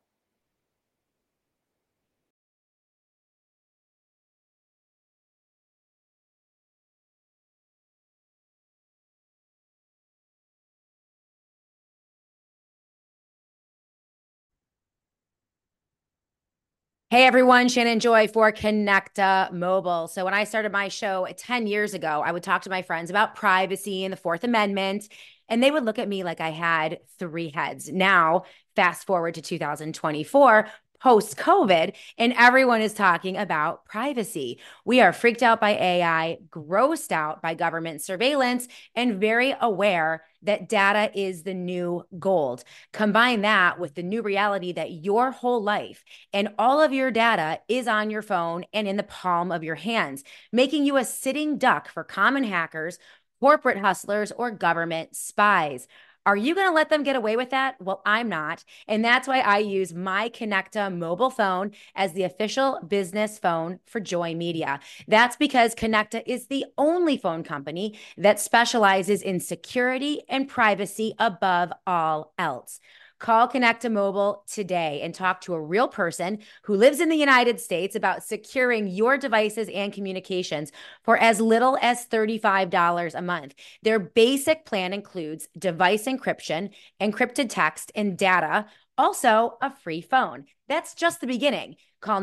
Hey everyone, Shannon Joy for Connecta Mobile. So when I started my show 10 years ago, I would talk to my friends about privacy and the Fourth Amendment, and they would look at me like I had three heads. Now, fast forward to 2024, post-COVID, and everyone is talking about privacy. We are freaked out by AI, grossed out by government surveillance, and very aware that data is the new gold. Combine that with the new reality that your whole life and all of your data is on your phone and in the palm of your hands, making you a sitting duck for common hackers, corporate hustlers, or government spies. Are you going to let them get away with that? Well, I'm not. And that's why I use my Connecta mobile phone as the official business phone for Joy Media. That's because Connecta is the only phone company that specializes in security and privacy above all else. Call Connecta Mobile today and talk to a real person who lives in the United States about securing your devices and communications for as little as $35 a month. Their basic plan includes device encryption, encrypted text and data, also a free phone. That's just the beginning. Call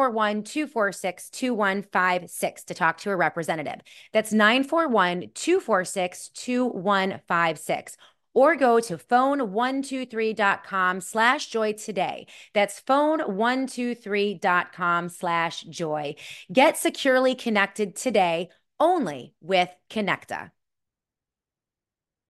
941-246-2156 to talk to a representative. That's 941-246-2156. Or go to phone123.com/joy today. That's phone123.com/joy. Get securely connected today only with Connecta.